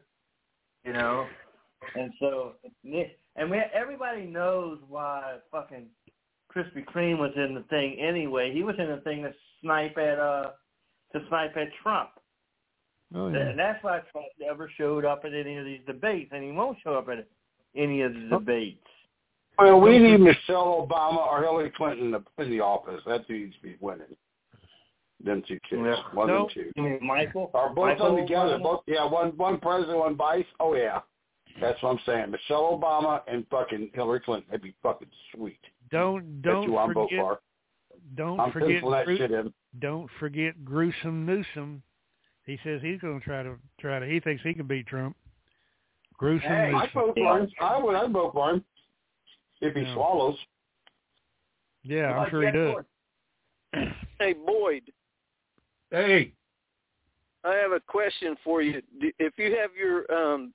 And so everybody knows why fucking Krispy Kreme was in the thing anyway. He was in the thing to snipe at Trump. Oh, yeah. And that's why Trump never showed up at any of these debates, and he won't show up at any of the debates. Well, we need Michelle Obama or Hillary Clinton in the office. That's who needs to be winning. Them two chicks. Yeah. One and two. You mean Michael? Are both on together. One president, one vice. Oh, yeah. That's what I'm saying. Michelle Obama and fucking Hillary Clinton. That'd be fucking sweet. Don't forget gruesome Newsom. He says he's going to try to. He thinks he can beat Trump. Gruesome. Hey, I'd vote for him. I'd vote for him if he swallows. Yeah, I'm sure he does. Hey, Boyd. Hey. I have a question for you. If you have your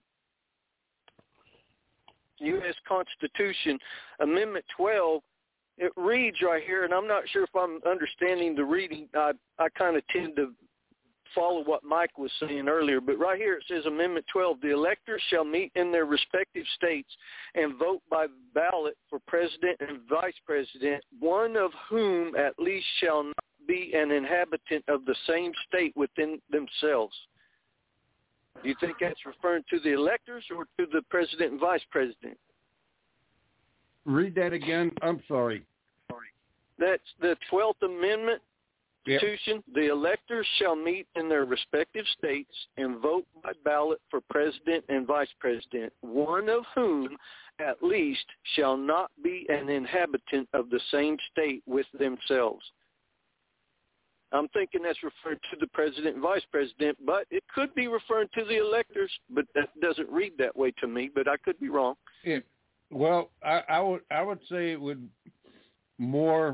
U.S. Constitution, Amendment 12, it reads right here, and I'm not sure if I'm understanding the reading. I kind of tend to follow what Mike was saying earlier, but right here it says Amendment 12, the electors shall meet in their respective states and vote by ballot for president and vice president, one of whom at least shall not be an inhabitant of the same state within themselves. Do you think that's referring to the electors or to the president and vice president? Read that again. I'm sorry. That's the 12th Amendment Constitution. Yep. The electors shall meet in their respective states and vote by ballot for president and vice president, one of whom at least shall not be an inhabitant of the same state with themselves. I'm thinking that's referred to the president and vice president, but it could be referring to the electors, but that doesn't read that way to me, but I could be wrong. Yeah. Well, I would say it would more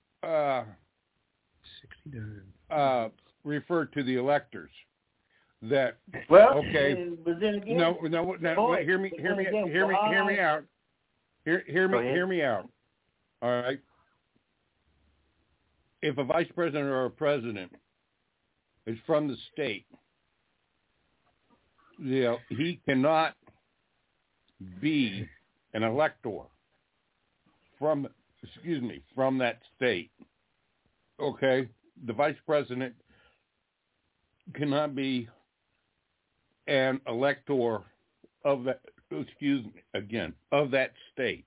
refer to the electors. That okay? But then again, no. Hear me out. Hear me out. All right. If a vice president or a president is from the state, he cannot be an elector from that state. Okay, the vice president cannot be an elector of that. Of that state.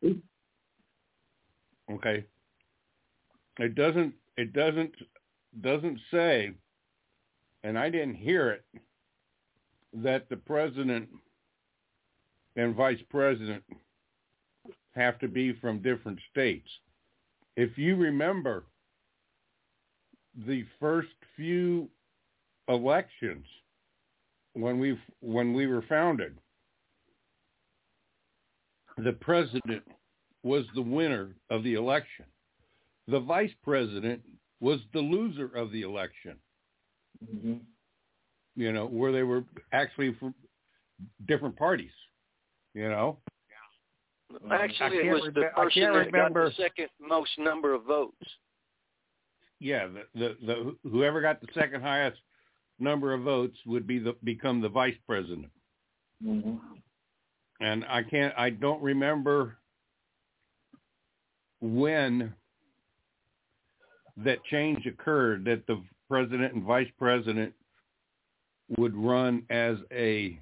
Okay, it doesn't say, and I didn't hear it, that the president and vice president have to be from different states. If you remember the first few elections when we were founded, the president was the winner of the election. The vice president was the loser of the election. Mm-hmm. Where they were actually from different parties. Actually, it was the person that got the second most number of votes. Yeah, the whoever got the second highest number of votes would become the vice president. Mm-hmm. And I don't remember when that change occurred, that the president and vice president would run as a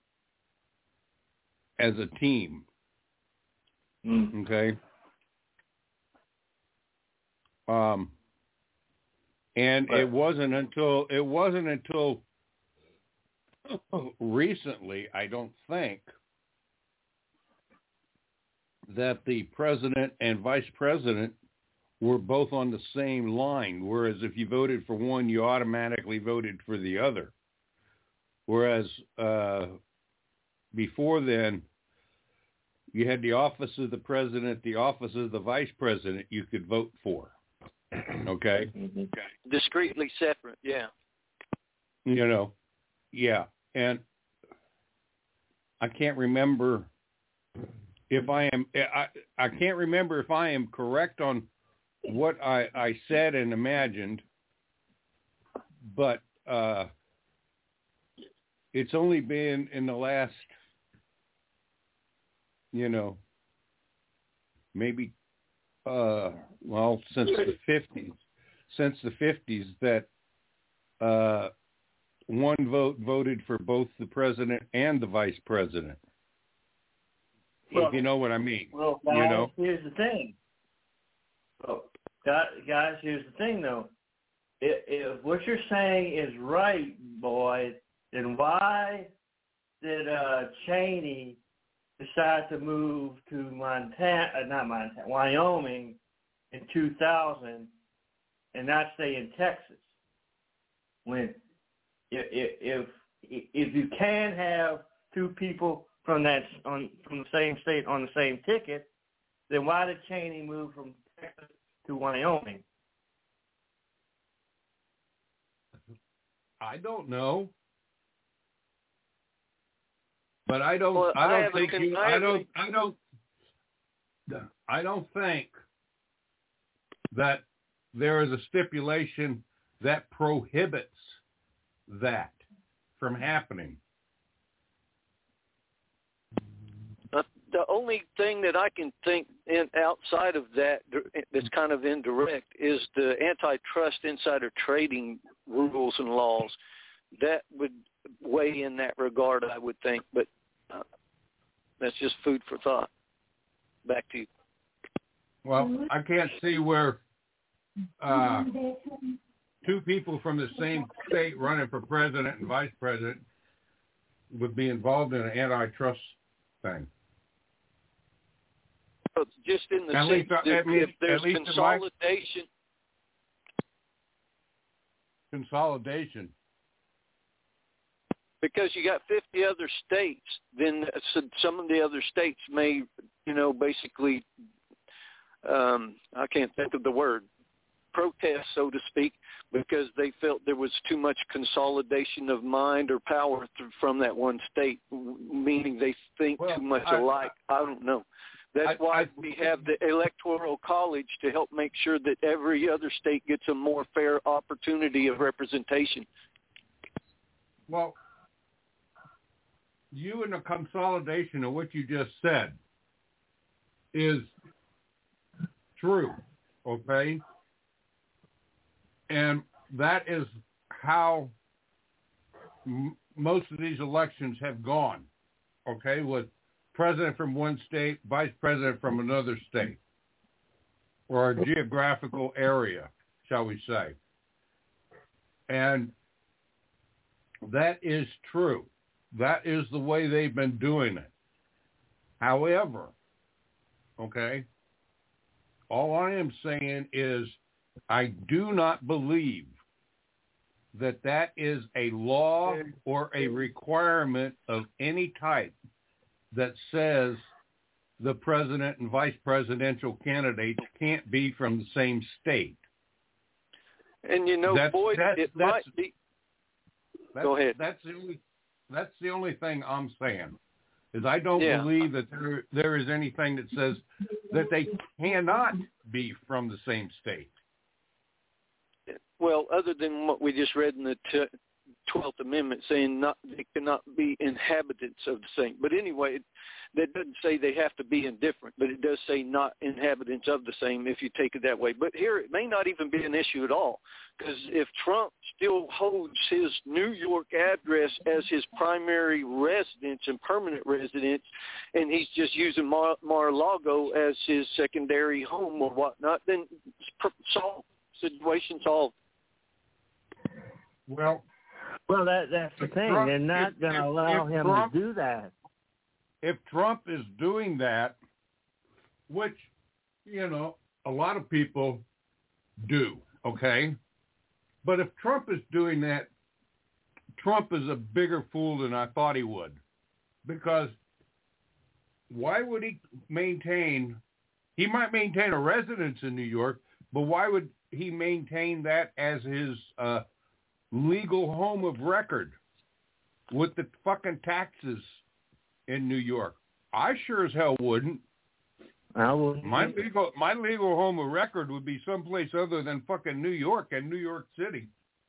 team. Mm. Okay. And it wasn't until recently, I don't think, that the president and vice president were both on the same line, whereas if you voted for one, you automatically voted for the other. Whereas before then, you had the office of the president, the office of the vice president you could vote for. Okay? Discreetly separate, yeah. Yeah. And I can't remember if I can't remember if I am correct on what I said and imagined, but it's only been in the last, maybe, since the 50s that one vote voted for both the president and the vice president. Well, if you know what I mean. Well, guys, here's the thing. Oh, guys, here's the thing, though. If what you're saying is right, boy, then why did Cheney decide to move to Wyoming in 2000 and not stay in Texas when if you can have two people from the same state on the same ticket, then why did Cheney move from Texas to Wyoming? I don't know, but I don't think that there is a stipulation that prohibits that from happening. The only thing that I can think outside of that that's kind of indirect is the antitrust insider trading rules and laws. That would weigh in that regard, I would think, but that's just food for thought. Back to you. Well, I can't see where two people from the same state running for president and vice president would be involved in an antitrust thing. Just in the sense that if there's consolidation, because you got 50 other states, then some of the other states may, basically, I can't think of the word, protest, so to speak, because they felt there was too much consolidation of mind or power from that one state, meaning they think too much alike. I don't know. That's why we have the Electoral College to help make sure that every other state gets a more fair opportunity of representation. Well, you and the consolidation of what you just said is true, okay? And that is how most of these elections have gone, okay, with president from one state, vice president from another state, or a geographical area, shall we say. And that is true. That is the way they've been doing it. However, okay, all I am saying is I do not believe that that is a law or a requirement of any type that says the president and vice presidential candidates can't be from the same state. And Boyd, it might be. Go ahead. That's the only thing I'm saying, is I don't believe that there is anything that says that they cannot be from the same state. Well, other than what we just read in the 12th Amendment saying they cannot be inhabitants of the same. But anyway, that doesn't say they have to be indifferent, but it does say not inhabitants of the same if you take it that way. But here it may not even be an issue at all, because if Trump still holds his New York address as his primary residence and permanent residence, and he's just using Mar-a-Lago as his secondary home or whatnot, then situation solved. Well, that's the thing. They're not going to allow him to do that. If Trump is doing that, which, a lot of people do, okay? But if Trump is doing that, Trump is a bigger fool than I thought he would. Because why would he might maintain a residence in New York, but why would he maintain that as his legal home of record with the fucking taxes in New York? I sure as hell wouldn't. I wouldn't. My legal home of record would be someplace other than fucking New York and New York City.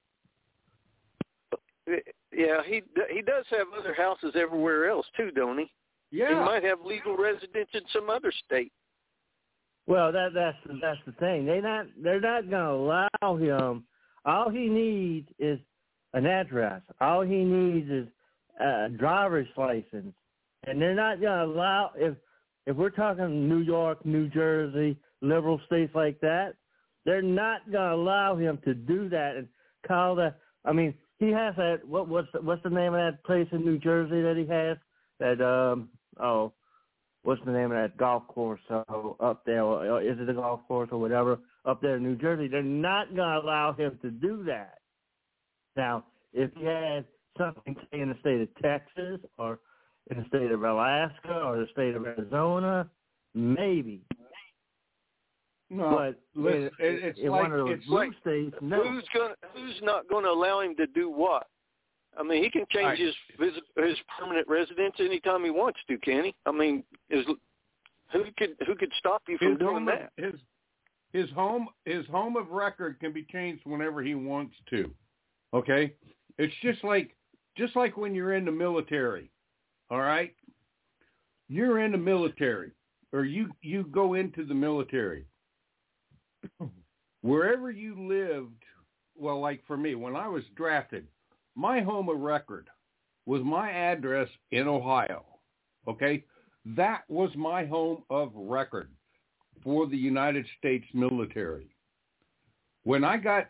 Yeah, he does have other houses everywhere else too, don't he? Yeah. He might have legal residence in some other state. Well, that's the thing. They're not going to allow him. All he needs is an address. All he needs is a driver's license. And they're not going to allow, if we're talking New York, New Jersey, liberal states like that, they're not going to allow him to do that and call that. I mean, he has that. What's the name of that place in New Jersey that he has? That what's the name of that golf course up there? Is it a golf course or whatever up there in New Jersey? They're not going to allow him to do that. Now, if he had something say, in the state of Texas or in the state of Alaska or the state of Arizona, maybe. No, but it's in like one of those it's blue like states, no. Who's not going to allow him to do what? I mean, he can change his permanent residence anytime he wants to, can he? I mean, who could stop you from doing that? His home of record can be changed whenever he wants to. Okay? It's just like when you're in the military. All right? You're in the military, or you go into the military. Wherever you lived, well, like for me, when I was drafted, my home of record was my address in Ohio. Okay? That was my home of record for the United States military. When I got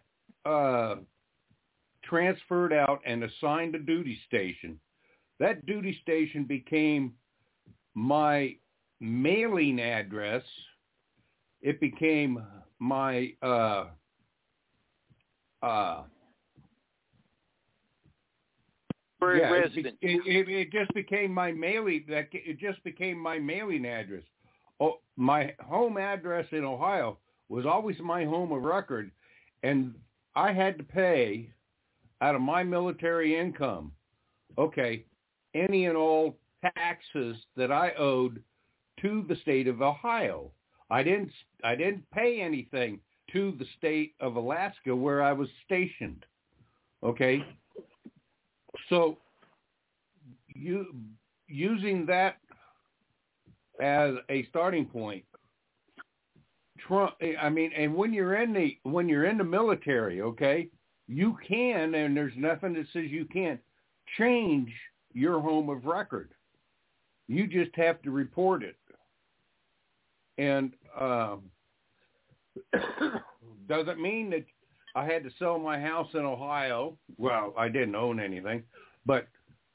transferred out and assigned a duty station, that duty station became my mailing address. It became my residence. It just became my mailing. It just became my mailing address. Oh, my home address in Ohio was always my home of record, and I had to pay out of my military income, any and all taxes that I owed to the state of Ohio. I didn't pay anything to the state of Alaska where I was stationed. Okay? So using that as a starting point, and when you're in the military, okay, you can, and there's nothing that says you can't change your home of record. You just have to report it. And doesn't mean that I had to sell my house in Ohio. Well, I didn't own anything, but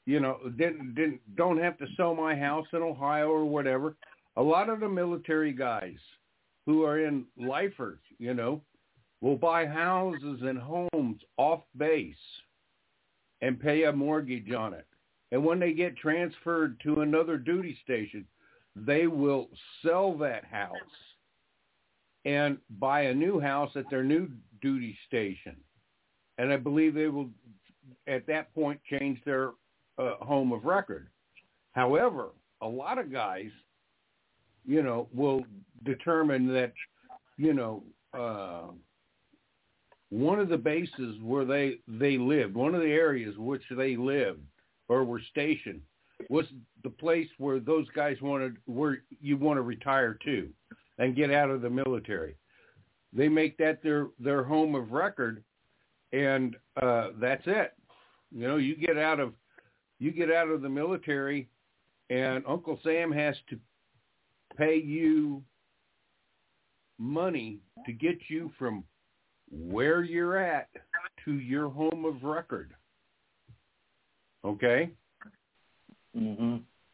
don't have to sell my house in Ohio or whatever. A lot of the military guys who are in lifers, will buy houses and homes off base and pay a mortgage on it. And when they get transferred to another duty station, they will sell that house and buy a new house at their new duty station. And I believe they will, at that point, change their home of record. However, a lot of guys, will determine that, one of the bases where they lived, one of the areas which they lived or were stationed, was the place where those guys where you want to retire to and get out of the military. They make that their home of record, and that's it. You get out of the military, and Uncle Sam has to pay you money to get you from where you're at to your home of record. Okay? Mm-hmm.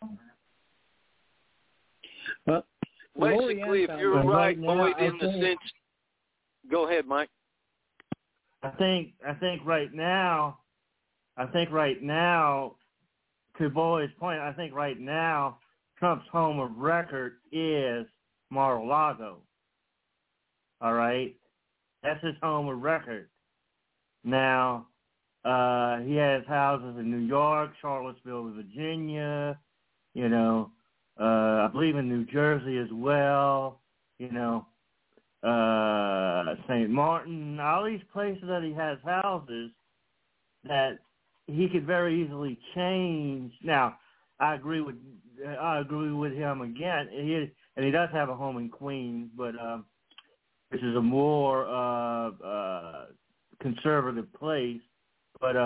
Well, basically, if you're right, Boyd, in the sense... Go ahead, Mike. I think right now, to Boyd's point, I think right now Trump's home of record is Mar-a-Lago. All right? That's his home of record. Now, he has houses in New York, Charlottesville, Virginia, I believe in New Jersey as well, St. Martin, all these places that he has houses that he could very easily change. Now, I agree with him again. He does have a home in Queens, but which is a more conservative place. But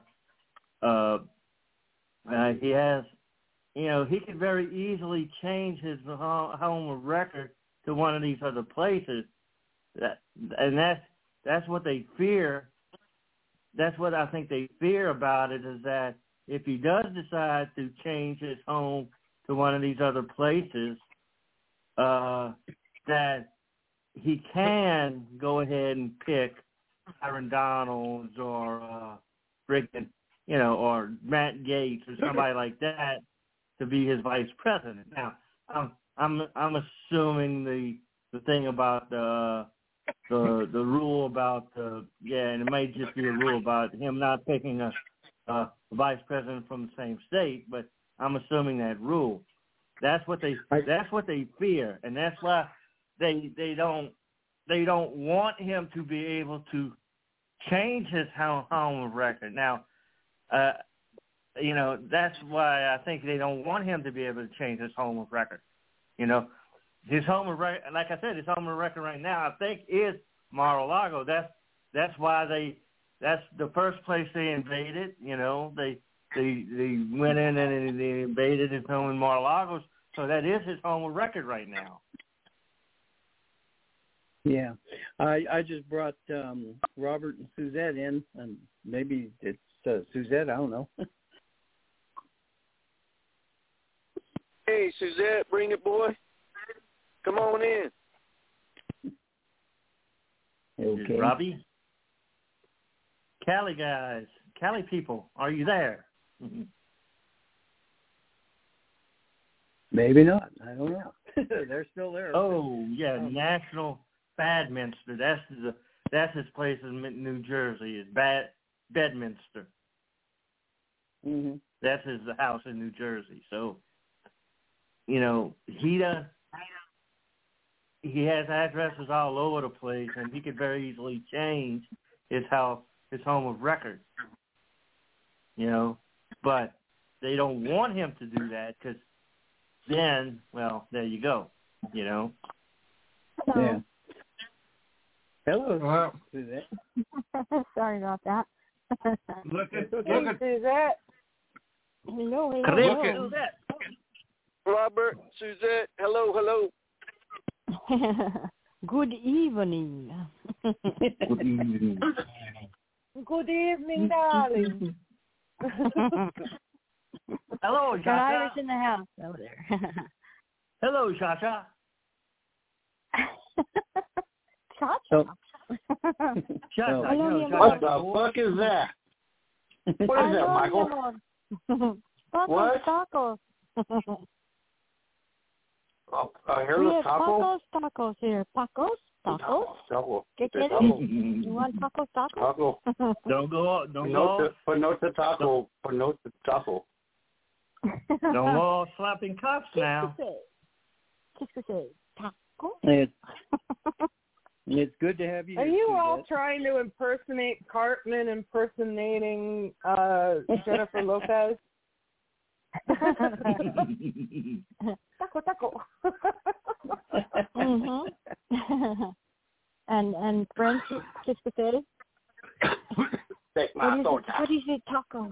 he has, he could very easily change his home of record to one of these other places. That's what they fear. That's what I think they fear about it, is that if he does decide to change his home to one of these other places, that he can go ahead and pick Aaron Donalds or freaking, or Matt Gaetz or somebody like that to be his vice president. Now, I'm assuming the thing about the rule about and it may just be a rule about him not picking a vice president from the same state, but I'm assuming that rule. That's what they fear, and that's why they don't want him to be able to change his home of record. Now, that's why I think they don't want him to be able to change his home of record. His home of record, like I said, his home of record right now, I think, is Mar-a-Lago. That's why that's the first place they invaded. They went in and they invaded his home in Mar-a-Lago, so that is his home of record right now. Yeah, I just brought Robert and Suzette in, and maybe it's Suzette. I don't know. Hey, Suzette, bring it, boy. Come on in. Okay. Robbie? Cali guys, Cali people, are you there? Maybe not. I don't know. They're still there. Oh, yeah, National Badminster. That's his place in New Jersey. Is Bedminster. Mm-hmm. That's his house in New Jersey. So, he has addresses all over the place, and he could very easily change his home of record. But they don't want him to do that because then, well, there you go. Yeah. Hello. Hello. Sorry about that. Look at Suzette. Hello. Look at Suzette. Robert, Suzette, hello. Good evening. Good evening. Good evening, darling. Hello, Got Irish Shasha. in the house over there. Hello, Shasha. Shasha. Shasha. What the fuck is that? What is that, Michael? What? Tacos. Here's we a have taco. tacos here. Tacos. Taco. Get it? You want tacos? Taco. Don't go. Panota taco. Don't go all slapping cups now. It's good to have you. Are you all trying to impersonate Cartman impersonating Jennifer Lopez? Taco. Mhm. And French, qu'est-ce que c'est? What is it, taco?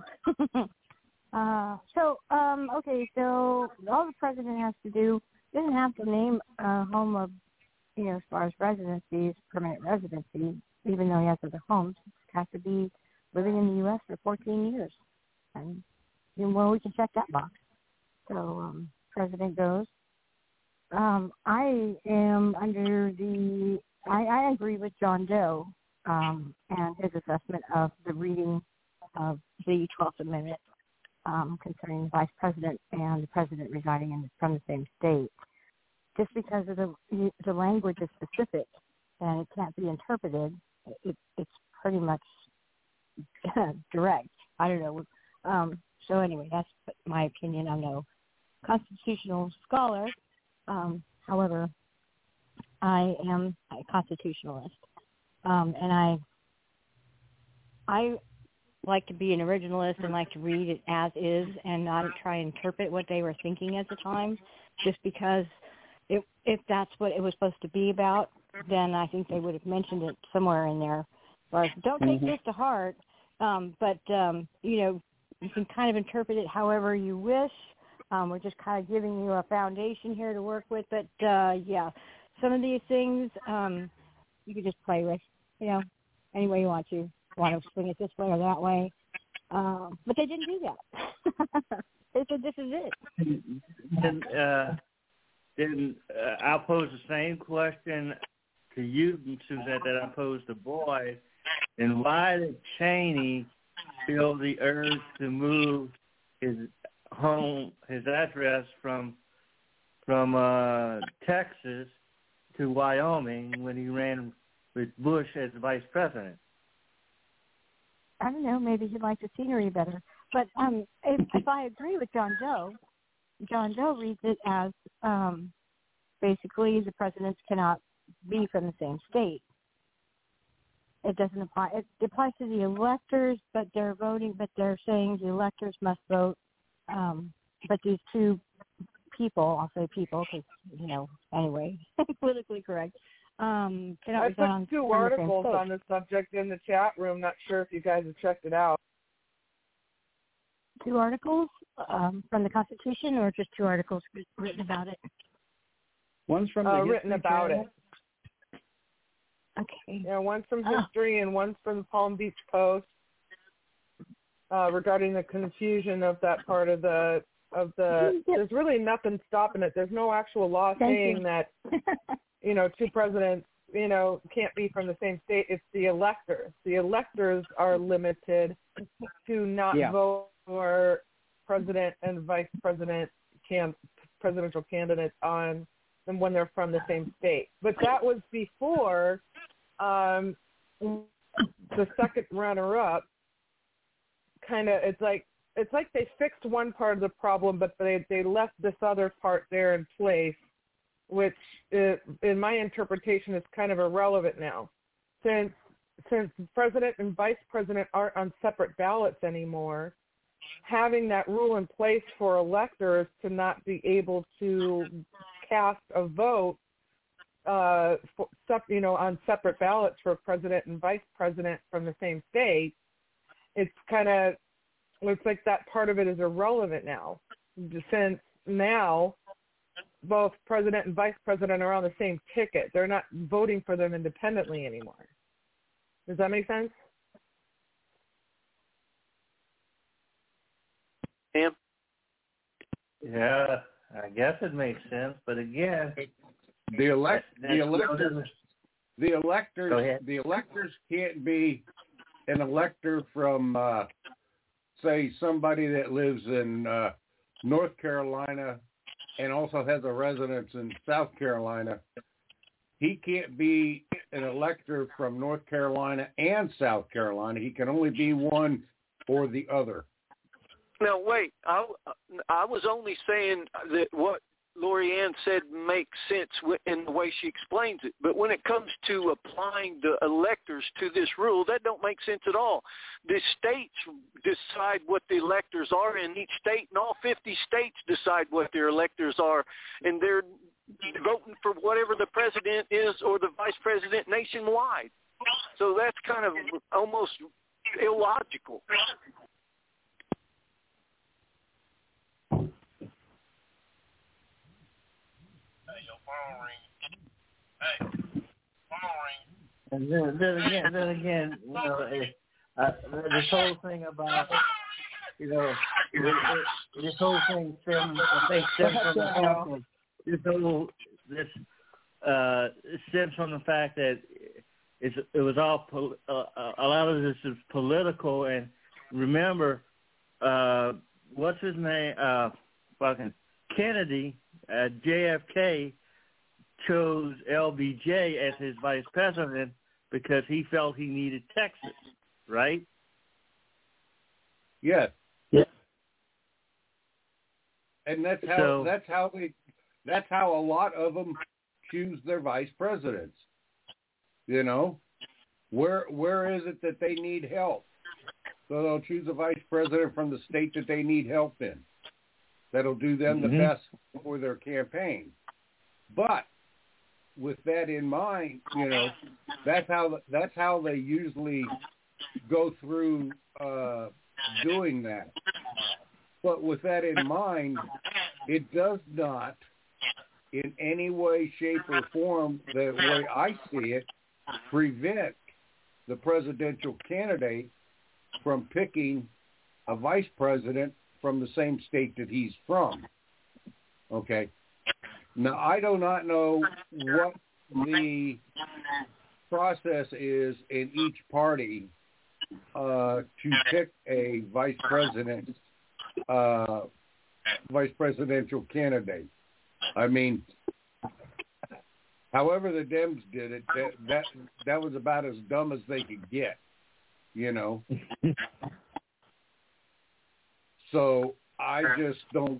Okay, so all the president has to do, doesn't have to name a home of, as far as residencies, permanent residency, even though he has other homes, has to be living in the U.S. for 14 years. And we can check that box. So president goes. I am I agree with John Doe and his assessment of the reading of the 12th Amendment concerning the vice president and the president residing from the same state. Just because of the language is specific and it can't be interpreted, it's pretty much direct. I don't know. So anyway, that's my opinion. I'm no constitutional scholar. However, I am a constitutionalist, and I like to be an originalist and like to read it as is and not try and interpret what they were thinking at the time. Just because if that's what it was supposed to be about, then I think they would have mentioned it somewhere in there. Or don't take this to heart, but you can kind of interpret it however you wish. We're just kind of giving you a foundation here to work with. But, some of these things you can just play with, any way you want to. Want to swing it this way or that way. But they didn't do that. They said this is it. Then I'll pose the same question to you, Suzette, that I posed to Boyd. And why did Cheney feel the urge to move his address from Texas to Wyoming when he ran with Bush as vice president? I don't know. Maybe he liked the scenery better. But if I agree with John Doe reads it as basically the presidents cannot be from the same state. It doesn't apply. It applies to the electors, but they're voting. But they're saying the electors must vote. But these two people, I'll say people, because anyway, politically correct. I put 2 articles on the subject in the chat room. Not sure if you guys have checked it out. 2 articles from the Constitution, or just 2 articles written about it? One's from the written about Channel. it. Okay. Yeah, one's from History and one's from the Palm Beach Post regarding the confusion of that part of the. There's really nothing stopping it. There's no actual law saying that 2 presidents can't be from the same state. It's the electors. The electors are limited to not vote for president and vice president presidential candidates on them when they're from the same state. But that was before the second runner-up. It's like they fixed one part of the problem, but they left this other part there in place, which in my interpretation is kind of irrelevant now. Since president and vice president aren't on separate ballots anymore, having that rule in place for electors to not be able to cast a vote on separate ballots for president and vice president from the same state, looks like that part of it is irrelevant now, since now both president and vice president are on the same ticket. They're not voting for them independently anymore. Does that make sense? Sam? Yeah, I guess it makes sense, but again, the electors can't be an elector from say somebody that lives in North Carolina and also has a residence in South Carolina. He can't be an elector from North Carolina and South Carolina. He can only be one or the other. Now, wait. I was only saying that what Lori Ann said makes sense in the way she explains it. But when it comes to applying the electors to this rule, that don't make sense at all. The states decide what the electors are in each state, and all 50 states decide what their electors are, and they're voting for whatever the president is or the vice president nationwide. So that's kind of almost illogical. And then again, this whole thing about, this whole thing stems from the fact that it stems from the fact that it was all a lot of this is political. And remember, what's his name? Kennedy, JFK chose LBJ as his vice president because he felt he needed Texas, right? Yes. Yeah. And that's how a lot of them choose their vice presidents. Where is it that they need help? So they'll choose a vice president from the state that they need help in. That'll do them the best for their campaign. But with that in mind, that's how they usually go through doing that. But with that in mind, it does not in any way, shape, or form, the way I see it, prevent the presidential candidate from picking a vice president from the same state that he's from. Okay. Now, I do not know what the process is in each party to pick a vice presidential candidate. I mean, however the Dems did it, that was about as dumb as they could get, you know. So I just don't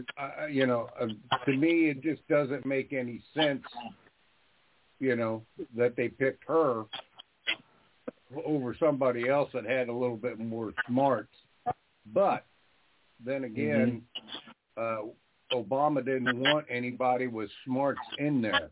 to me it just doesn't make any sense, you know, that they picked her over somebody else that had a little bit more smarts. But then again, Obama didn't want anybody with smarts in there.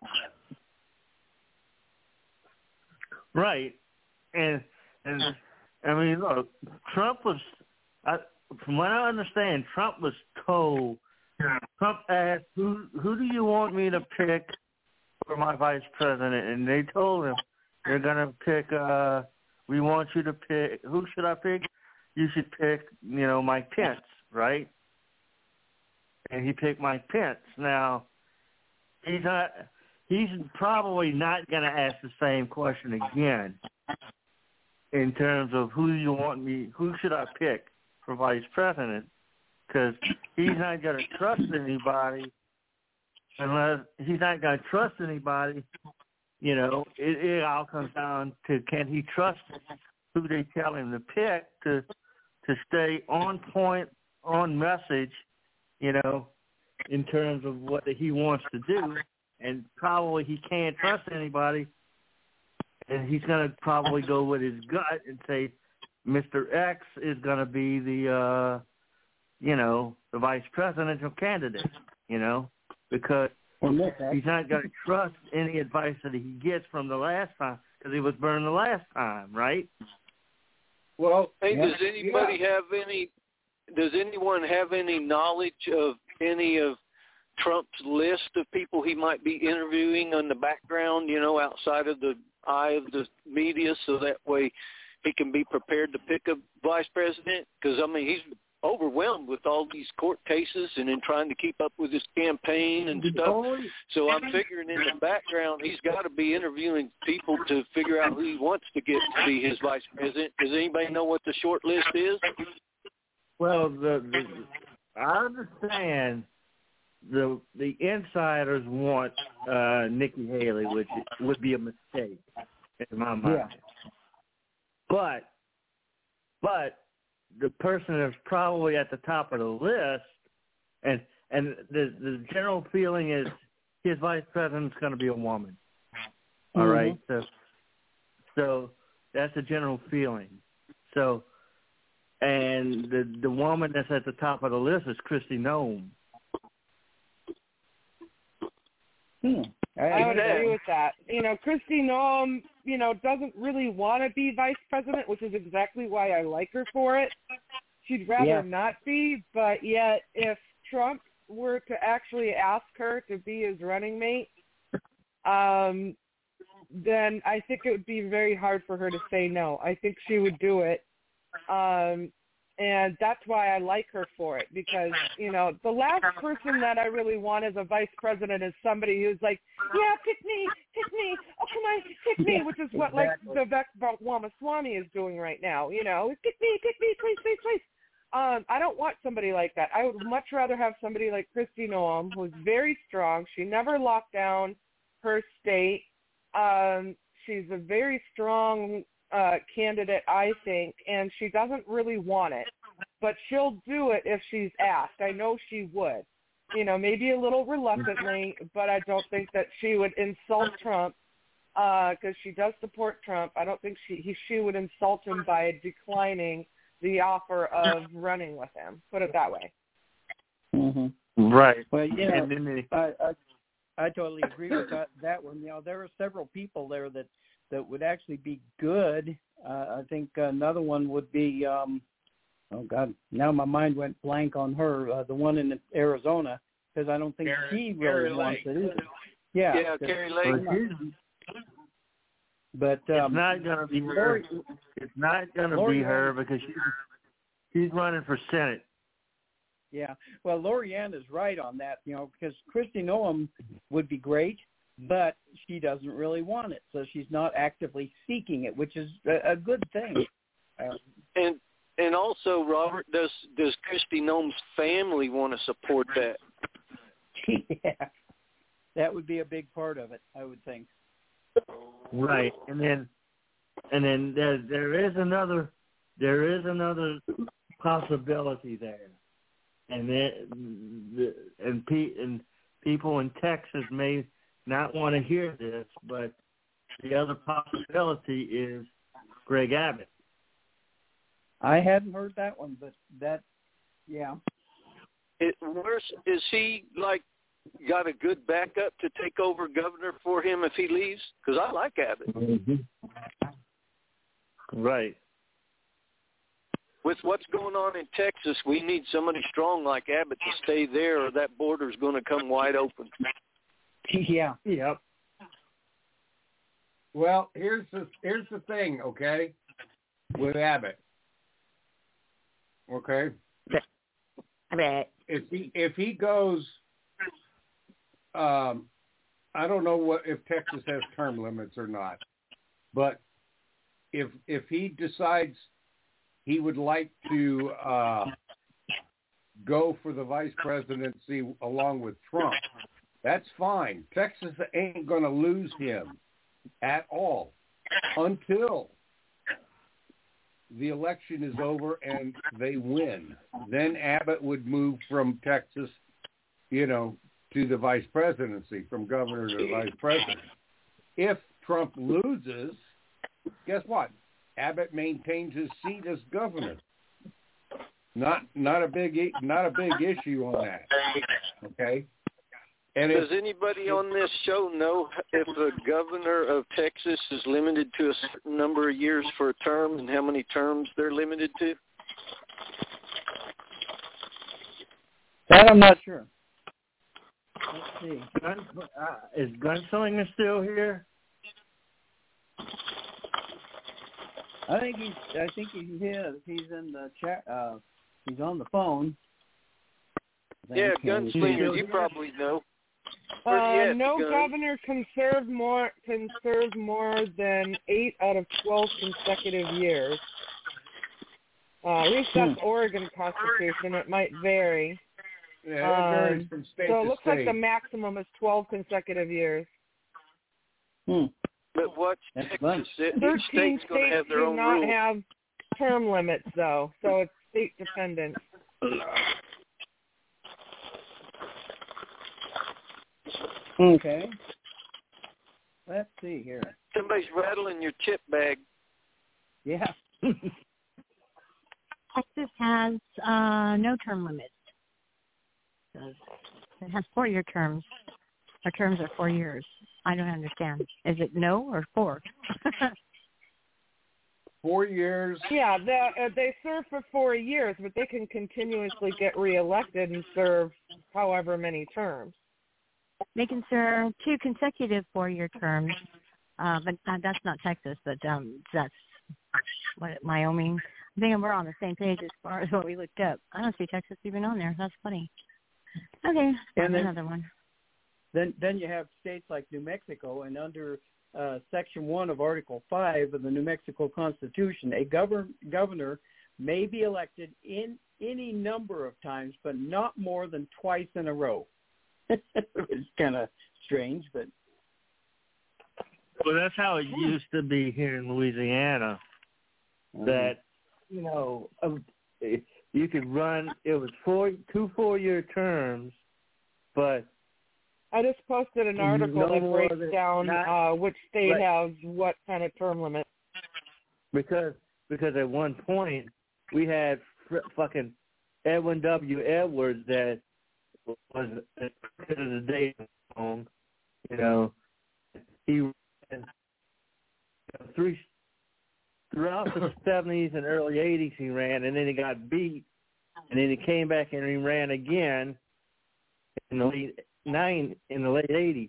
Right. And I mean, look, Trump was, from what I understand, Trump was told, Trump asked, who do you want me to pick for my vice president? And they told him, they're going to pick, we want you to pick, who should I pick? You should pick, you know, Mike Pence, right? And he picked Mike Pence. Now, he's probably not going to ask the same question again in terms of who should I pick for vice president, because he's not going to trust anybody unless he's not going to trust anybody. You know, it all comes down to, can he trust who they tell him to pick to stay on point, on message, you know, in terms of what he wants to do. And probably he can't trust anybody, and he's going to probably go with his gut and say Mr. X is going to be the, you know, the vice presidential candidate, you know, because he's not going to trust any advice that he gets from the last time, because he was burned the last time, right? Well, hey, does anyone have any knowledge of any of Trump's list of people he might be interviewing on the background, you know, outside of the eye of the media, so that way he can be prepared to pick a vice president? Because, I mean, he's overwhelmed with all these court cases and in trying to keep up with his campaign and stuff. So I'm figuring in the background he's got to be interviewing people to figure out who he wants to get to be his vice president. Does anybody know what the short list is? Well, I understand the insiders want Nikki Haley, which would be a mistake in my mind. Yeah. But the person that's probably at the top of the list, and the general feeling is his vice president's going to be a woman. All right, so that's the general feeling. So, and the woman that's at the top of the list is Kristi Noem. I would agree with that. You know, Kristi Noem, you know, doesn't really want to be vice president, which is exactly why I like her for it. She'd rather not be, but yet if Trump were to actually ask her to be his running mate, then I think it would be very hard for her to say no. I think she would do it. And that's why I like her for it, because, you know, the last person that I really want as a vice president is somebody who's like, yeah, pick me, oh, come on, pick me, which is what, like, Vivek Ramaswamy is doing right now, you know, pick me, please. I don't want somebody like that. I would much rather have somebody like Kristi Noem, who's very strong. She never locked down her state. She's a very strong candidate, I think, and she doesn't really want it, but she'll do it if she's asked. I know she would, you know, maybe a little reluctantly, but I don't think that she would insult Trump, because she does support Trump. I don't think she would insult him by declining the offer of running with him. Put it that way. Mm-hmm. Right. Well, yeah, I totally agree with that one. You know, there are several people there that would actually be good. I think another one would be, oh God, now my mind went blank on her, the one in Arizona, because I don't think she really wants it either. Yeah, Carrie Lake. But it's not going to be her. It's not going to be her because she's running for Senate. Yeah, well, Lorianne is right on that, you know, because Kristi Noem would be great, but she doesn't really want it, so she's not actively seeking it, which is a good thing. And also, Robert, does Kristi Noem's family want to support that? Yeah, that would be a big part of it, I would think. Right, and then there is another possibility there, and people in Texas may not want to hear this, but the other possibility is Greg Abbott. I hadn't heard that one, but yeah. Is he got a good backup to take over governor for him if he leaves? Because I like Abbott. Mm-hmm. Right. With what's going on in Texas, we need somebody strong like Abbott to stay there, or that border's going to come wide open. Yeah. Yep. Well, here's the thing, okay, with Abbott. Okay. If he goes, I don't know if Texas has term limits or not, but if he decides he would like to go for the vice presidency along with Trump, that's fine. Texas ain't going to lose him at all until the election is over and they win. Then Abbott would move from Texas, to the vice presidency, from governor to vice president. If Trump loses, guess what? Abbott maintains his seat as governor. Not a big issue on that. Okay. And does anybody on this show know if the governor of Texas is limited to a certain number of years for a term, and how many terms they're limited to? That I'm not sure. Let's see. Is Gunslinger still here? I think he's here. He's in the chat. He's on the phone. Yeah, Gunslinger, you probably know. No governor can serve more than 8 out of 12 consecutive years. At least that's Oregon Constitution. It might vary. Yeah, it varies from state to state. So it looks like the maximum is 12 consecutive years. But what's Texas? 13 states going to have their own rules. Do not have term limits, though, so it's state dependent. Okay. Let's see here. Somebody's rattling your chip bag. Yeah. Texas has no term limits. It has 4-year terms. Our terms are 4 years. I don't understand. Is it no or 4? 4 years. Yeah, they serve for 4 years, but they can continuously get reelected and serve however many terms. They can serve 2 consecutive 4-year terms, but that's not Texas, but that's Wyoming. I think we're on the same page as far as what we looked up. I don't see Texas even on there. That's funny. Okay, and then, another one. Then you have states like New Mexico, and under Section 1 of Article 5 of the New Mexico Constitution, a governor may be elected in any number of times, but not more than twice in a row. It's kind of strange, but... Well, that's how it used to be here in Louisiana, that, you could run, it was 2 4-year terms, but... I just posted an article that breaks down which state has what kind of term limit. Because at one point, we had fucking Edwin W. Edwards that was the day long, he ran throughout the 70s and early 80s he ran, and then he got beat, and then he came back and he ran again in the late 80s,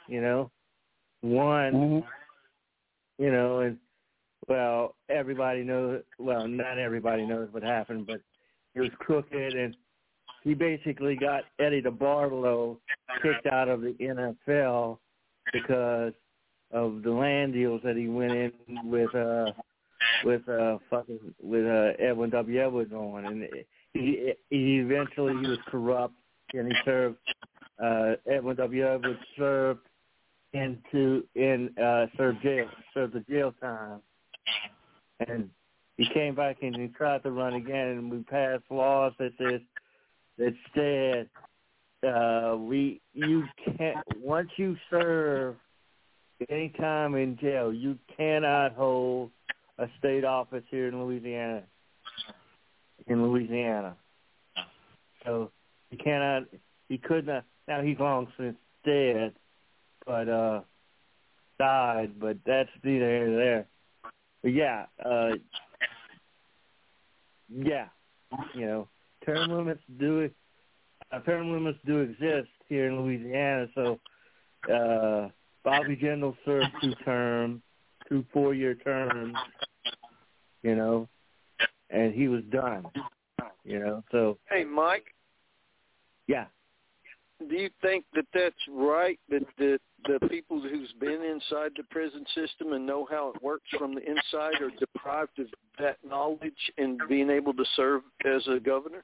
won, and well, everybody knows, well, not everybody knows what happened, but he was crooked, and he basically got Eddie DeBartolo kicked out of the NFL because of the land deals that he went in with Edwin W. Edwards on, and he eventually was corrupt, and he served Edwin W. Edwards served the jail time, and he came back and he tried to run again, and we passed laws that said you can't, once you serve any time in jail, you cannot hold a state office here in Louisiana. So he could not. Now he's long since dead, but died. But that's neither here nor there. But term limits do exist here in Louisiana. So Bobby Jindal served 2 4-year terms, and he was done, So hey, Mike. Yeah. Do you think that that's right, that the people who's been inside the prison system and know how it works from the inside are deprived of that knowledge and being able to serve as a governor?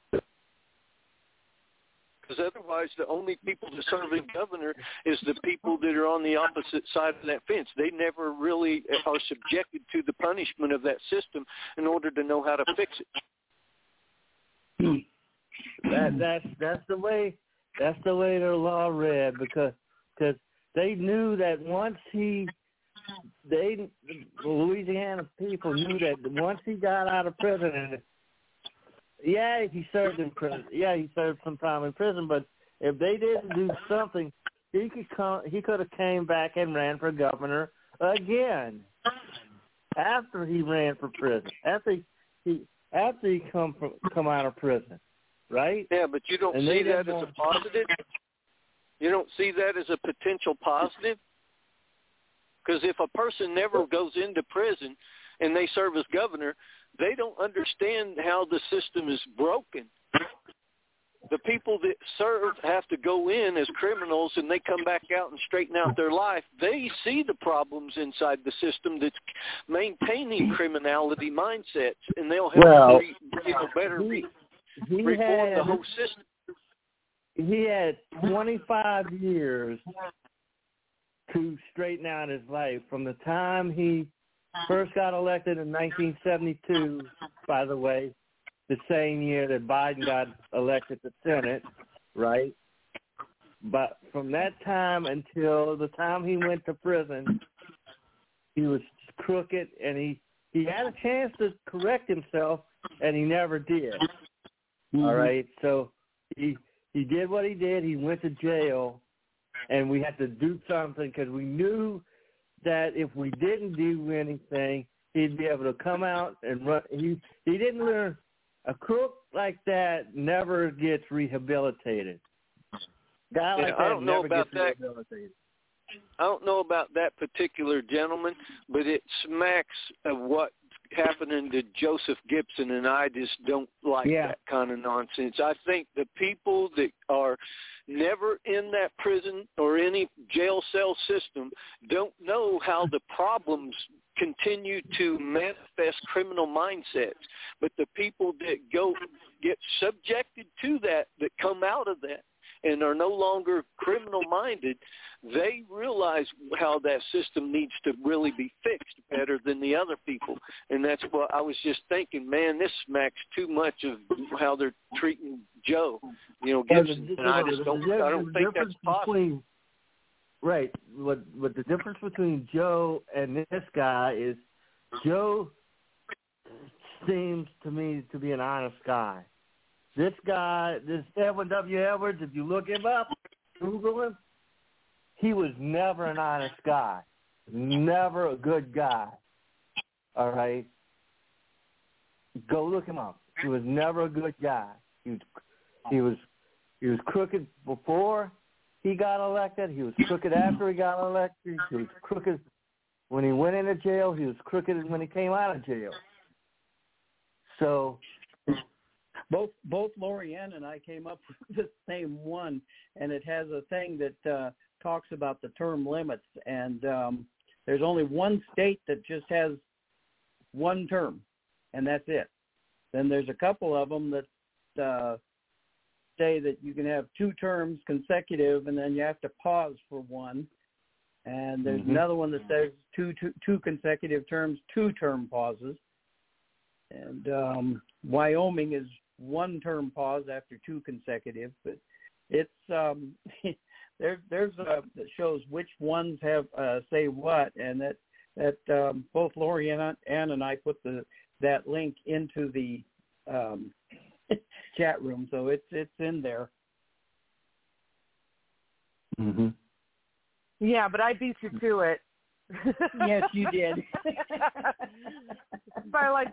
Because otherwise the only people to serve as governor is the people that are on the opposite side of that fence. They never really are subjected to the punishment of that system in order to know how to fix it. That's the way their law read, because they knew that the Louisiana people knew that once he got out of prison, he served in prison. Yeah, he served some time in prison, but if they didn't do something, he could have came back and ran for governor again after he ran for prison. After he come out of prison. Right? Yeah, but you don't see that as a positive? You don't see that as a potential positive? Because if a person never goes into prison and they serve as governor, they don't understand how the system is broken. The people that serve have to go in as criminals, and they come back out and straighten out their life. They see the problems inside the system that's maintaining criminality mindsets, and they'll help reform the whole system. He had 25 years to straighten out his life from the time he first got elected in 1972, by the way, the same year that Biden got elected to Senate, right? But from that time until the time he went to prison, he was crooked, and he had a chance to correct himself, and he never did. Mm-hmm. All right, so he did what he did. He went to jail, and we had to do something because we knew that if we didn't do anything, he'd be able to come out and run. He didn't learn. A crook like that never gets rehabilitated. Guy like that never gets rehabilitated. I don't know about that particular gentleman, but it smacks of what happening to Joseph Gibson, and I just don't like that kind of nonsense. I think the people that are never in that prison or any jail cell system don't know how the problems continue to manifest criminal mindsets. But the people that get subjected to that come out of that and are no longer criminal-minded, they realize how that system needs to really be fixed better than the other people. And that's what I was just thinking, man, this smacks too much of how they're treating Joe, Gibson. And I don't think that's possible. Right. What the difference between Joe and this guy is Joe seems to me to be an honest guy. This guy, this Edwin W. Edwards, if you look him up, Google him, he was never an honest guy. Never a good guy. All right? Go look him up. He was never a good guy. He was crooked before he got elected. He was crooked after he got elected. He was crooked when he went into jail. He was crooked when he came out of jail. So both Lorianne and I came up with the same one, and it has a thing that talks about the term limits. And there's only one state that just has one term, and that's it. Then there's a couple of them that say that you can have 2 terms consecutive, and then you have to pause for one. And there's another one that says two consecutive terms, 2-term pauses. And Wyoming is 1-term pause after 2 consecutive, but it's there's that shows which ones have say what, and that both Lori Ann and I put that link into the chat room, so it's in there. Mm-hmm. Yeah, but I beat you to it. Yes, you did. by like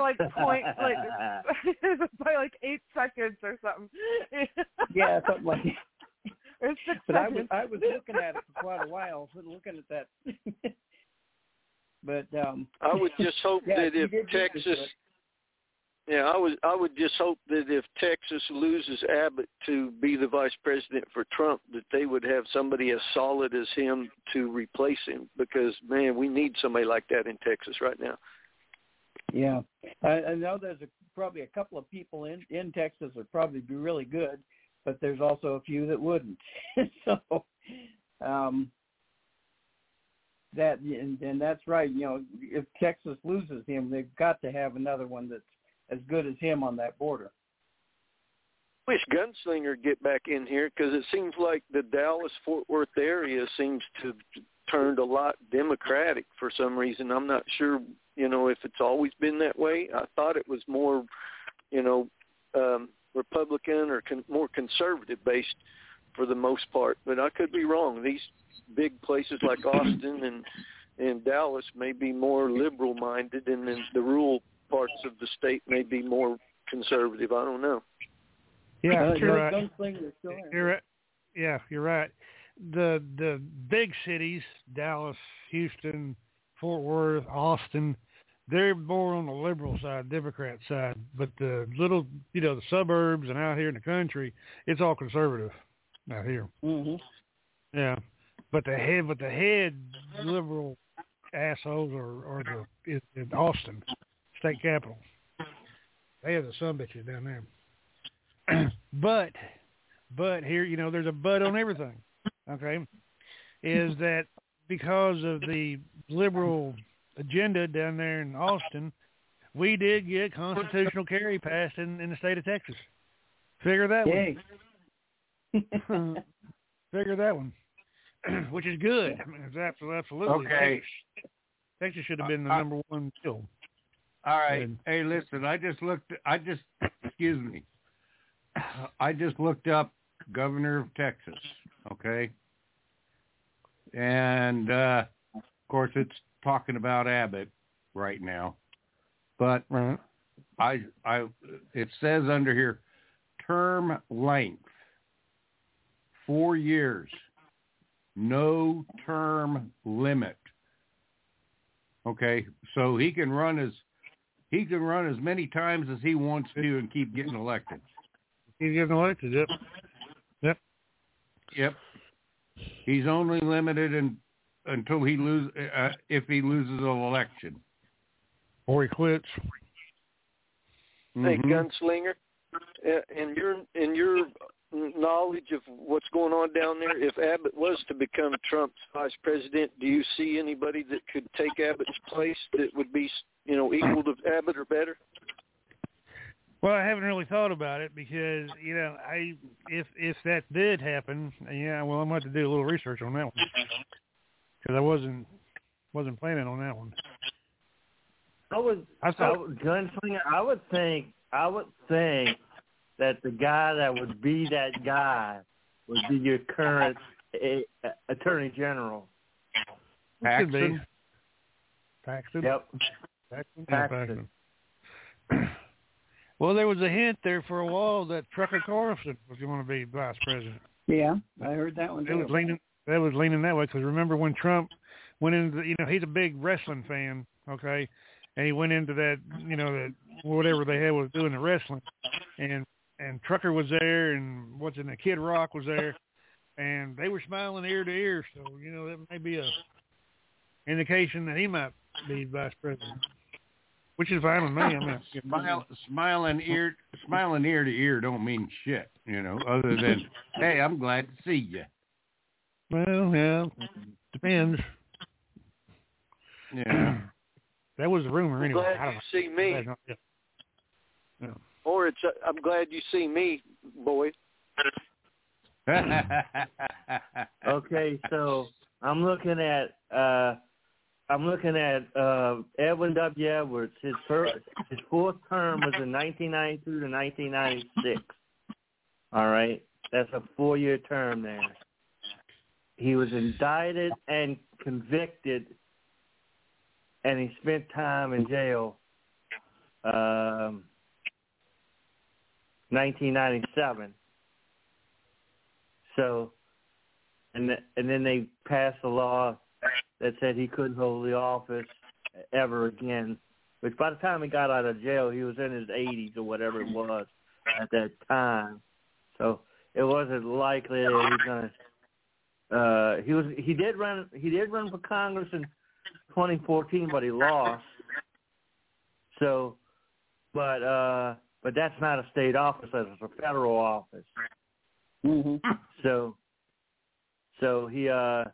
8 seconds or something. Yeah, something like that. Or 6 but seconds. I was looking at it for quite a while, looking at that. But I would just hope that if Texas, I would just hope that if Texas loses Abbott to be the vice president for Trump, that they would have somebody as solid as him to replace him. Because man, we need somebody like that in Texas right now. Yeah, I know there's probably a couple of people in Texas that would probably be really good, but there's also a few that wouldn't. So that and that's right. You know, if Texas loses him, they've got to have another one that's as good as him on that border. Wish Gunslinger get back in here, because it seems like the Dallas-Fort Worth area seems to have turned a lot Democratic for some reason. I'm not sure, if it's always been that way. I thought it was more, Republican or more conservative-based for the most part, but I could be wrong. These big places like Austin and Dallas may be more liberal-minded, and then the rural parts of the state may be more conservative. I don't know. Yeah, you're right. You're right. Yeah, you're right. The big cities, Dallas, Houston, Fort Worth, Austin, they're more on the liberal side, Democrat side. But the little, the suburbs and out here in the country, it's all conservative out here. Mm-hmm. Yeah, but the head liberal assholes are in Austin, state capital. They have the sumbitches down there. But here, there's a but on everything. Okay, is that because of the liberal agenda down there in Austin, we did get constitutional carry passed in the state of Texas. Figure that one. Figure that one. Which is good. I mean, it's absolutely. Okay. Texas should have been the number one bill. All right. Hey, listen, I just looked up governor of Texas, okay? And, of course, it's talking about Abbott right now. But it says under here, term length, 4 years, no term limit. Okay, so he can run as many times as he wants to and keep getting elected. He's getting elected, Yep. He's only limited until he if he loses an election. Or he quits. Hey, Gunslinger, in your knowledge of what's going on down there, if Abbott was to become Trump's vice president, do you see anybody that could take Abbott's place that would be, equal to Abbott or better? Well, I haven't really thought about it because, if that did happen, I'm going to have to do a little research on that one because I wasn't planning on that one. Gunslinger, I would think that the guy that would be that guy would be your current Attorney General. Paxton? Yep. Paxton. Well, there was a hint there for a while that Tucker Carlson was going to be vice president. Yeah, I heard that one too. That was leaning that way because remember when Trump went into, he's a big wrestling fan, okay, and he went into that, that whatever they had was doing the wrestling, and Trucker was there, and Kid Rock was there, and they were smiling ear to ear. So that may be a indication that he might be vice president. Which is fine with me. I mean, smiling ear to ear don't mean shit, other than, hey, I'm glad to see you. Well, yeah, depends. Yeah. That was the rumor anyway. Glad I don't you know. see me. Yeah. Or it's I'm glad you see me, boy. Okay, so I'm looking at Edwin W. Edwards. His fourth term was in 1992 to 1996. All right, that's a 4-year term there. He was indicted and convicted, and he spent time in jail. 1997. So, and then they passed a law that said he couldn't hold the office ever again. Which by the time he got out of jail, he was in his 80s or whatever it was at that time. So it wasn't likely that he's gonna. He did run for Congress in 2014, but he lost. So, but that's not a state office; it's a federal office. Mm-hmm. So he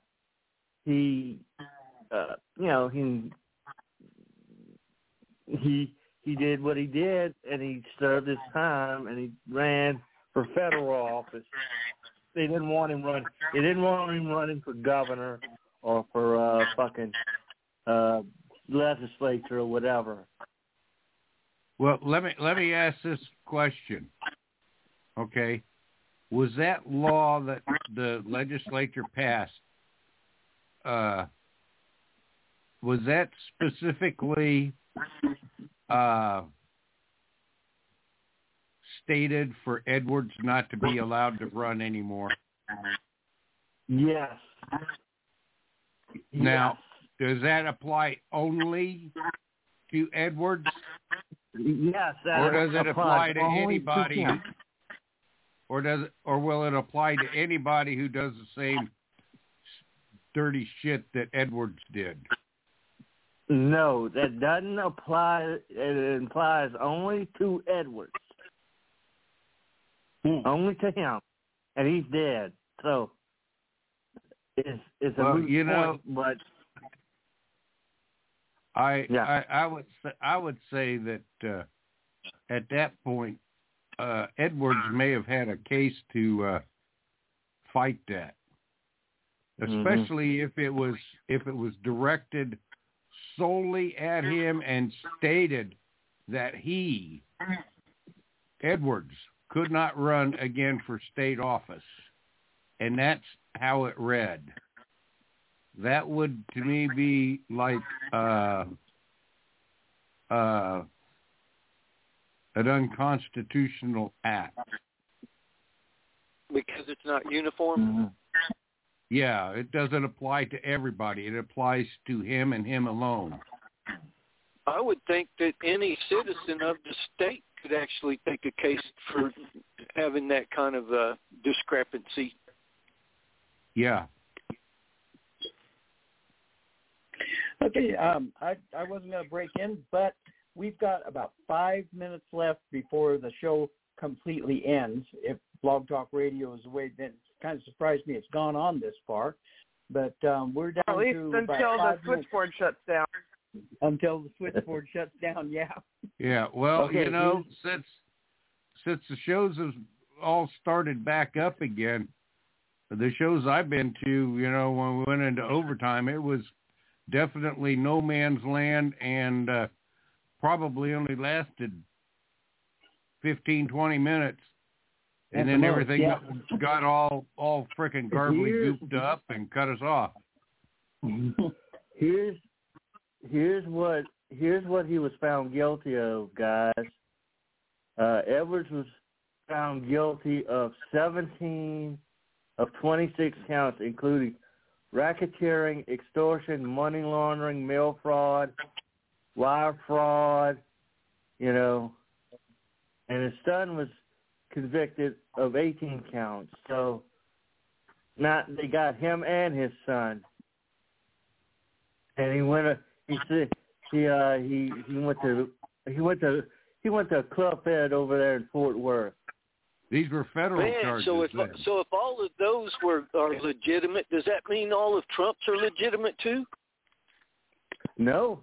did what he did, and he served his time, and he ran for federal office. They didn't want him running. They didn't want him running for governor or for legislature or whatever. Well, let me ask this question. Okay, was that law that the legislature passed? Was that specifically stated for Edwards not to be allowed to run anymore? Yes. Now, does that apply only to Edwards? Yes. Or does it apply to anybody? Or will it apply to anybody who does the same dirty shit that Edwards did? No, that doesn't apply. It applies only to Edwards. Only to him, and he's dead. So it's a moot point. But I would say that at that point, Edwards may have had a case to fight that, especially if it was directed solely at him and stated that he, Edwards, could not run again for state office, and that's how it read. That would, to me, be like an unconstitutional act. Because it's not uniform? Yeah, it doesn't apply to everybody. It applies to him and him alone. I would think that any citizen of the state could actually take a case for having that kind of discrepancy. Yeah. Okay, I wasn't going to break in, but we've got about 5 minutes left before the show completely ends. If Blog Talk Radio is the way, then it kind of surprised me it's gone on this far. But we're down at least to until about 5 the switchboard shuts down. Until the switchboard shuts down, yeah. Yeah, well, okay, since the shows have all started back up again, the shows I've been to, when we went into overtime, it was definitely no man's land, and probably only lasted 15, 20 minutes. And then everything got all frickin' garbly gooped up and cut us off. Here's what he was found guilty of, guys. Edwards was found guilty of 17 of 26 counts, including racketeering, extortion, money laundering, mail fraud, wire fraud, and his son was convicted of 18 counts. So now they got him and his son. And he He went to Club Fed over there in Fort Worth. These were federal charges. So if all of those are legitimate, does that mean all of Trump's are legitimate too? No.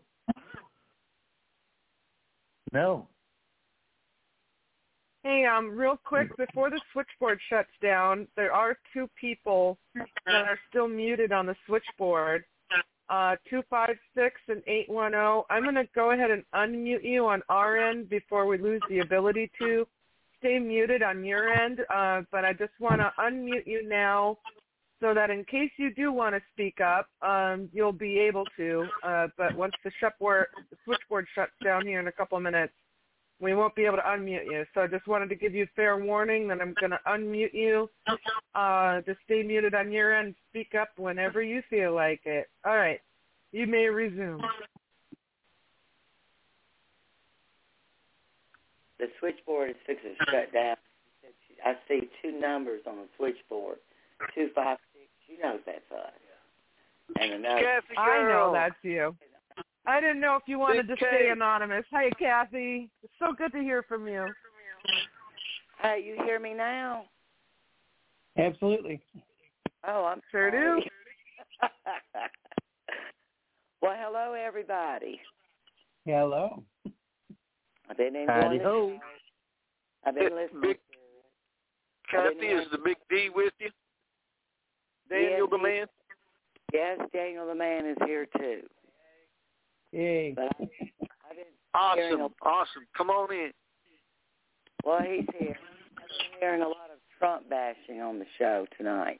Hey, real quick, before the switchboard shuts down, there are two people that are still muted on the switchboard, 256 and 810. I'm going to go ahead and unmute you on our end before we lose the ability to. Stay muted on your end, but I just want to unmute you now so that in case you do want to speak up, you'll be able to. But once the switchboard shuts down here in a couple of minutes, we won't be able to unmute you. So I just wanted to give you fair warning that I'm going to unmute you. Just stay muted on your end. Speak up whenever you feel like it. All right. You may resume. The switchboard is fixing to shut down. I see two numbers on the switchboard, 256. You know that's us. And another. Kathy, I know that's you. I didn't know if you wanted to stay anonymous. Hey, Kathy. It's so good to hear from you. Hey, you hear me now? Absolutely. Oh, I'm sure sorry. do. Well, hello, everybody. Hello. I've been enjoying the show. I've been listening. Kathy, is the Big D with you? Daniel the Man? Yes, Daniel the Man is here too. Yay. But I've been Awesome. Come on in. Well, he's here. I've been hearing a lot of Trump bashing on the show tonight.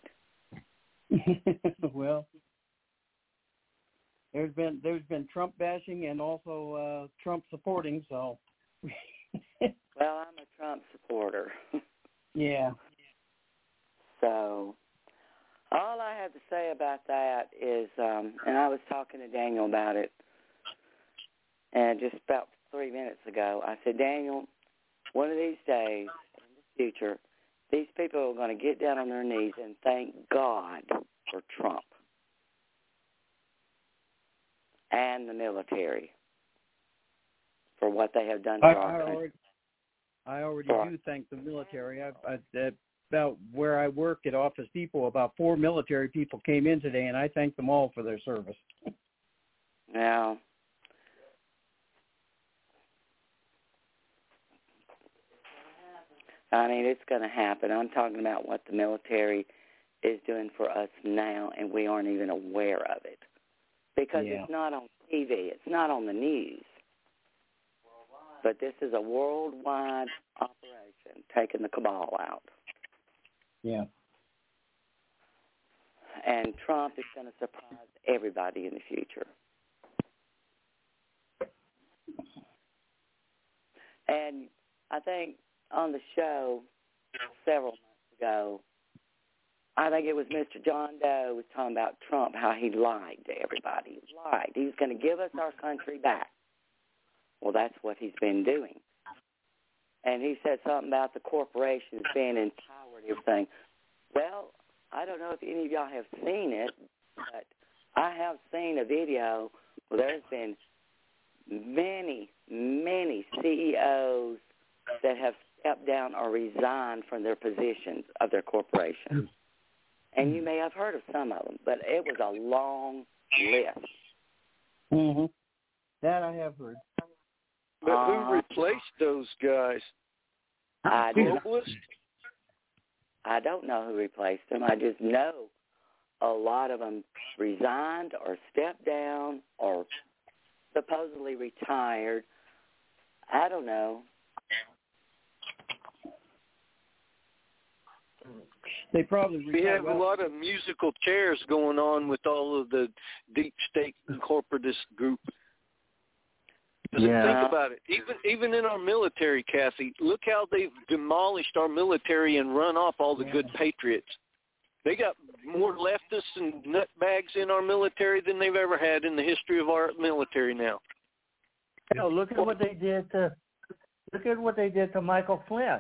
Well, there's been Trump bashing and also Trump supporting, so. Well, I'm a Trump supporter. Yeah. So, all I have to say about that is, and I was talking to Daniel about it, and just about 3 minutes ago, I said, Daniel, one of these days in the future, these people are going to get down on their knees and thank God for Trump and the military for what they have done for our country. I already do thank the military. About where I work at Office Depot, about 4 military people came in today, and I thank them all for their service. Now, I mean, it's going to happen. I'm talking about what the military is doing for us now, and we aren't even aware of it. Because it's not on TV. It's not on the news. But this is a worldwide operation, taking the cabal out. Yeah. And Trump is going to surprise everybody in the future. And I think on the show several months ago, I think it was Mr. John Doe was talking about Trump, how he lied to everybody. He lied. He was going to give us our country back. Well, that's what he's been doing. And he said something about the corporations being in power and everything. Well, I don't know if any of y'all have seen it, but I have seen a video where there's been many, many CEOs that have stepped down or resigned from their positions of their corporations. And you may have heard of some of them, but it was a long list. Mm-hmm. That I have heard. But who replaced those guys? I Globalist? I don't know who replaced them. I just know a lot of them resigned or stepped down or supposedly retired. I don't know. They probably we have a lot of musical chairs going on with all of the deep state and corporatist group. Think about it. Even in our military, Kathy, look how they've demolished our military and run off all the good patriots. They got more leftists and nutbags in our military than they've ever had in the history of our military now. No, look at what they did to Michael Flynn.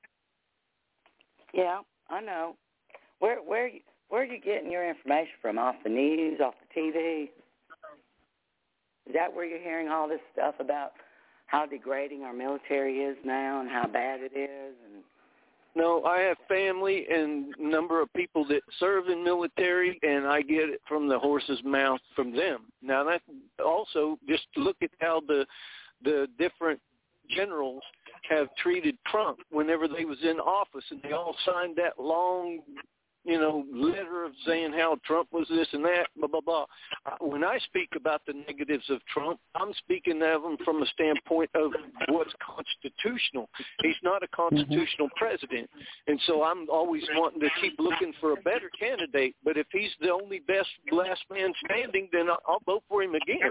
Yeah, I know. Where are you getting your information from? Off the news, off the TV? Is that where you're hearing all this stuff about how degrading our military is now and how bad it is? And no, I have family and number of people that serve in military, and I get it from the horse's mouth from them. Now, that also, just look at how the different generals have treated Trump whenever they was in office, and they all signed that long, letter of saying how Trump was this and that, blah, blah, blah. When I speak about the negatives of Trump, I'm speaking of him from a standpoint of what's constitutional. He's not a constitutional president, and so I'm always wanting to keep looking for a better candidate, but if he's the only best last man standing, then I'll vote for him again.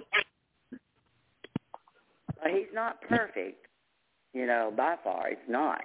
He's not perfect, by far. He's not,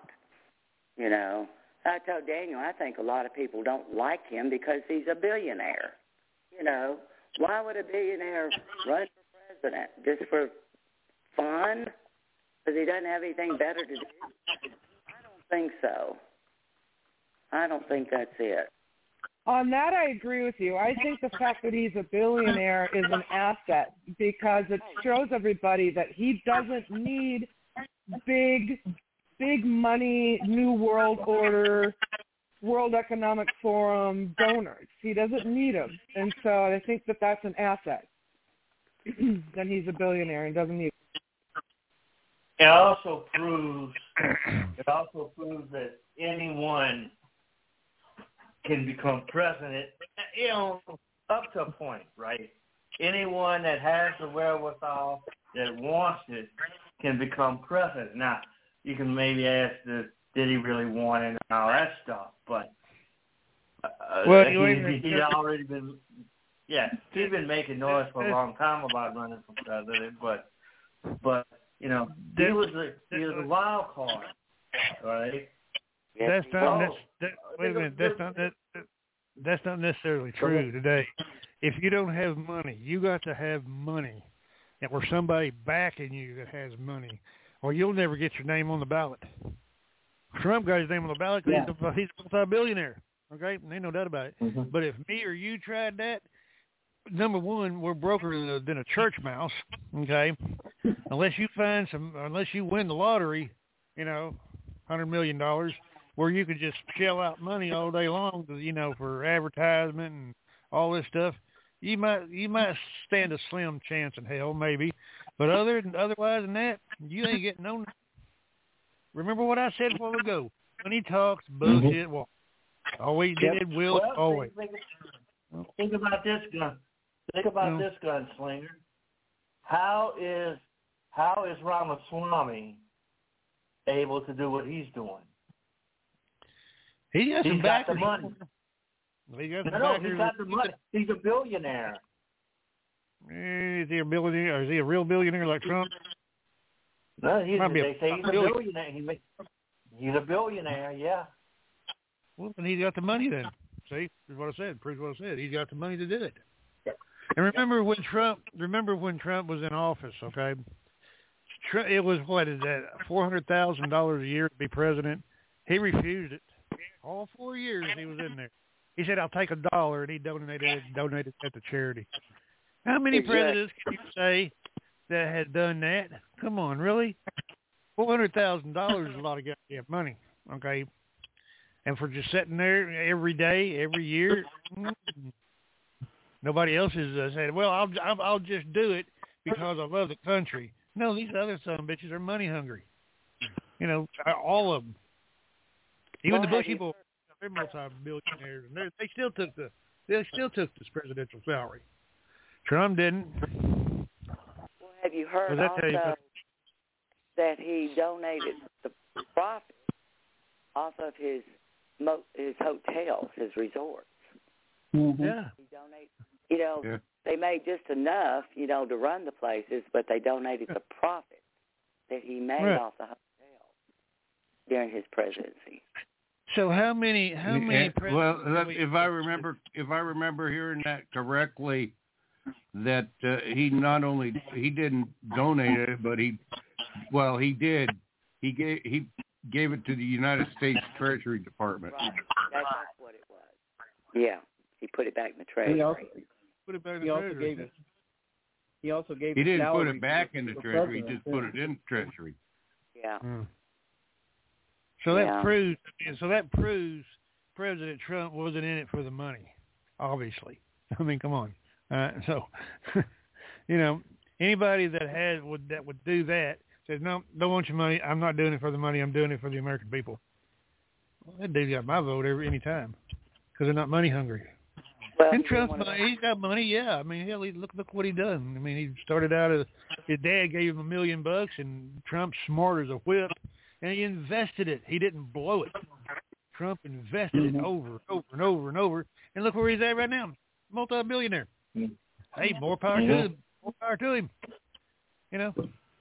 I told Daniel, I think a lot of people don't like him because he's a billionaire. Why would a billionaire run for president? Just for fun? Because he doesn't have anything better to do? I don't think so. I don't think that's it. On that, I agree with you. I think the fact that he's a billionaire is an asset because it shows everybody that he doesn't need big money, New World Order, World Economic Forum donors. He doesn't need them. And so I think that that's an asset. That he's a billionaire and doesn't need them. It also proves that anyone can become president, up to a point, right? Anyone that has the wherewithal, that wants it, can become president. Now, you can maybe ask, did he really want it and all that stuff, but he'd already been, he'd been making noise for a long time about running for president, but he was a wild card, right? That's not necessarily true today. If you don't have money, you got to have money, and or somebody backing you that has money, or you'll never get your name on the ballot. Trump got his name on the ballot because he's a multi-billionaire. Okay, ain't no doubt about it. Mm-hmm. But if me or you tried that, number one, we're broker than a church mouse. Okay, unless you win the lottery, $100 million. Where you could just shell out money all day long, for advertisement and all this stuff, you might stand a slim chance in hell, maybe. But otherwise than that, you ain't getting no. Remember what I said a while ago? When he talks bullshit, well, always did, will always. Think about this gun. Think about this gunslinger. How is Ramaswamy able to do what he's doing? He's got the money. He's got the money. He's a billionaire. Is he a billionaire? Or is he a real billionaire like Trump? No, they say he's a billionaire. He's a billionaire, yeah. Well, then he's got the money then. See, is what I said. Proves what I said. He's got the money to do it. And remember when Trump was in office, okay? It was, what is that, $400,000 a year to be president? He refused it. All 4 years he was in there. He said, I'll take $1, and he donated that to charity. How many presidents can you say that had done that? Come on, really? $400,000 is a lot of goddamn money, okay? And for just sitting there every day, every year, nobody else has said, well, I'll just do it because I love the country. No, these other son of bitches are money hungry. All of them. Even the Bush people, they're multi-billionaires, and they still took this presidential salary. Trump didn't. Well, have you heard also that he donated the profit off of his hotels, his resorts? Mm-hmm. Yeah. He donated. They made just enough, to run the places, but they donated the profit that he made off the hotels during his presidency. So how many presidents? Well, if I remember hearing that correctly, that he didn't donate it, but he did. He gave it to the United States Treasury Department. Right. That's what it was. Yeah, he put it back in the Treasury. Put it back in the Treasury. He also gave. He didn't put salary it back to in the the treasury. He president, just put it in the treasury. Yeah. So Yeah. that proves. So that proves President Trump wasn't in it for the money. Obviously, I mean, come on. So, you know, anybody that would do that says, no, don't want your money. I'm not doing it for the money. I'm doing it for the American people. Well, that dude got my vote any time because they're not money hungry. Well, And Trump's money, he's got money, yeah. I mean, hell, look what he done. I mean, he started out as his dad gave him $1 million, and Trump's smart as a whip, and he invested it. He didn't blow it. Trump invested it over and over and over and over, and look where he's at right now, multi-billionaire. Hey, more power to him. More power to him. You know.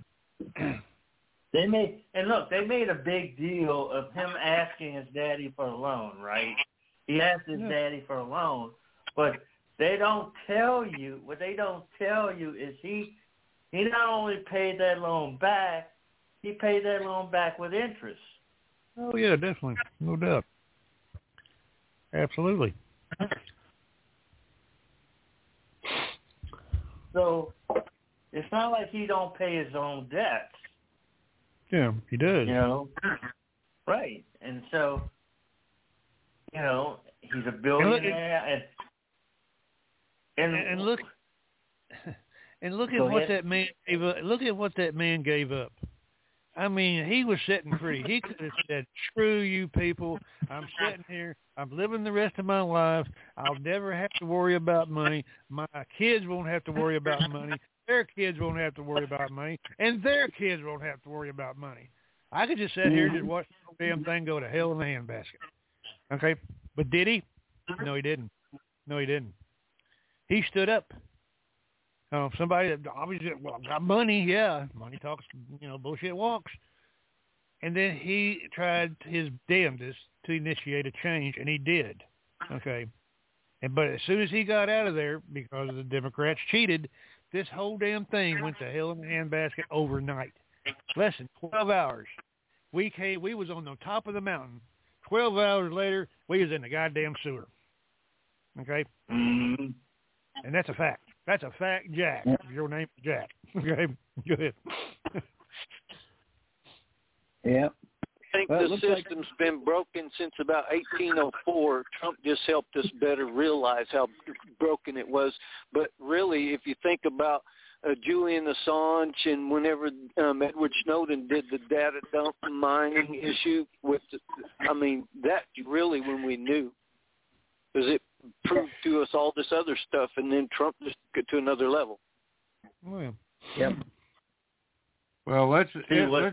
They made a big deal of him asking his daddy for a loan, right? He asked his daddy for a loan, but they don't tell you. What they don't tell you is he not only paid that loan back, he paid that loan back with interest. Oh yeah, definitely, no doubt, absolutely. So it's not like he don't pay his own debts. Yeah, he does. You know, right? And so, you know, he's a billionaire, and look at what that man gave up. Look at what that man gave up. I mean, he was sitting free. He could have said, "Screw you, people! I'm sitting here. I'm living the rest of my life. I'll never have to worry about money. My kids won't have to worry about money. Their kids won't have to worry about money, and their kids won't have to worry about money. I could just sit here and just watch the damn thing go to hell in the handbasket." Okay, but did he? No, he didn't. No, he didn't. He stood up. Somebody that obviously got money, yeah, money talks, bullshit walks. And then he tried his damnedest to initiate a change, and he did. Okay, but as soon as he got out of there, because the Democrats cheated, this whole damn thing went to hell in the handbasket overnight. Less than 12 hours. We was on the top of the mountain. 12 hours later, we was in the goddamn sewer. Okay? Mm-hmm. And that's a fact. That's a fact, Jack. Your name is Jack. Okay? Good. Yeah. I think the system's been broken since about 1804. Trump just helped us better realize how broken it was. But really, if you think about Julian Assange and whenever Edward Snowden did the data dump mining issue, that's really when we knew. Because it proved to us all this other stuff, and then Trump just got to another level. Oh, yeah. Yep. Well, let's put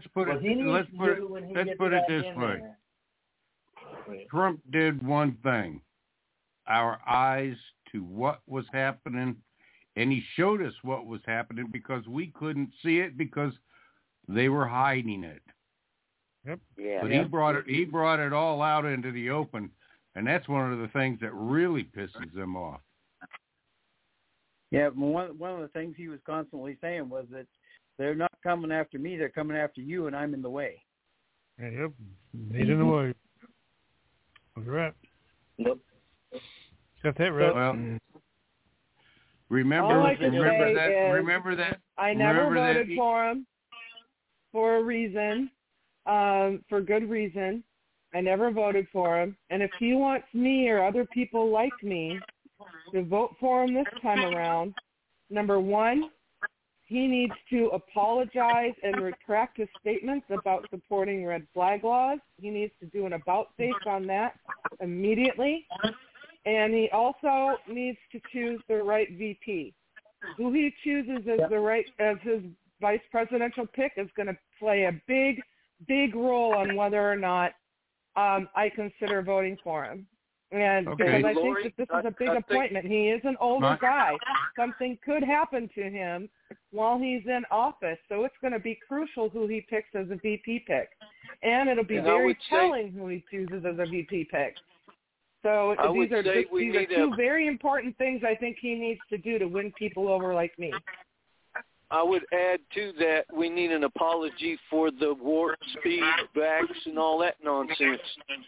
it this way. Trump did one thing: our eyes to what was happening, and he showed us what was happening because we couldn't see it because they were hiding it. Yep. Yeah. But he brought it all out into the open, and that's one of the things that really pisses them off. Yeah, one of the things he was constantly saying was that they're not coming after me, they're coming after you, and I'm in the way. Yep, he's in the way. That's right. Nope. Got that right. Well, remember that. I never voted for him for a reason, for good reason. I never voted for him. And if he wants me or other people like me to vote for him this time around, number one, he needs to apologize and retract his statements about supporting red flag laws. He needs to do an about-face on that immediately. And he also needs to choose the right VP. Who he chooses as his vice presidential pick is going to play a big, big role on whether or not I consider voting for him. And because I think that this is a big appointment. He is an older guy. Something could happen to him while he's in office. So it's going to be crucial who he picks as a VP pick. And it'll be very telling who he chooses as a VP pick. So these are two very important things I think he needs to do to win people over like me. I would add to that we need an apology for the warp speed vax and all that nonsense.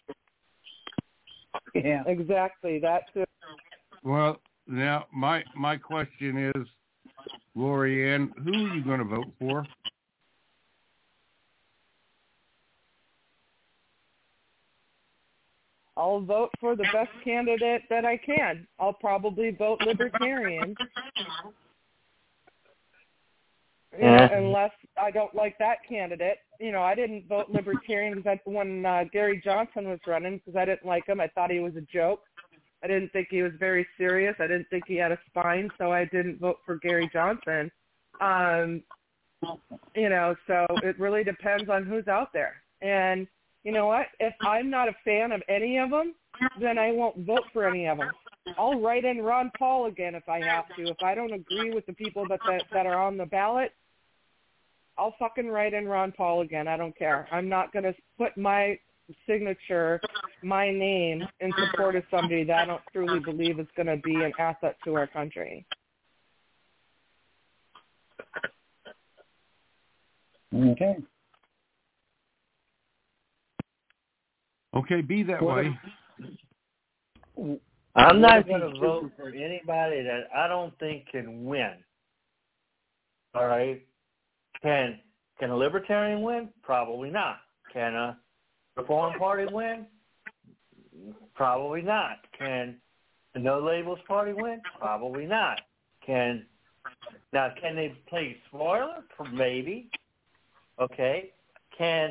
Yeah, exactly. That's it. Well, now my question is, Lori Ann, who are you going to vote for? I'll vote for the best candidate that I can. I'll probably vote Libertarian. Unless I don't like that candidate. I didn't vote Libertarian because when Gary Johnson was running because I didn't like him. I thought he was a joke. I didn't think he was very serious. I didn't think he had a spine, so I didn't vote for Gary Johnson. So it really depends on who's out there. And you know what? If I'm not a fan of any of them, then I won't vote for any of them. I'll write in Ron Paul again if I have to. If I don't agree with the people that are on the ballot, I'll fucking write in Ron Paul again. I don't care. I'm not going to put my signature, my name, in support of somebody that I don't truly believe is going to be an asset to our country. Okay. Okay, be that way. I'm not going to vote for anybody that I don't think can win. All right? Can a Libertarian win? Probably not. Can a Reform Party win? Probably not. Can the No Labels Party win? Probably not. Can they play spoiler? Maybe. Okay. Can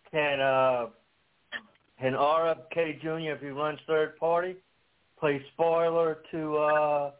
RFK Jr., if he runs third party, play spoiler to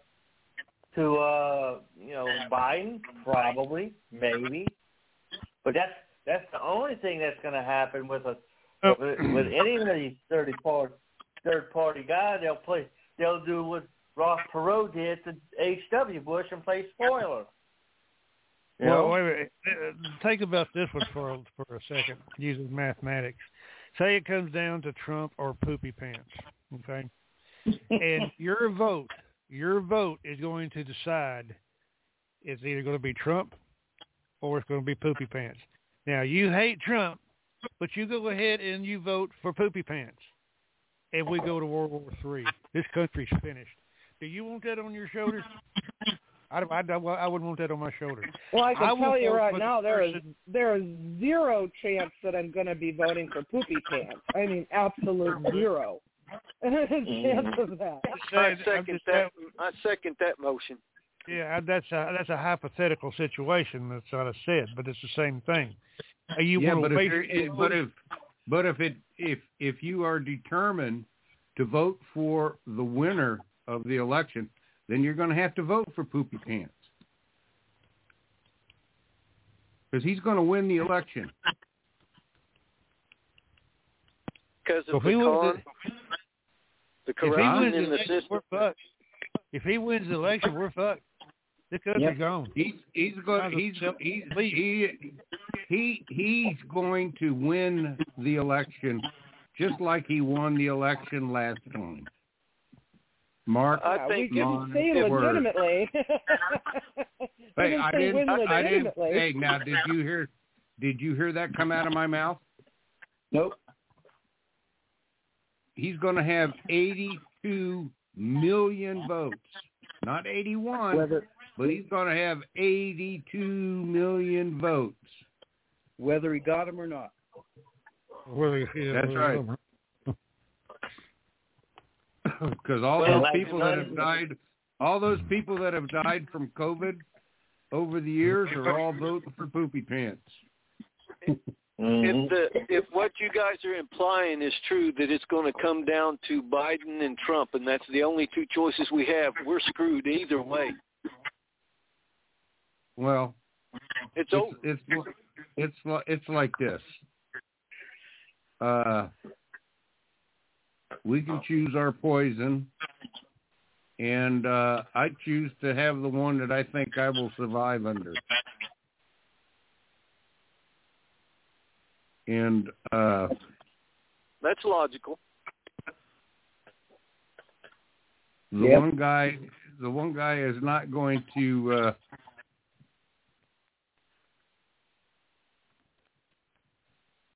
Biden? Probably, maybe. But that's the only thing that's going to happen with any of these third party guys. They'll do what Ross Perot did to H.W. Bush and play spoiler. Well, wait a minute. Think about this one for a second, using mathematics. Say it comes down to Trump or Poopy Pants, okay? And your vote is going to decide it's either going to be Trump or it's going to be Poopy Pants. Now, you hate Trump, but you go ahead and you vote for Poopy Pants, and we go to World War III. This country's finished. Do you want that on your shoulders? I wouldn't want that on my shoulders. Well, I can tell you right now, there is zero chance that I'm going to be voting for Poopy Pants. I mean, absolute zero chance of that. I second that motion. Yeah, that's a hypothetical situation. That's what I said, but it's the same thing. If you are determined to vote for the winner of the election, then you're going to have to vote for Poopy Pants because he's going to win the election. Because of the corruption in the system. We're fucked. If he wins the election, we're fucked. The country's gone. He's going to win the election just like he won the election last time. Mark, I think we didn't say legitimately. Hey, I didn't. Hey, now did you hear that come out of my mouth? Nope. He's going to have 82 million votes, not 81, but he's going to have 82 million votes, whether he got them or not. That's right. Because all those people that have died from COVID over the years are all voting for Poopy Pants. If what you guys are implying is true, that it's going to come down to Biden and Trump, and that's the only two choices we have, we're screwed either way. Well, it's over. It's like this. We can choose our poison, and I choose to have the one that I think I will survive under. And that's logical. The one guy is not going to